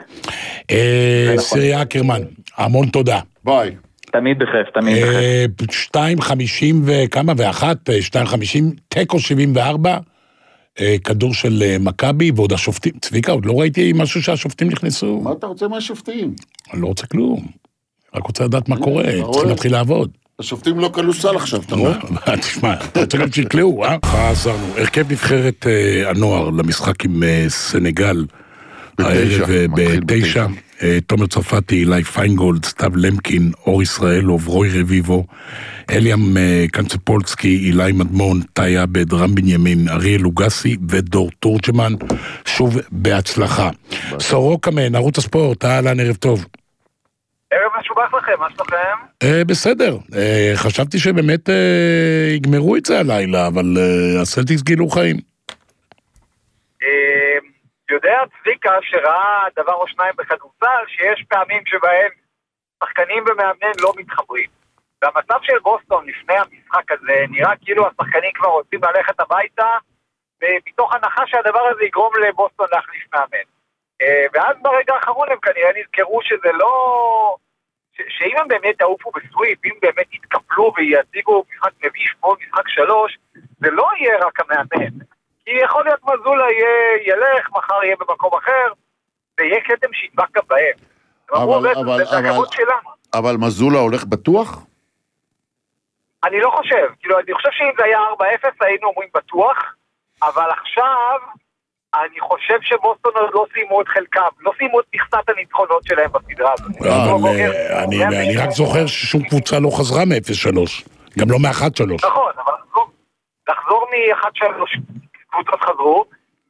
S2: סירי אקרמן, המון תודה.
S3: ביי.
S15: תמיד בכיף, תמיד בכיף.
S2: שתיים חמישים וכמה ואחת, שתיים חמישים, טקו שבעים וארבע, כדור של מכבי, ועוד השופטים, צביקה, עוד לא ראיתי משהו שהשופטים נכנסו.
S3: מה אתה רוצה מהשופטים?
S2: אני לא רוצה כלום, רק רוצה לדעת מה קורה, צריכים להתחיל לעבוד.
S3: השופטים לא קלו סל עכשיו, אתה רואה?
S2: תשמע, אתה רוצה גם שיקלעו, אה? חזרנו. הרכב נבחרת הנוער למשחק עם סנגל, הערב בתשע, תומר צרפתי, אילי פיינגולד, סתיו למקין, אור ישראלוב, רוי רביבו, אליאם קנצפולסקי, אילי מדמון, טי עבד, רם בנימין, אריאל לוגסי ודור תורג'מן, שוב בהצלחה. סורוקה מן, ערוץ הספורט, אהלן, ערב טוב.
S16: ערב משובח לכם, מה שלכם?
S2: אה, בסדר, אה, חשבתי שבאמת אה, יגמרו את זה הלילה, אבל אה, הסלטיקס גילו חיים.
S16: אה, יודע צביקה שראה דבר או שניים בכדורסל, שיש פעמים שבהם שחקנים ומאמנים לא מתחברים. והמצב של בוסטון לפני המשחק הזה נראה כאילו השחקנים כבר רוצים ללכת הביתה, ומתוך הנחה שהדבר הזה יגרום לבוסטון להחליף מאמן. ואז ברגע האחרון הם כנראה נזכרו שזה לא... שאם הם באמת תעופו בסוויפ, אם באמת יתקפלו ויציגו משחק מביש כמו משחק שלוש, זה לא יהיה רק המאמן. כי יכול להיות מזולה ילך, מחר יהיה במקום אחר, ויהיה קדם שידבק גם בהם.
S3: אבל, אבל, אבל, אבל מזולה הולך בטוח?
S16: אני לא חושב, כאילו, אני חושב שאם זה היה ארבע אפס היינו אומרים בטוח, אבל עכשיו אני חושב שבוסטון עוד לא סיימו את חלקם, לא סיימו את מכסת הניצחונות שלהם בסדרה הזאת.
S2: אבל אני רק זוכר ששום קבוצה לא חזרה מ-אפס שלוש, גם לא מ-אחת שלוש.
S16: נכון, אבל לחזור מ-אחת שלוש קבוצות חזרו,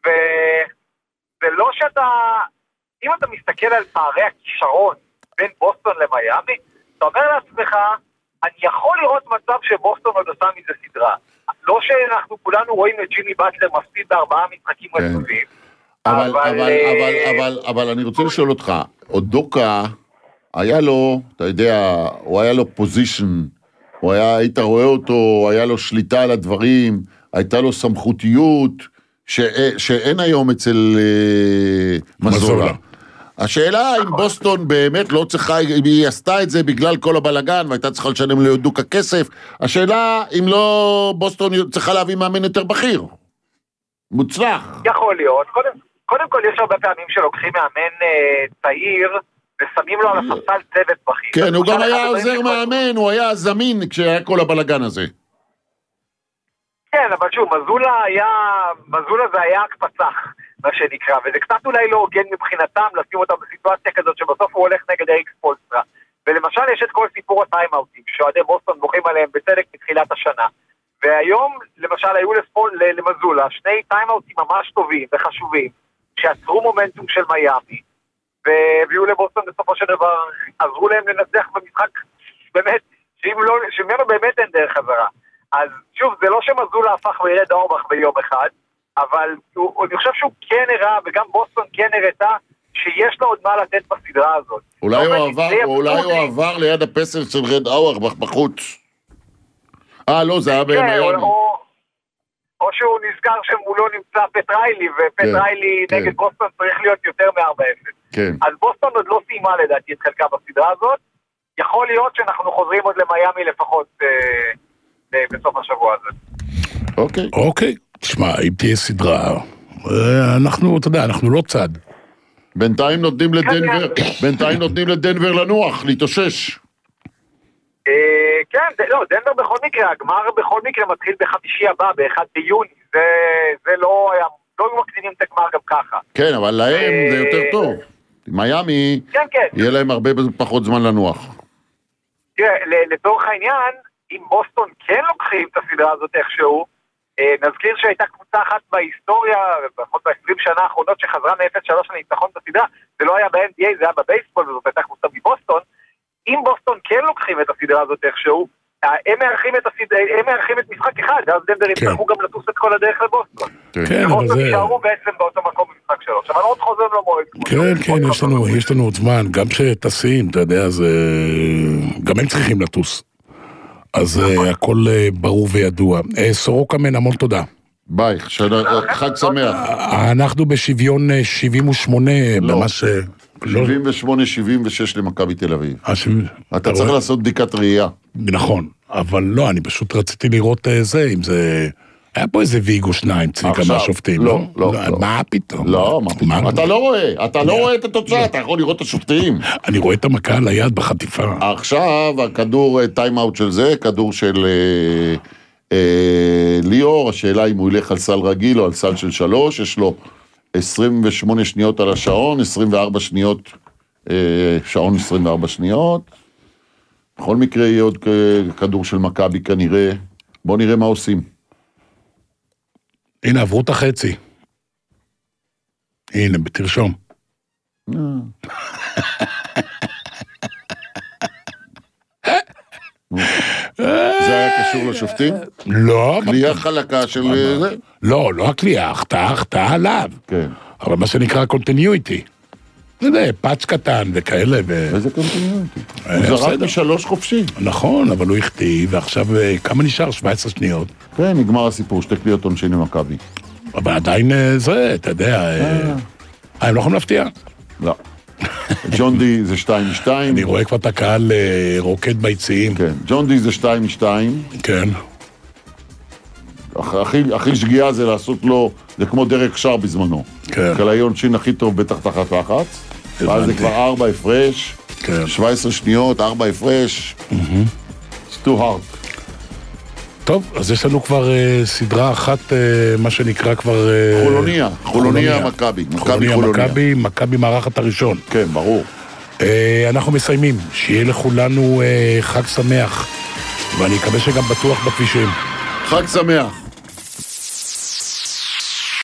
S16: וזה לא שאתה, אם אתה מסתכל על פערי הכישרון בין בוסטון למיימי, אתה אומר לעצמך, אני יכול לראות מצב שבוסטון עוד עושה מזה סדרה. לא שאנחנו כולנו רואים את ג'ימי באטלר מפסיד בארבעה משחקים רצופים.
S3: אבל, אבל, אבל, אבל, אבל אני רוצה לשאול אותך, אודוקה, היה לו, אתה יודע, הוא היה לו פוזישן, הוא היה, היית רואה אותו, היה לו שליטה על הדברים, הייתה לו סמכותיות, ש, שאין היום אצל uh, מזולה. השאלה אם בוסטון באמת לא צריכה, אם היא עשתה את זה בגלל כל הבלגן, והייתה צריכה לשלם לאודוקה כסף, השאלה אם לא בוסטון צריכה להביא מאמן יותר בכיר. מוצלח.
S16: יכול להיות. קודם, קודם כל יש הרבה פעמים שלוקחים מאמן אה, צעיר, ושמים לו על הספסל צוות בכיר.
S3: כן, הוא גם היה עוזר מאמן, הוא היה זמין כשהיה כל הבלגן הזה.
S16: כן, אבל שוב, מזולה היה, מזולה זה היה הקפצח, מה שנקרא, וזה קצת אולי לא הוגן מבחינתם לשים אותם בסיטואציה כזאת שבסוף הוא הולך נגד אריק ספולסטרה. ולמשל יש את כל סיפור הטיימאוטים, שאוהדי בוסטון בוכים עליהם בצדק מתחילת השנה. והיום, למשל, היו לספול, למזולה שני טיימאוטים ממש טובים וחשובים, שעצרו מומנטום של מיימי, והביאו לבוסטון בסופו של דבר, עזרו להם לנצח במשחק, באמת, לא, שממנו באמת אין דרך חזרה. אז שוב, זה לא שמזולה הפך וירד אורבך ביום אחד, אבל הוא, אני חושב שהוא כן הראה, וגם בוסטון כן הראתה, שיש לו עוד מה לתת בסדרה הזאת.
S3: אולי הוא עבר, אולי הוא עבר ליד הפסל של רד אורבך בחוץ. אה, לא, זה היה ביום.
S16: או שהוא נזכר שמולו נמצא פטריילי, ופטריילי נגד בוסטון צריך להיות יותר מ-ארבע אפס. אז בוסטון עוד לא סיימה לדעתי את חלקה בסדרה הזאת. יכול להיות שאנחנו חוזרים עוד למיימי לפחות בסוף השבוע הזה.
S3: אוקיי.
S2: אוקיי. תשמע, אם תהיה סדרה, אנחנו, אתה יודע, אנחנו לא צד.
S3: בינתיים נותנים לדנבר, בינתיים נותנים לדנבר לנוח, להתאושש.
S16: כן, לא, דנבר בכל מקרה, הגמר בכל מקרה מתחיל בחמישי הבא, באחד ביוני, זה לא היה, לא היו מקדימים את הגמר גם ככה.
S3: כן, אבל להם זה יותר טוב. מיימי, יהיה להם הרבה פחות זמן לנוח.
S16: תראה, לתוך העניין, אם בוסטון כן לוקחים את הסדרה הזאת איכשהו, נזכיר שהייתה קבוצה אחת בהיסטוריה, לפחות ב-עשרים שנה האחרונות שחזרה מ-אפס שלוש לניצחון בסדרה, זה לא היה ב-אן בי איי, זה היה בבייסבול, וזאת הייתה קבוצה מבוסטון. אם בוסטון כן לוקחים את הסדרה הזאת איכשהו, הם מארחים את, הסד... הם מארחים את משחק אחד, ואז דנבר יצטרכו גם לטוס את כל הדרך לבוסטון.
S2: כן, אבל זה...
S16: נשארו בעצם באותו מקום במשחק שלוש, אבל עוד חוזר למועד.
S2: כן, כן, יש לנו, יש לנו עוד זמן, גם שטסים, אתה יודע, זה... גם הם צריכים לטוס. אז הכל ברור וידוע. סורוקה מן, המון תודה.
S3: ביי, חג שמח.
S2: אנחנו בשוויון שבעים ושמונה, ממש...
S3: שבעים ושמונה שבעים ושש למכבי תל אביב. אתה צריך לעשות בדיקת ראייה.
S2: נכון, אבל לא, אני פשוט רציתי לראות זה, אם זה... היה פה איזה ויגו שניים, צביקה מהשופטים, לא?
S3: לא, לא.
S2: מה פתאום?
S3: לא, מה פתאום? אתה לא רואה, אתה לא רואה את התוצאה, אתה יכול לראות את השופטים.
S2: אני רואה את המכה על היד בחטיפה.
S3: עכשיו, הכדור, טיימאוט של זה, כדור של ליאור, השאלה אם הוא ילך על סל רגיל או על סל של שלוש, יש לו עשרים ושמונה שניות על השעון, עשרים וארבע שניות, שעון עשרים וארבע שניות. בכל מקרה יהיה עוד כדור של מכבי כנראה. בואו נראה מה עושים.
S2: הנה, עברו את החצי. הנה, בתרשום.
S3: זה היה קשור לשופטים?
S2: לא.
S3: קליעה חלקה של זה?
S2: לא, לא הקליעה, החטאה, החטאה עליו.
S3: כן.
S2: אבל מה שנקרא קונטיניויטי. זה פאץ' קטן וכאלה.
S3: איזה קונטיניויטי? הוא זרק משלוש חופשי.
S2: נכון, אבל הוא החטיא, ועכשיו כמה נשאר? שבע עשרה שניות.
S3: כן, נגמר הסיפור, שתי קליעות עונשין למכבי.
S2: אבל עדיין זה, אתה יודע, הם לא יכולים להפתיע.
S3: לא. ג'ון די זה שתיים משתיים.
S2: אני רואה כבר את הקהל רוקד ביציעים.
S3: כן, ג'ון די זה שתיים משתיים.
S2: כן.
S3: הכי שגיאה זה לעשות לו, זה כמו דרק שר בזמנו.
S2: כן.
S3: חלאי עונשין הכי טוב בטח תחת לחץ. ואז זה כבר ארבע הפרש.
S2: כן.
S3: שבע עשרה שניות, ארבע הפרש. It's too hard.
S2: טוב, אז יש לנו כבר uh, סדרה אחת, uh, מה שנקרא כבר... Uh,
S3: חולוניה, חולוניה מכבי.
S2: חולוניה מכבי, מכבי מארחת הראשון.
S3: כן, ברור.
S2: Uh, אנחנו מסיימים, שיהיה לכולנו uh, חג שמח, ואני מקווה שגם בטוח בכבישים.
S3: חג שמח.